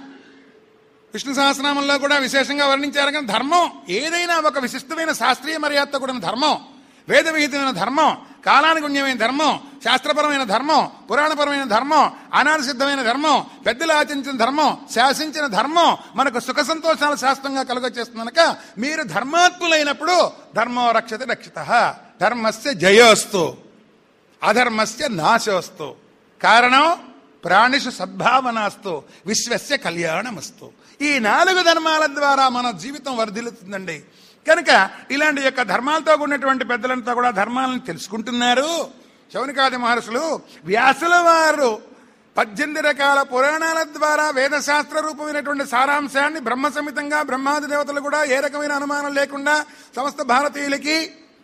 విష్ణు సహస్రనామంలో కూడా విశేషంగా వర్ణించారు. కానీ ధర్మం ఏదైనా ఒక విశిష్టమైన శాస్త్రీయ మర్యాదతో కూడిన ధర్మం, వేద విహితమైన ధర్మం, కాలానుగుణ్యమైన ధర్మం, శాస్త్రపరమైన ధర్మం, పురాణపరమైన ధర్మం, అనాది సిద్ధమైన ధర్మం, పెద్దలు ఆచరించిన ధర్మం, శాసించిన ధర్మం మనకు సుఖ సంతోషాలు శాస్త్రంగా కలుగచేస్తుంది కనుక మీరు ధర్మాత్ములైనప్పుడు ధర్మో రక్షత రక్షిత, ధర్మస్య జయోస్తు, అధర్మస్య నాశోస్తు. కారణం ప్రాణిషు సద్భావనాస్తు, విశ్వస్య కళ్యాణమస్తు. ఈ నాలుగు ధర్మాల ద్వారా మన జీవితం వర్ధిల్లుతుందండి. కనుక ఇలాంటి యొక్క ధర్మాలతో ఉన్నటువంటి పెద్దలంతా కూడా ధర్మాలను తెలుసుకుంటున్నారు. శౌనకాది మహర్షులు, వ్యాసుల వారు పద్దెనిమిది రకాల పురాణాల ద్వారా వేదశాస్త్ర రూపమైనటువంటి సారాంశాన్ని బ్రహ్మ సమితంగా బ్రహ్మాది దేవతలు కూడా ఏ రకమైన అనుమానం లేకుండా సమస్త భారతీయులకి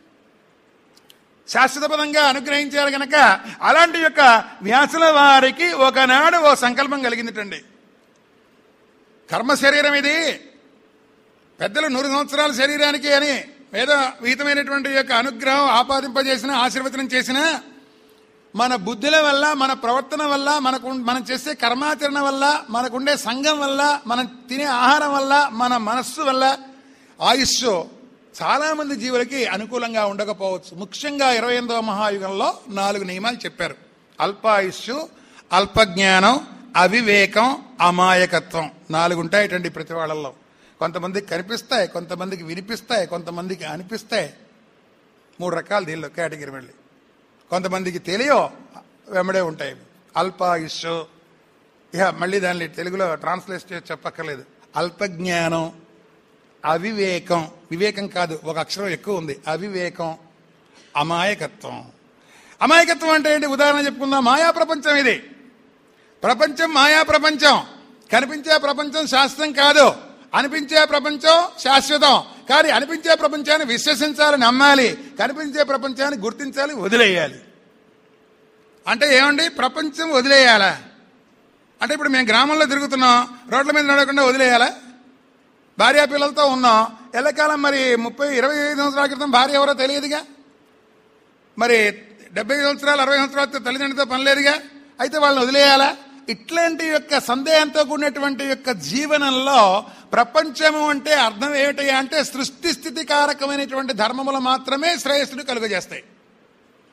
శాశ్వత పదంగా అనుగ్రహించారు గనక అలాంటి యొక్క వ్యాసుల వారికి ఒకనాడు ఓ సంకల్పం కలిగిందిటండి. కర్మ శరీరం ఇది, పెద్దలు నూరు సంవత్సరాల శరీరానికి అని వేద విహితమైనటువంటి యొక్క అనుగ్రహం ఆపాదింపజేసిన, ఆశీర్వచనం చేసిన మన బుద్ధుల వల్ల, మన ప్రవర్తన వల్ల, మనకు మనం చేసే కర్మాచరణ వల్ల, మనకుండే సంఘం వల్ల, మనం తినే ఆహారం వల్ల, మన మనస్సు వల్ల ఆయుష్ చాలా మంది జీవులకి అనుకూలంగా ఉండకపోవచ్చు. ముఖ్యంగా ఇరవై ఎనిమిదవ మహాయుగంలో నాలుగు నియమాలు చెప్పారు. అల్పాయుష్షు, అల్పజ్ఞానం, అవివేకం, అమాయకత్వం. నాలుగు ఉంటాయిటండి ప్రతి వాళ్ళల్లో. కొంతమందికి కనిపిస్తాయి, కొంతమందికి వినిపిస్తాయి, కొంతమందికి అనిపిస్తాయి. మూడు రకాలు దీనిలో కేటగిరీ వెళ్ళి. కొంతమందికి తెలియో వెంబడే ఉంటాయి. అల్పాయుష్షు, ఇక మళ్ళీ దాన్ని తెలుగులో ట్రాన్స్లేట్ చేసి చెప్పక్కర్లేదు. అల్పజ్ఞానం, అవివేకం, వివేకం కాదు ఒక అక్షరం ఎక్కువ ఉంది, అవివేకం, అమాయకత్వం. అమాయకత్వం అంటే ఏంటి? ఉదాహరణ చెప్పుకుందాం. మాయా ప్రపంచం ఇది. ప్రపంచం మాయా ప్రపంచం. కనిపించే ప్రపంచం శాశ్వతం కాదు, అనిపించే ప్రపంచం శాశ్వతం. కానీ అనిపించే ప్రపంచాన్ని విశ్వసించాలి, నమ్మాలి. కనిపించే ప్రపంచాన్ని గుర్తించాలి, వదిలేయాలి. అంటే ఏమండి? ప్రపంచం వదిలేయాలా అంటే ఇప్పుడు మేము గ్రామంలో తిరుగుతున్నాం, రోడ్ల మీద నడవకుండా వదిలేయాలా? భార్యా పిల్లలతో ఉన్నాం, ఎల్లకాలం మరి ముప్పై ఇరవై ఐదు సంవత్సరాల క్రితం భార్య ఎవరో తెలియదుగా, మరి డెబ్బై సంవత్సరాలు అరవై సంవత్సరాలతో తల్లిదండ్రులతో పనిలేదుగా, అయితే వాళ్ళని వదిలేయాలా? ఇట్లాంటి యొక్క సందేహంతో కూడినటువంటి యొక్క జీవనంలో ప్రపంచము అంటే అర్థం ఏమిటి అంటే సృష్టి స్థితి కారకమైనటువంటి ధర్మములు మాత్రమే శ్రేయస్సును కలుగజేస్తాయి.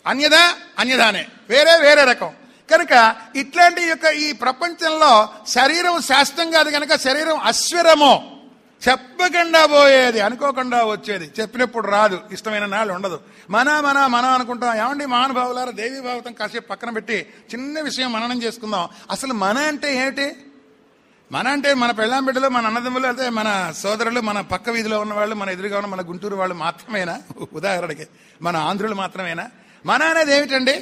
అన్యదా అన్యదానే, వేరే వేరే రకం. కనుక ఇట్లాంటి యొక్క ఈ ప్రపంచంలో శరీరం శాస్త్రం కాదు కనుక శరీరం అశ్వరము, చెప్పకుండా పోయేది, అనుకోకుండా వచ్చేది, చెప్పినప్పుడు రాదు, ఇష్టమైన నాళ్ళు ఉండదు. మన మన మన అనుకుంటాం. ఏమండి మహానుభావులారా, దేవీ భాగవతం కాసేపు పక్కన పెట్టి చిన్న విషయం మననం చేసుకుందాం. అసలు మన అంటే ఏమిటి? మన అంటే మన పెళ్ళాం బిడ్డలు, మన అన్నదమ్ములు, అయితే మన సోదరులు, మన పక్క వీధిలో ఉన్న వాళ్ళు, మన ఎదురుగా ఉన్న మన గుంటూరు వాళ్ళు మాత్రమేనా? ఉదాహరణకి మన ఆంధ్రులు మాత్రమేనా? మన అనేది ఏమిటండి?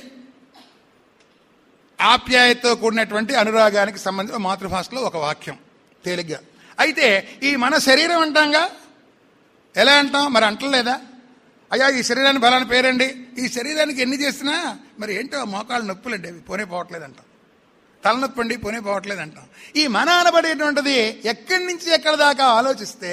ఆప్యాయతతో కూడినటువంటి అనురాగానికి సంబంధించిన మాతృభాషలో ఒక వాక్యం తేలిగ్గా. అయితే ఈ మన శరీరం అంటాంగా, ఎలా అంటాం? మరి అంటలేదా? అయ్యా ఈ శరీరాన్ని బలాన్ని పేరండి, ఈ శరీరానికి ఎన్ని చేసినా మరి ఏంటో మోకాళ్ళు నొప్పులండి, అవి పోనే పోవట్లేదు అంటాం. తలనొప్పి అండి, పోనే పోవట్లేదు అంటాం. ఈ మన అనబడేటువంటిది ఎక్కడి నుంచి ఎక్కడి దాకా ఆలోచిస్తే,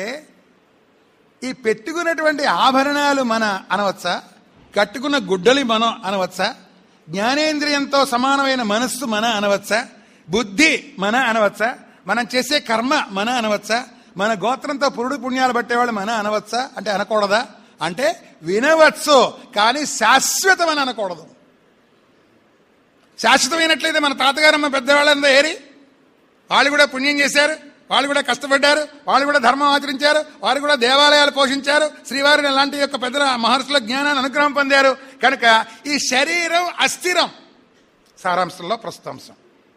ఈ పెట్టుకున్నటువంటి ఆభరణాలు మన అనవచ్చా? కట్టుకున్న గుడ్డలి మనం అనవచ్చా? జ్ఞానేంద్రియంతో సమానమైన మనస్సు మన అనవచ్చా? బుద్ధి మన అనవచ్చా? మనం చేసే కర్మ మన అనవచ్చా? మన గోత్రంతో పురుడు పుణ్యాలు పట్టేవాళ్ళు మన అనవచ్చా? అంటే అనకూడదా? అంటే వినవచ్చు, కానీ శాశ్వతం అని అనకూడదు. శాశ్వతమైనట్లయితే మన తాతగారమ్మ పెద్దవాళ్ళంతా ఏరి, వాళ్ళు కూడా పుణ్యం చేశారు, వాళ్ళు కూడా కష్టపడ్డారు, వాళ్ళు కూడా ధర్మం ఆచరించారు, వారు కూడా దేవాలయాలు పోషించారు, శ్రీవారిని లాంటి యొక్క పెద్దల మహర్షుల జ్ఞానాన్ని అనుగ్రహం పొందారు. కనుక ఈ శరీరం అస్థిరం. సారాంశంలో ప్రస్తుతాంశం,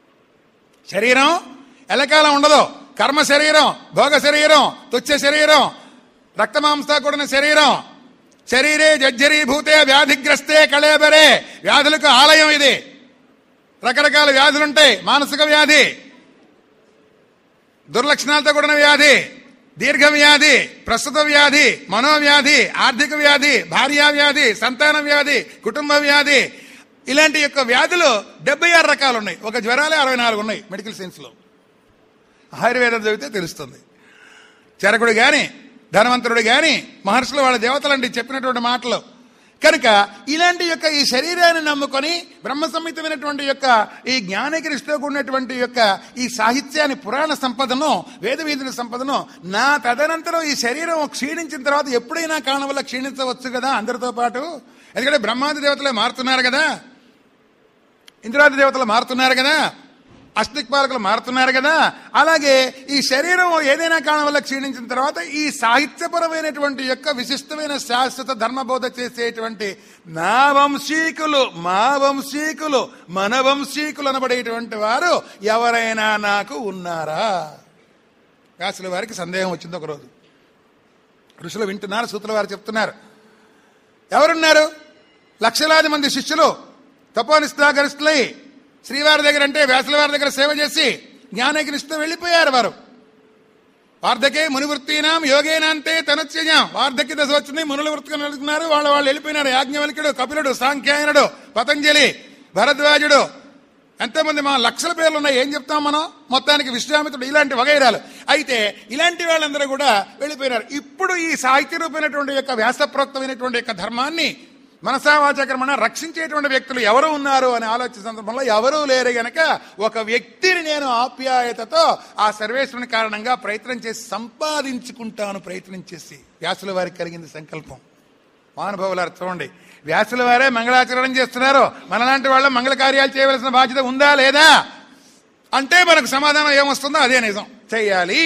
శరీరం ఎలకాలం ఉండదు. కర్మ శరీరం, భోగ శరీరం, తుచ్చ శరీరం, రక్తమాంస కూడిన శరీరం. శరీరే జర్జరీభూతే వ్యాధిగ్రస్తే కళేబరే. వ్యాధులకు ఆలయం ఇది. రకరకాల వ్యాధులుంటాయి. మానసిక వ్యాధి, దుర్లక్షణాలతో కూడిన వ్యాధి, దీర్ఘ వ్యాధి, ప్రస్తుత వ్యాధి, మనోవ్యాధి, ఆర్థిక వ్యాధి, భార్యా వ్యాధి, సంతాన వ్యాధి, కుటుంబ వ్యాధి, ఇలాంటి యొక్క వ్యాధులు డెబ్బై ఆరు రకాలు ఉన్నాయి. ఒక జ్వరాలే అరవై నాలుగు ఉన్నాయి మెడికల్ సైన్స్లో. ఆయుర్వేదం చదివితే తెలుస్తుంది. చరకుడు గాని, ధనవంతుడు గాని, మహర్షులు వాళ్ళ దేవతలండి చెప్పినటువంటి మాటలు. కనుక ఇలాంటి యొక్క ఈ శరీరాన్ని నమ్ముకొని బ్రహ్మ సంహితమైనటువంటి యొక్క ఈ జ్ఞానగిరితో కూడినటువంటి యొక్క ఈ సాహిత్యాన్ని, పురాణ సంపదను, వేదవీధుల సంపదను నా తదనంతరం ఈ శరీరం క్షీణించిన తర్వాత ఎప్పుడైనా కారణం వల్ల క్షీణించవచ్చు కదా అందరితో పాటు. ఎందుకంటే బ్రహ్మాది దేవతలే మారుతున్నారు కదా, ఇంద్రాది దేవతలు మారుతున్నారు కదా, అష్టదిక్పాలకులు మారుతున్నారు కదా. అలాగే ఈ శరీరం ఏదైనా కారణం వల్ల క్షీణించిన తర్వాత ఈ సాహిత్యపరమైనటువంటి యొక్క విశిష్టమైన శాశ్వత ధర్మబోధ చేసేటువంటి నా వంశీకులు, మా వంశీకులు, మన వంశీకులు అనబడేటువంటి వారు ఎవరైనా నాకు ఉన్నారా? వ్యాసుల వారికి సందేహం వచ్చింది ఒకరోజు. ఋషులు వింటున్నారు, సూతుల వారు చెప్తున్నారు. ఎవరున్నారు? లక్షలాది మంది శిష్యులు తపోనిష్ఠాగరిష్ఠులై శ్రీవారి దగ్గర అంటే వ్యాసుల వారి దగ్గర సేవ చేసి జ్ఞానగిరిస్తూ వెళ్ళిపోయారు. వారు వార్ధకే మునివృత్తీనాం యోగేనాంతే తనుత్యజాం. వార్ధక్య దశ వచ్చింది, మునుల వృత్తిగా వెళ్తున్నారు. వాళ్ళు వాళ్ళు వెళ్ళిపోయినారు. యాజ్ఞవల్క్యుడు, కపిలుడు, సాంఖ్యాయనుడు, పతంజలి, భరద్వాజుడు, ఎంతోమంది మా లక్షల పేర్లు ఉన్నాయి. ఏం చెప్తాం మనం? మొత్తానికి విశ్వామిత్రుడు, ఇలాంటి వగైరాలు. అయితే ఇలాంటి వాళ్ళందరూ కూడా వెళ్ళిపోయినారు. ఇప్పుడు ఈ సాహిత్య రూపమైనటువంటి యొక్క వ్యాసప్రోక్తమైనటువంటి యొక్క ధర్మాన్ని మనసావాచకర్మణ రక్షించేటువంటి వ్యక్తులు ఎవరు ఉన్నారు అని ఆలోచన సందర్భంలో ఎవరూ లేరు గనక ఒక వ్యక్తిని నేను ఆప్యాయతతో ఆ సర్వేశ్వరుని కారణంగా ప్రయత్నం చేసి సంపాదించుకుంటాను. ప్రయత్నం చేసి వ్యాసుల వారికి కలిగింది సంకల్పం. మహానుభావులారు చూడండి, వ్యాసుల వారే మంగళాచరణం చేస్తున్నారు. మనలాంటి వాళ్ళు మంగళ కార్యాలు చేయవలసిన బాధ్యత ఉందా లేదా అంటే మనకు సమాధానం ఏమొస్తుందో అదే నిజం, చెయ్యాలి.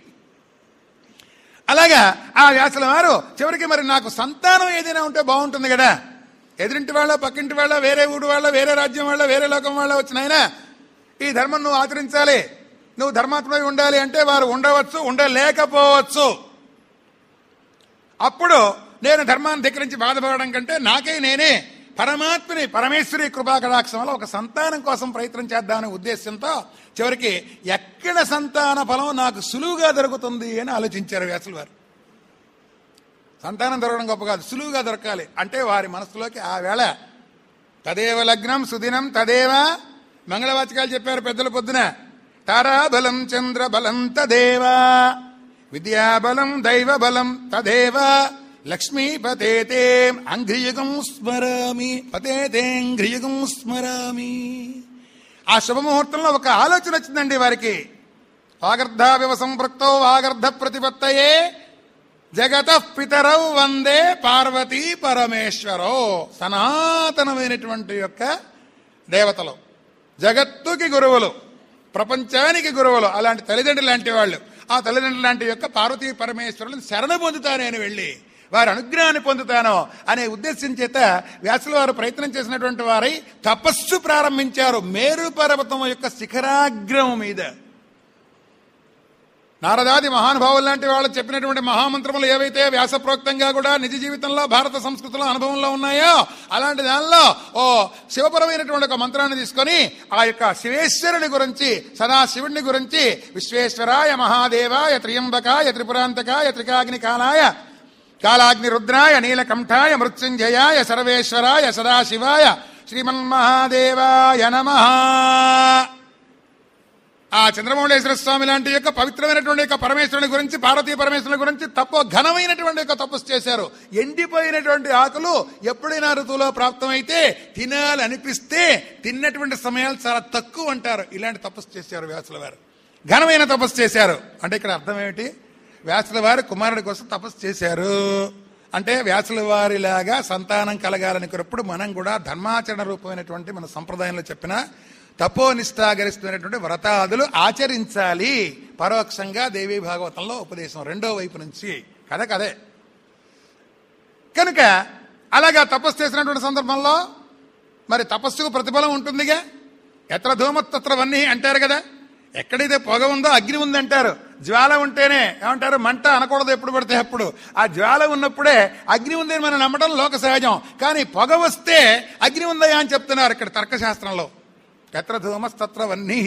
అలాగా ఆ వ్యాసుల వారు చివరికి మరి నాకు సంతానం ఏదైనా ఉంటే బాగుంటుంది కదా, ఎదురింటి వాళ్ళ, పక్కింటి వాళ్ళ, వేరే ఊరు వాళ్ళ, వేరే రాజ్యం వాళ్ళ, వేరే లోకం వాళ్ళ వచ్చిన ఆయన ఈ ధర్మం నువ్వు ఆచరించాలి, నువ్వు ధర్మాత్మై ఉండాలి అంటే వారు ఉండవచ్చు, ఉండలేకపోవచ్చు. అప్పుడు నేను ధర్మాన్ని ధిక్కరించి బాధపడడం కంటే నాకే నేనే పరమాత్మని, పరమేశ్వరి కృపాకటాక్షం వల్ల ఒక సంతానం కోసం ప్రయత్నం చేద్దామనే ఉద్దేశంతో చివరికి ఎక్కడ సంతాన ఫలం నాకు సులువుగా దొరుకుతుంది అని ఆలోచించారు వ్యాసుల వారు. సంతానం దొరకడం గొప్ప కాదు, సులువుగా దొరకాలి అంటే వారి మనసులోకి ఆ వేళ తదేవ లగ్నం సుదినం తదేవ మంగళవాచకాలు చెప్పారు పెద్దల పొద్దున. తారాబలం చంద్రబలం తదేవ, విద్యాబలం దైవబలం తదేవ, లక్ష్మీ పతేతే అంఘ్రియుగం స్మరామి, పతేతే అంఘ్రియుగం స్మరామి. ఆ శుభముహూర్తంలో ఒక ఆలోచన వచ్చిందండి వారికి. వాగర్ధావివ సంపృక్తో వాగర్ధ ప్రతిపత్తయే జగతః పితరౌ వందే పార్వతీ పరమేశ్వరో. సనాతనమైనటువంటి యొక్క దేవతలు, జగత్తుకి గురువులు, ప్రపంచానికి గురువులు, అలాంటి తల్లిదండ్రులు లాంటి వాళ్ళు. ఆ తల్లిదండ్రులు లాంటి యొక్క పార్వతీ పరమేశ్వరులను శరణ పొందుతాను నేను, వెళ్ళి వారి అనుగ్రహాన్ని పొందుతాను అనే ఉద్దేశం చేత వ్యాసుల వారు ప్రయత్నం చేసినటువంటి వారై తపస్సు ప్రారంభించారు మేరు పర్వతం యొక్క శిఖరాగ్రం మీద. నారదాది మహానుభావులు లాంటి వాళ్ళు చెప్పినటువంటి మహామంత్రములు ఏవైతే వ్యాసప్రోక్తంగా కూడా నిజ జీవితంలో భారత సంస్కృతిలో అనుభవంలో ఉన్నాయో అలాంటి దానిలో ఓ శివపరమైనటువంటి ఒక మంత్రాన్ని తీసుకొని ఆ యొక్క శివేశ్వరుని గురించి, సదాశివుడిని గురించి విశ్వేశ్వరాయ మహాదేవాయ త్రియంబకాయ త్రిపురాంతకాయ త్రికాగ్ని కాలాయ కాలాగ్ని రుద్రాయ నీలకంఠాయ మృత్యుంజయాయ సర్వేశ్వరాయ సదాశివాయ శ్రీమన్మహాదేవాయ నమః. ఆ చంద్రమౌళేశ్వర స్వామి లాంటి యొక్క పవిత్రమైనటువంటి యొక్క పరమేశ్వరుని గురించి, పార్వతీ పరమేశ్వరుని గురించి తప్ప ఘనమైనటువంటి యొక్క తపస్సు చేశారు. ఎండిపోయినటువంటి ఆకులు ఎప్పుడైనా ఋతువులో ప్రాప్తమైతే తినాలనిపిస్తే తిన్నటువంటి సమయాలు చాలా తక్కువ అంటారు. ఇలాంటి తపస్సు చేశారు వ్యాసుల వారు, ఘనమైన తపస్సు చేశారు. అంటే ఇక్కడ అర్థం ఏమిటి? వ్యాసుల వారు కుమారుడి కోసం తపస్సు చేశారు అంటే వ్యాసుల వారిలాగా సంతానం కలగాలనుకున్నప్పుడు మనం కూడా ధర్మాచరణ రూపమైనటువంటి మన సంప్రదాయంలో చెప్పిన తపోనిష్టాగరిస్తున్నటువంటి వ్రతాదులు ఆచరించాలి. పరోక్షంగా దేవీ భాగవతంలో ఉపదేశం రెండో వైపు నుంచి కథ కదే. కనుక అలాగా తపస్సు చేసినటువంటి సందర్భంలో మరి తపస్సుకు ప్రతిఫలం ఉంటుందిగా. ఎత్ర ధూమత్తత్ర వన్నీ అంటారు కదా. ఎక్కడైతే పొగ ఉందో అగ్ని ఉంది అంటారు. జ్వాల ఉంటేనే ఏమంటారు, మంట అనకూడదు ఎప్పుడు పడితే అప్పుడు. ఆ జ్వాల ఉన్నప్పుడే అగ్ని ఉందని మనం నమ్మడం లోక సహజం. కానీ పొగ వస్తే అగ్ని ఉందయా అని చెప్తున్నారు ఇక్కడ తర్కశాస్త్రంలో. ఎత్ర ధూమస్తత్ర వన్నీ.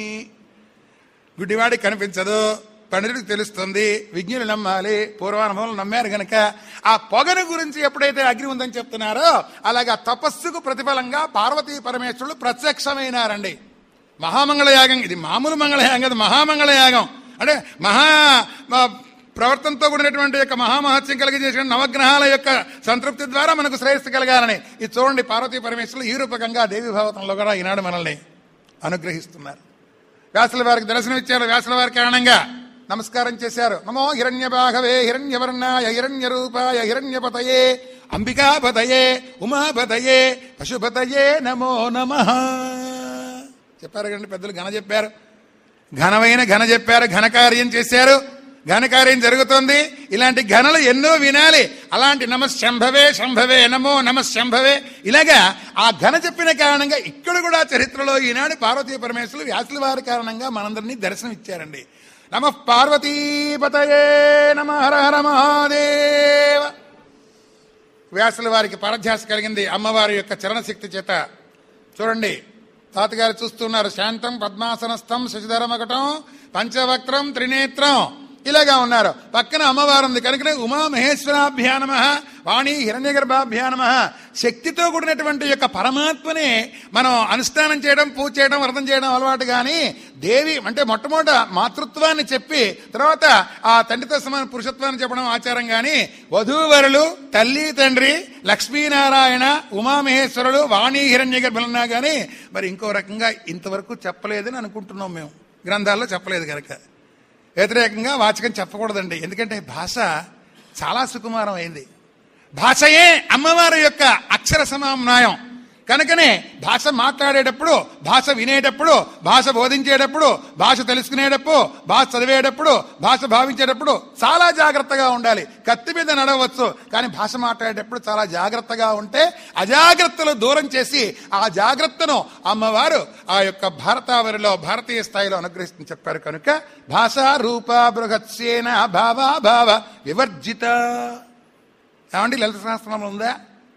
గుడ్డివాడికి కనిపించదు, పండితుడికి తెలుస్తుంది, విజ్ఞులు నమ్మాలి, పూర్వానుభవం నమ్మారు గనక ఆ పొగను గురించి ఎప్పుడైతే అగ్ని ఉందని చెప్తున్నారో అలాగా తపస్సుకు ప్రతిఫలంగా పార్వతీ పరమేశ్వరులు ప్రత్యక్షమైనారండి. మహామంగళయాగం ఇది. మామూలు మంగళయాగం కాదు, మహామంగళయాగం. అంటే మహా ప్రవర్తనతో కూడినటువంటి యొక్క మహామహత్యం కలిగజేసిన నవగ్రహాల యొక్క సంతృప్తి ద్వారా మనకు శ్రేయస్సు కలగాలని. ఇది చూడండి, పార్వతీ పరమేశ్వరులు ఈ రూపకంగా దేవి భాగవతంలో కూడా ఈనాడు మనల్ని అనుగ్రహిస్తున్నారు. వ్యాసుల వారికి దర్శనం ఇచ్చారు. వ్యాసుల వారి కారణంగా నమస్కారం చేశారు. నమో హిరణ్య బాహవే హిరణ్యవర్ణాయ హిరణ్య రూపాయ హిరణ్యపతయే అంబికాపతయే ఉమాపతయే పశుపతయే నమో నమః చెప్పారు కదండి పెద్దలు. ఘన చెప్పారు, ఘనమైన ఘన చెప్పారు, ఘనకార్యం చేశారు, ఘనకార్యం జరుగుతోంది. ఇలాంటి ఘనలు ఎన్నో వినాలి. అలాంటి నమ శంభవే శంభవే నమో నమ శంభవే ఇలాగా ఆ ఘన చెప్పిన కారణంగా ఇక్కడ కూడా చరిత్రలో ఈనాడు పార్వతీ పరమేశ్వరులు వ్యాసుల వారి కారణంగా మనందరినీ దర్శనం ఇచ్చారండి. నమ పార్వతీపతయే నమ హర హర మహాదేవ. వ్యాసుల వారికి పరధ్యాస కలిగింది అమ్మవారి యొక్క చరణశక్తి చేత. చూడండి, తాతగారు చూస్తున్నారు. శాంతం పద్మాసనస్థం శశిధరమకటం పంచవక్త్రం త్రినేత్రం ఇలాగా ఉన్నారు. పక్కన అమ్మవారు ఉంది కనుక ఉమామహేశ్వరాభ్యా నమః వాణి హిరణ్యగర్భాభ్యా నమః. శక్తితో కూడినటువంటి యొక్క పరమాత్మని మనం అనుష్ఠానం చేయడం, పూజ చేయడం, వ్రతం చేయడం అలవాటు. కానీ దేవి అంటే మొట్టమొదట మాతృత్వాన్ని చెప్పి తర్వాత ఆ తండ్రితో సమాన పురుషత్వాన్ని చెప్పడం ఆచారం. కానీ వధూవరులు, తల్లి తండ్రి, లక్ష్మీనారాయణ, ఉమామహేశ్వరుడు, వాణి హిరణ్యగర్భులన్నా కానీ మరి ఇంకో రకంగా ఇంతవరకు చెప్పలేదని అనుకుంటున్నాం మేము. గ్రంథాల్లో చెప్పలేదు కనుక వ్యతిరేకంగా వాచకం చెప్పకూడదండి. ఎందుకంటే భాష చాలా సుకుమారం అయింది. భాషయే అమ్మవారి యొక్క అక్షర సమామ్నాయం. కనుకనే భాష మాట్లాడేటప్పుడు, భాష వినేటప్పుడు, భాష బోధించేటప్పుడు, భాష తెలుసుకునేటప్పుడు, భాష చదివేటప్పుడు, భాష భావించేటప్పుడు చాలా జాగ్రత్తగా ఉండాలి. కత్తి మీద నడవచ్చు, కానీ భాష మాట్లాడేటప్పుడు చాలా జాగ్రత్తగా ఉంటే అజాగ్రత్తలు దూరం చేసి ఆ జాగ్రత్తను అమ్మవారు ఆ యొక్క భారతావరిలో భారతీయ స్థాయిలో అనుగ్రహిస్తుంది చెప్పారు. కనుక భాషా రూప బృహత్సేన భావా భావ వివర్జిత. ఏమండి లలిత శాస్త్రంలో ఉందా?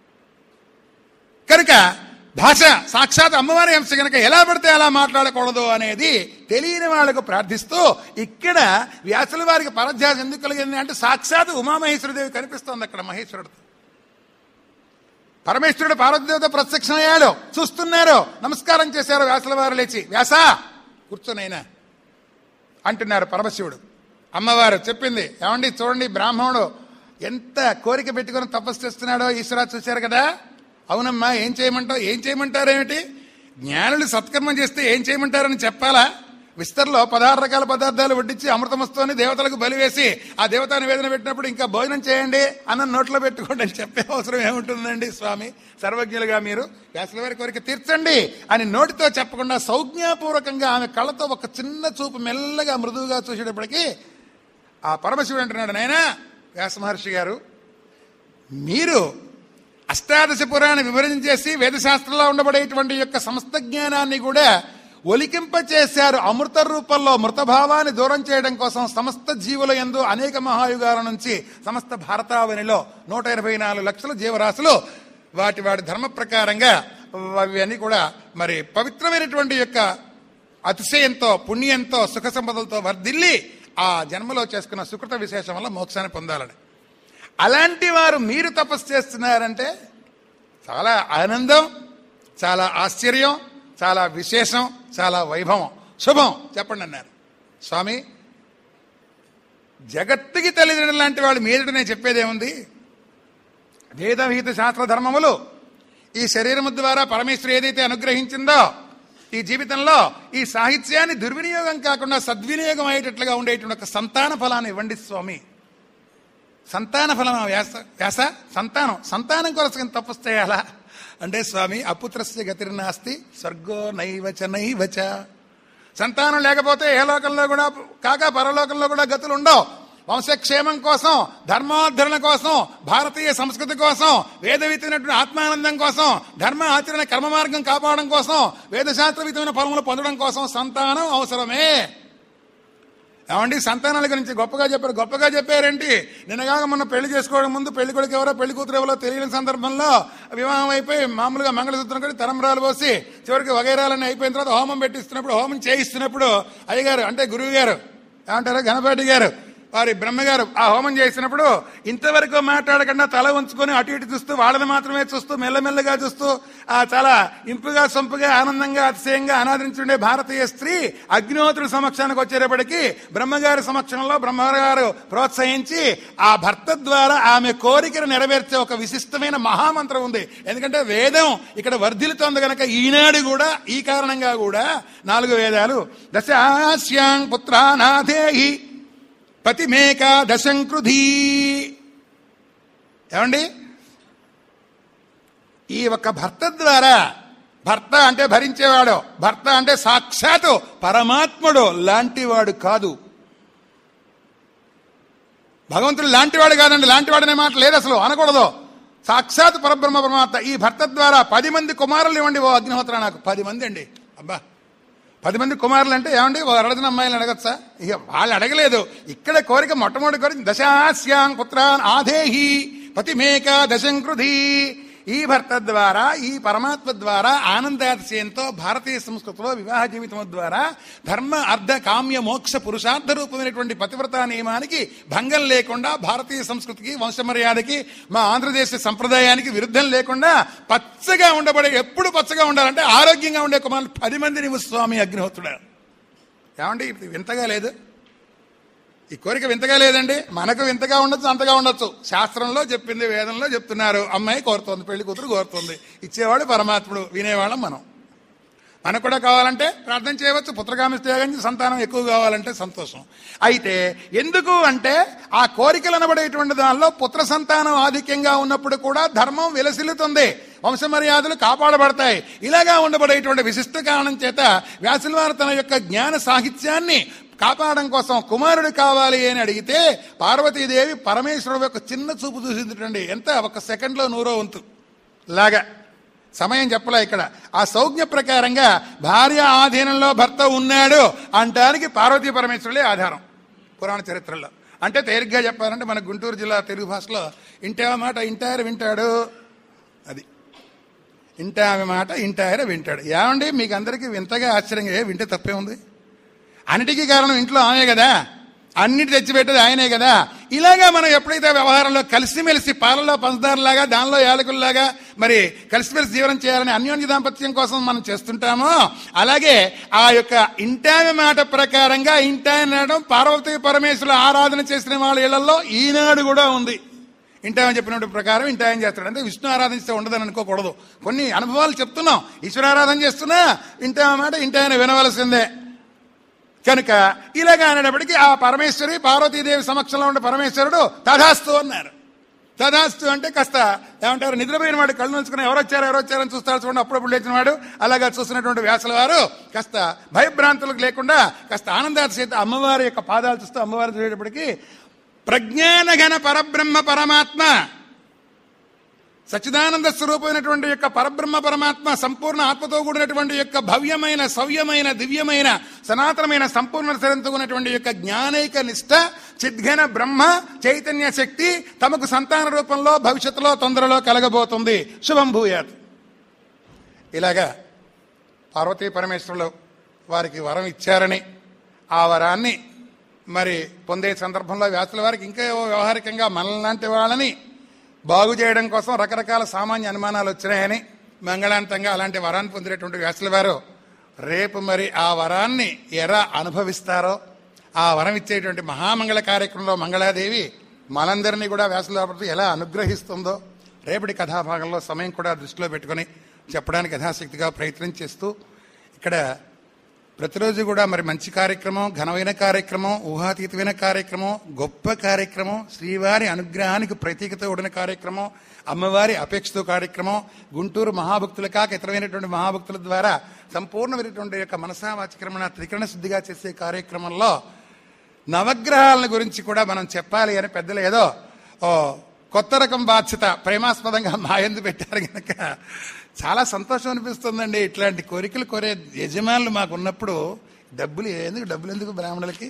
కనుక భాష సాక్షాత్ అమ్మవారి అంశ కనుక ఎలా పడితే అలా మాట్లాడకూడదు అనేది తెలియని వాళ్లకు ప్రార్థిస్తూ ఇక్కడ వ్యాసుల వారికి పరధ్యాస ఎందుకు కలిగింది అంటే సాక్షాత్ ఉమామహేశ్వరదేవి కనిపిస్తోంది అక్కడ మహేశ్వరుడు. పరమేశ్వరుడు పార్వతీదేవితో ప్రత్యక్షమయ్యాడు, చూస్తున్నారు, నమస్కారం చేశారు. వ్యాసుల వారు లేచి వ్యాసా కూర్చొనైనా అంటున్నారు పరమశివుడు. అమ్మవారు చెప్పింది, ఏమండి చూడండి బ్రాహ్మణుడు ఎంత కోరిక పెట్టుకుని తపస్సు చేస్తున్నాడో ఈశ్వరా చూశారు కదా. అవునమ్మా, ఏం చేయమంటావు? ఏం చేయమంటారేమిటి? జ్ఞానులు సత్కర్మం చేస్తే ఏం చేయమంటారని చెప్పాలా? విస్తర్లో పదహారు రకాల పదార్థాలు వడ్డించి అమృతమస్తోని దేవతలకు బలివేసి ఆ దేవతా నివేదన పెట్టినప్పుడు ఇంకా భోజనం చేయండి అన్న నోట్లో పెట్టుకోండి అని చెప్పే అవసరం ఏముంటుందండి స్వామి? సర్వజ్ఞులుగా మీరు వ్యాసుల వారి కోరిక తీర్చండి అని నోటితో చెప్పకుండా సౌజ్ఞాపూర్వకంగా ఆమె కళ్ళతో ఒక చిన్న చూపు మెల్లగా మృదువుగా చూసేటప్పటికీ ఆ పరమశివుడు అంటున్నాడు, నాయనా వ్యాస మహర్షి గారు, మీరు అష్టాదశ పురాణ విభజన చేసి వేదశాస్త్రంలో ఉండబడేటువంటి యొక్క సమస్త జ్ఞానాన్ని కూడా ఒలికింపచేశారు. అమృత రూపంలో మృతభావాన్ని దూరం చేయడం కోసం సమస్త జీవుల యందు అనేక మహాయుగాల నుంచి సమస్త భారతావనిలో నూట ఇరవై నాలుగు లక్షల జీవరాశులు వాటి వాటి ధర్మ ప్రకారంగా అవన్నీ కూడా మరి పవిత్రమైనటువంటి యొక్క అతిశయంతో పుణ్యంతో సుఖ సంపదలతో వర్ధిల్లి ఆ జన్మలో చేసుకున్న సుకృత విశేషం వల్ల మోక్షాన్ని పొందాలని. అలాంటి వారు మీరు తపస్సు చేస్తున్నారంటే చాలా ఆనందం, చాలా ఆశ్చర్యం, చాలా విశేషం, చాలా వైభవం, శుభం చెప్పండి అన్నారు. స్వామి, జగత్తుకి తల్లిదండ్రులు లాంటి వాళ్ళు మీదట నేను చెప్పేదేముంది? వేద విహిత శాస్త్ర ధర్మములు ఈ శరీరము ద్వారా పరమేశ్వరు ఏదైతే అనుగ్రహించిందో ఈ జీవితంలో ఈ సాహిత్యాన్ని దుర్వినియోగం కాకుండా సద్వినియోగం అయ్యేటట్లుగా ఉండేటువంటి ఒక సంతాన ఫలాన్ని ఇవ్వండి స్వామి. సంతాన ఫలం వ్యాస వ్యాస సంతానం సంతానం కొరకు తపస్సు చేయాలా అంటే స్వామి అపుత్రస్య గతిర్నాస్తి స్వర్గో నైవచ నైవచ. సంతానం లేకపోతే ఏ లోకంలో కూడా కాక పరలోకంలో కూడా గతులు ఉండవు. వంశక్షేమం కోసం, ధర్మాధరణ కోసం, భారతీయ సంస్కృతి కోసం, వేదవితమైనటువంటి ఆత్మానందం కోసం, ధర్మ ఆచరణ కర్మ మార్గం కాపాడడం కోసం, వేదశాస్త్రవితమైన ఫలములు పొందడం కోసం సంతానం అవసరమే. ఏమండి, సంతానాల గురించి గొప్పగా చెప్పారు. గొప్పగా చెప్పారేంటి? నిన్నగాక మొన్న పెళ్లి చేసుకోవడం ముందు పెళ్లి కొడుకు ఎవరో పెళ్లి కూతురు ఎవరో తెలియని సందర్భంలో వివాహం అయిపోయి మామూలుగా మంగళసూత్రం కూడా తరంబరాలు పోసి చివరికి వగైరాలన్నీ అయిపోయిన తర్వాత హోమం పెట్టిస్తున్నప్పుడు, హోమం చేయిస్తున్నప్పుడు అయ్యగారు అంటే గురువు గారు ఏమంటారు గణపతి గారు వారి బ్రహ్మగారు ఆ హోమం చేసినప్పుడు ఇంతవరకు మాట్లాడకుండా తల ఉంచుకొని అటు ఇటు చూస్తూ వాళ్ళని మాత్రమే చూస్తూ మెల్లమెల్లగా చూస్తూ ఆ చాలా ఇంపుగా సొంపుగా ఆనందంగా అతిశయంగా అనాదరించుండే భారతీయ స్త్రీ అగ్నిహోత్రుడి సమక్షానికి వచ్చేటప్పటికీ బ్రహ్మగారి సమక్షంలో బ్రహ్మగారు ప్రోత్సహించి ఆ భర్త ద్వారా ఆమె కోరికను నెరవేర్చే ఒక విశిష్టమైన మహామంత్రం ఉంది. ఎందుకంటే వేదం ఇక్కడ వర్ధిల్లుతోంది కనుక ఈనాడు కూడా ఈ కారణంగా కూడా నాలుగు వేదాలు దశాస్యాం పుత్రానాథేహి పతిమేకా దశంకృధీ. ఏమండి, ఈ ఒక్క భర్త ద్వారా, భర్త అంటే భరించేవాడు, భర్త అంటే సాక్షాత్తు పరమాత్ముడు లాంటివాడు కాదు, భగవంతుడు లాంటివాడు కాదండి. లాంటివాడు అనే మాట లేదు అసలు, అనకూడదు. సాక్షాత్ పరబ్రహ్మ పరమాత్మ ఈ భర్త ద్వారా పది మంది కుమారులు ఇవ్వండి ఓ అగ్నిహోత్ర. నాకు పది మంది అండి. అబ్బా, పది మంది కుమారులు అంటే ఏమండి ఓ అరడజన అమ్మాయిలను అడగచ్చా? ఇక వాళ్ళు అడగలేదు. ఇక్కడ కోరిక మొట్టమొదటి కోరిక దశాస్యాం పుత్రాన్ ఆధేహి పతిమేక దశంకృధి. ఈ భర్త ద్వారా, ఈ పరమాత్మ ద్వారా ఆనందాతిశయంతో భారతీయ సంస్కృతిలో వివాహ జీవితం ద్వారా ధర్మ అర్ధ కామ్య మోక్ష పురుషార్థ రూపమైనటువంటి పతివ్రతా నియమానికి భంగం లేకుండా, భారతీయ సంస్కృతికి వంశమర్యాదకి మా ఆంధ్రదేశ సంప్రదాయానికి విరుద్ధం లేకుండా పచ్చగా ఉండబడే, ఎప్పుడు పచ్చగా ఉండాలంటే ఆరోగ్యంగా ఉండే కుమారులు పది మంది నీవు స్వామి అగ్నిహోత్రుడు. ఏమండి వింతగా లేదు? ఈ కోరిక వింతగా లేదండి. మనకు వింతగా ఉండొచ్చు, అంతగా ఉండొచ్చు. శాస్త్రంలో చెప్పింది, వేదంలో చెప్తున్నారు. అమ్మాయి కోరుతోంది, పెళ్లి కూతురు కోరుతోంది, ఇచ్చేవాడు పరమాత్ముడు, వినేవాళ్ళం మనం. మనకు కూడా కావాలంటే ప్రార్థన చేయవచ్చు. పుత్రకామి త్యాగం సంతానం ఎక్కువ కావాలంటే సంతోషం. అయితే ఎందుకు అంటే ఆ కోరికలు అనబడేటువంటి దానిలో పుత్ర సంతానం ఆధిక్యంగా ఉన్నప్పుడు కూడా ధర్మం విలసిల్లుతుంది, వంశమర్యాదలు కాపాడబడతాయి. ఇలాగా ఉండబడేటువంటి విశిష్ట కారణం చేత వ్యాసుల వారు తన యొక్క జ్ఞాన సాహిత్యాన్ని కాపాడడం కోసం కుమారుడు కావాలి అని అడిగితే పార్వతీదేవి పరమేశ్వరుడు యొక్క చిన్న చూపు చూసిందండి. ఎంత ఒక సెకండ్లో నూరో వంతు లాగా, సమయం చెప్పలే ఇక్కడ. ఆ సౌజ్ఞ ప్రకారంగా భార్య ఆధీనంలో భర్త ఉన్నాడు అంటానికి పార్వతీ పరమేశ్వరులే ఆధారం పురాణ చరిత్రలో. అంటే తేలిగ్గా చెప్పాలంటే మన గుంటూరు జిల్లా తెలుగు భాషలో ఇంటావ మాట ఇంటాయర వింటాడు, అది ఇంటావ మాట ఇంటాయర వింటాడు. ఏమండి మీకు అందరికీ వింతగా ఆశ్చర్యంగా వింటే తప్పే ఉంది? అన్నిటికీ కారణం ఇంట్లో ఆమె కదా, అన్నిటి తెచ్చిపెట్టేది ఆయనే కదా. ఇలాగా మనం ఎప్పుడైతే వ్యవహారంలో కలిసిమెలిసి పాలలో పంచదారలాగా దానిలో యాలకుల్లాగా మరి కలిసిమెలిసి జీవనం చేయాలని అన్యోన్య దాంపత్యం కోసం మనం చేస్తుంటామో, అలాగే ఆ యొక్క ఇంటామె మాట ప్రకారంగా ఇంటాయన అనడం పార్వతీ పరమేశ్వరుల ఆరాధన చేసిన వాళ్ళ ఇళ్లలో ఈనాడు కూడా ఉంది. ఇంటాయని చెప్పినటువంటి ప్రకారం ఇంటాయని చేస్తాడు. అంటే విష్ణు ఆరాధిస్తే ఉండదని అనుకోకూడదు. కొన్ని అనుభవాలు చెప్తున్నాం. ఈశ్వర ఆరాధన చేస్తున్నా ఇంటాయ మాట ఇంటాయన వినవలసిందే. కనుక ఇలాగా అనేటప్పటికీ ఆ పరమేశ్వరి పార్వతీదేవి సమక్షంలో ఉండే పరమేశ్వరుడు తథాస్తు అన్నారు. తథాస్తు అంటే కాస్త ఏమంటారు, నిద్రపోయిన వాడు కళ్ళు నుంచుకుని ఎవరు వచ్చారు ఎవరు వచ్చారని చూస్తారు చూడండి, అప్పుడప్పుడు లేచిన వాడు అలాగా చూస్తున్నటువంటి వ్యాసుల వారు కాస్త భయభ్రాంతులకు లేకుండా కాస్త ఆనందాతిశయత అమ్మవారి యొక్క పాదాలు చూస్తూ అమ్మవారిని చూసేటప్పటికీ ప్రజ్ఞానఘన పరబ్రహ్మ పరమాత్మ సచ్చిదానంద స్వరూపమైనటువంటి యొక్క పరబ్రహ్మ పరమాత్మ సంపూర్ణ ఆత్మతో కూడినటువంటి యొక్క భవ్యమైన సవ్యమైన దివ్యమైన సనాతనమైన సంపూర్ణ శరంతో ఉన్నటువంటి యొక్క జ్ఞానైక నిష్ట చిద్ఘన బ్రహ్మ చైతన్య శక్తి తమకు సంతాన రూపంలో భవిష్యత్తులో తొందరలో కలగబోతుంది. శుభం భూయాత్. ఇలాగా పార్వతీ పరమేశ్వరులు వారికి వరం ఇచ్చారని ఆ వరాన్ని మరి పొందే సందర్భంలో వ్యాసుల వారికి ఇంకా వ్యవహారికంగా మనలాంటి వాళ్ళని బాగు చేయడం కోసం రకరకాల సామాన్య అనుమానాలు వచ్చినాయని మంగళాంతంగా అలాంటి వరాన్ని పొందినటువంటి వ్యాసుల వారు రేపు మరి ఆ వరాన్ని ఎలా అనుభవిస్తారో, ఆ వరం ఇచ్చేటువంటి మహామంగళ కార్యక్రమంలో మంగళాదేవి మనందరినీ కూడా వ్యాసుల వారు ఎలా అనుగ్రహిస్తుందో రేపటి కథాభాగంలో సమయం కూడా దృష్టిలో పెట్టుకుని చెప్పడానికి యథాశక్తిగా ప్రయత్నం చేస్తూ ఇక్కడ ప్రతిరోజు కూడా మరి మంచి కార్యక్రమం, ఘనమైన కార్యక్రమం, ఊహాతీతమైన కార్యక్రమం, గొప్ప కార్యక్రమం, శ్రీవారి అనుగ్రహానికి ప్రతీకతో కూడిన కార్యక్రమం, అమ్మవారి అపేక్షతో కార్యక్రమం, గుంటూరు మహాభక్తుల కాక ఇతరమైనటువంటి మహాభక్తుల ద్వారా సంపూర్ణమైనటువంటి యొక్క మనసా వాచక్రమణ త్రికరణ శుద్ధిగా చేసే కార్యక్రమంలో నవగ్రహాలను గురించి కూడా మనం చెప్పాలి అని పెద్దలు ఏదో ఓ కొత్త రకం బాధ్యత ప్రేమాస్పదంగా మాయందు పెట్టారు కనుక చాలా సంతోషం అనిపిస్తుందండి. ఇట్లాంటి కోరికలు కోరే యజమానులు మాకు ఉన్నప్పుడు డబ్బులు ఎందుకు డబ్బులు ఎందుకు బ్రాహ్మణులకి?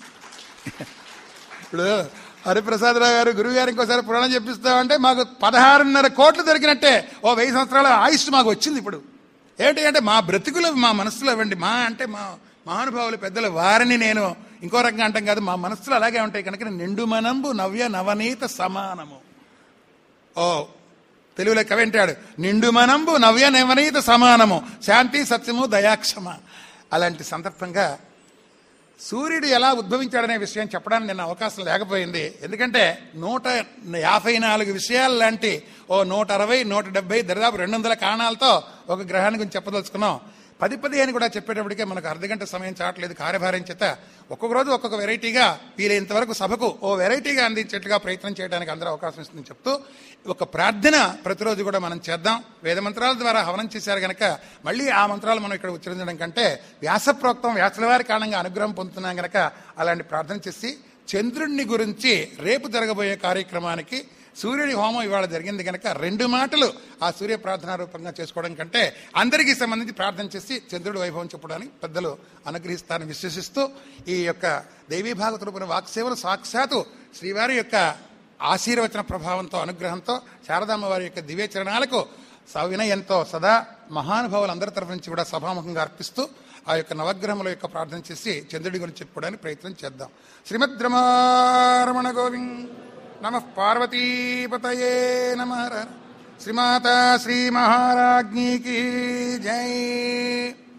ఇప్పుడు హరిప్రసాదరావు గారు గురువు గారు ఇంకోసారి పురాణం చెప్పిస్తామంటే మాకు పదహారున్నర కోట్లు దొరికినట్టే. ఓ వెయ్యి సంవత్సరాల ఆయుష్ మాకు వచ్చింది. ఇప్పుడు ఏంటి అంటే మా బ్రతుకులు మా మనస్సులో ఇవ్వండి. మా అంటే మా మహానుభావులు పెద్దలు వారిని నేను ఇంకో రకంగా అంటాం కాదు, మా మనస్సులో అలాగే ఉంటాయి కనుక నిండు మనంబు నవ్య నవనీత సమానము. ఓ తెలుగులో కవి అంటాడు, నిండు మనంబు నవ్య నవనీత సమానము శాంతి సత్యము దయాక్షమ. అలాంటి సందర్భంగా సూర్యుడు ఎలా ఉద్భవించాడనే విషయం చెప్పడానికి నిన్న అవకాశం లేకపోయింది. ఎందుకంటే నూట యాభై నాలుగు విషయాలు లాంటి ఓ నూట అరవై నూట డెబ్బై దరిదాపు రెండు వందల కారణాలతో ఒక గ్రహాన్ని గురించి చెప్పదలుచుకున్నాం. పది పది అని కూడా చెప్పేటప్పటికే మనకు అర్ధగంట సమయం చాటలేదు కార్యభారం చేత. ఒక్కొక్క రోజు ఒక్కొక్క వెరైటీగా వీలైనంత వరకు సభకు ఓ వెరైటీగా అందించేట్టుగా ప్రయత్నం చేయడానికి అందరూ అవకాశం ఇస్తుందని చెప్తూ ఒక ప్రార్థన ప్రతిరోజు కూడా మనం చేద్దాం. వేద మంత్రాల ద్వారా హవనం చేశారు కనుక మళ్ళీ ఆ మంత్రాలు మనం ఇక్కడ ఉచ్చరించడం కంటే వ్యాసప్రోక్తం వ్యాసుల వారి కారణంగా అనుగ్రహం పొందుతున్నాం కనుక అలాంటి ప్రార్థన చేసి చంద్రుడిని గురించి రేపు జరగబోయే కార్యక్రమానికి సూర్యుడి హోమం ఇవాళ జరిగింది కనుక రెండు మాటలు ఆ సూర్య ప్రార్థనా రూపంగా చేసుకోవడం కంటే అందరికీ సంబంధించి ప్రార్థన చేసి చంద్రుడి వైభవం చెప్పడానికి పెద్దలు అనుగ్రహిస్తారని విశ్వసిస్తూ ఈ యొక్క దైవీ భాగవత రూపమైన వాక్సేవలు సాక్షాత్తు శ్రీవారి యొక్క ఆశీర్వచన ప్రభావంతో అనుగ్రహంతో శారదామ్మ వారి యొక్క దివ్య చరణాలకు సవినయంతో సదా మహానుభావులు అందరి తరఫు నుంచి కూడా సభాముఖంగా అర్పిస్తూ ఆ యొక్క నవగ్రహముల యొక్క ప్రార్థన చేసి చంద్రుడి గురించి చెప్పుకోవడానికి ప్రయత్నం చేద్దాం. శ్రీమద్ రమణ గోవింద్ నమః పార్వతీపతయే నమః. శ్రీమాతా శ్రీ మహారాజ్ఞీ కీ జై.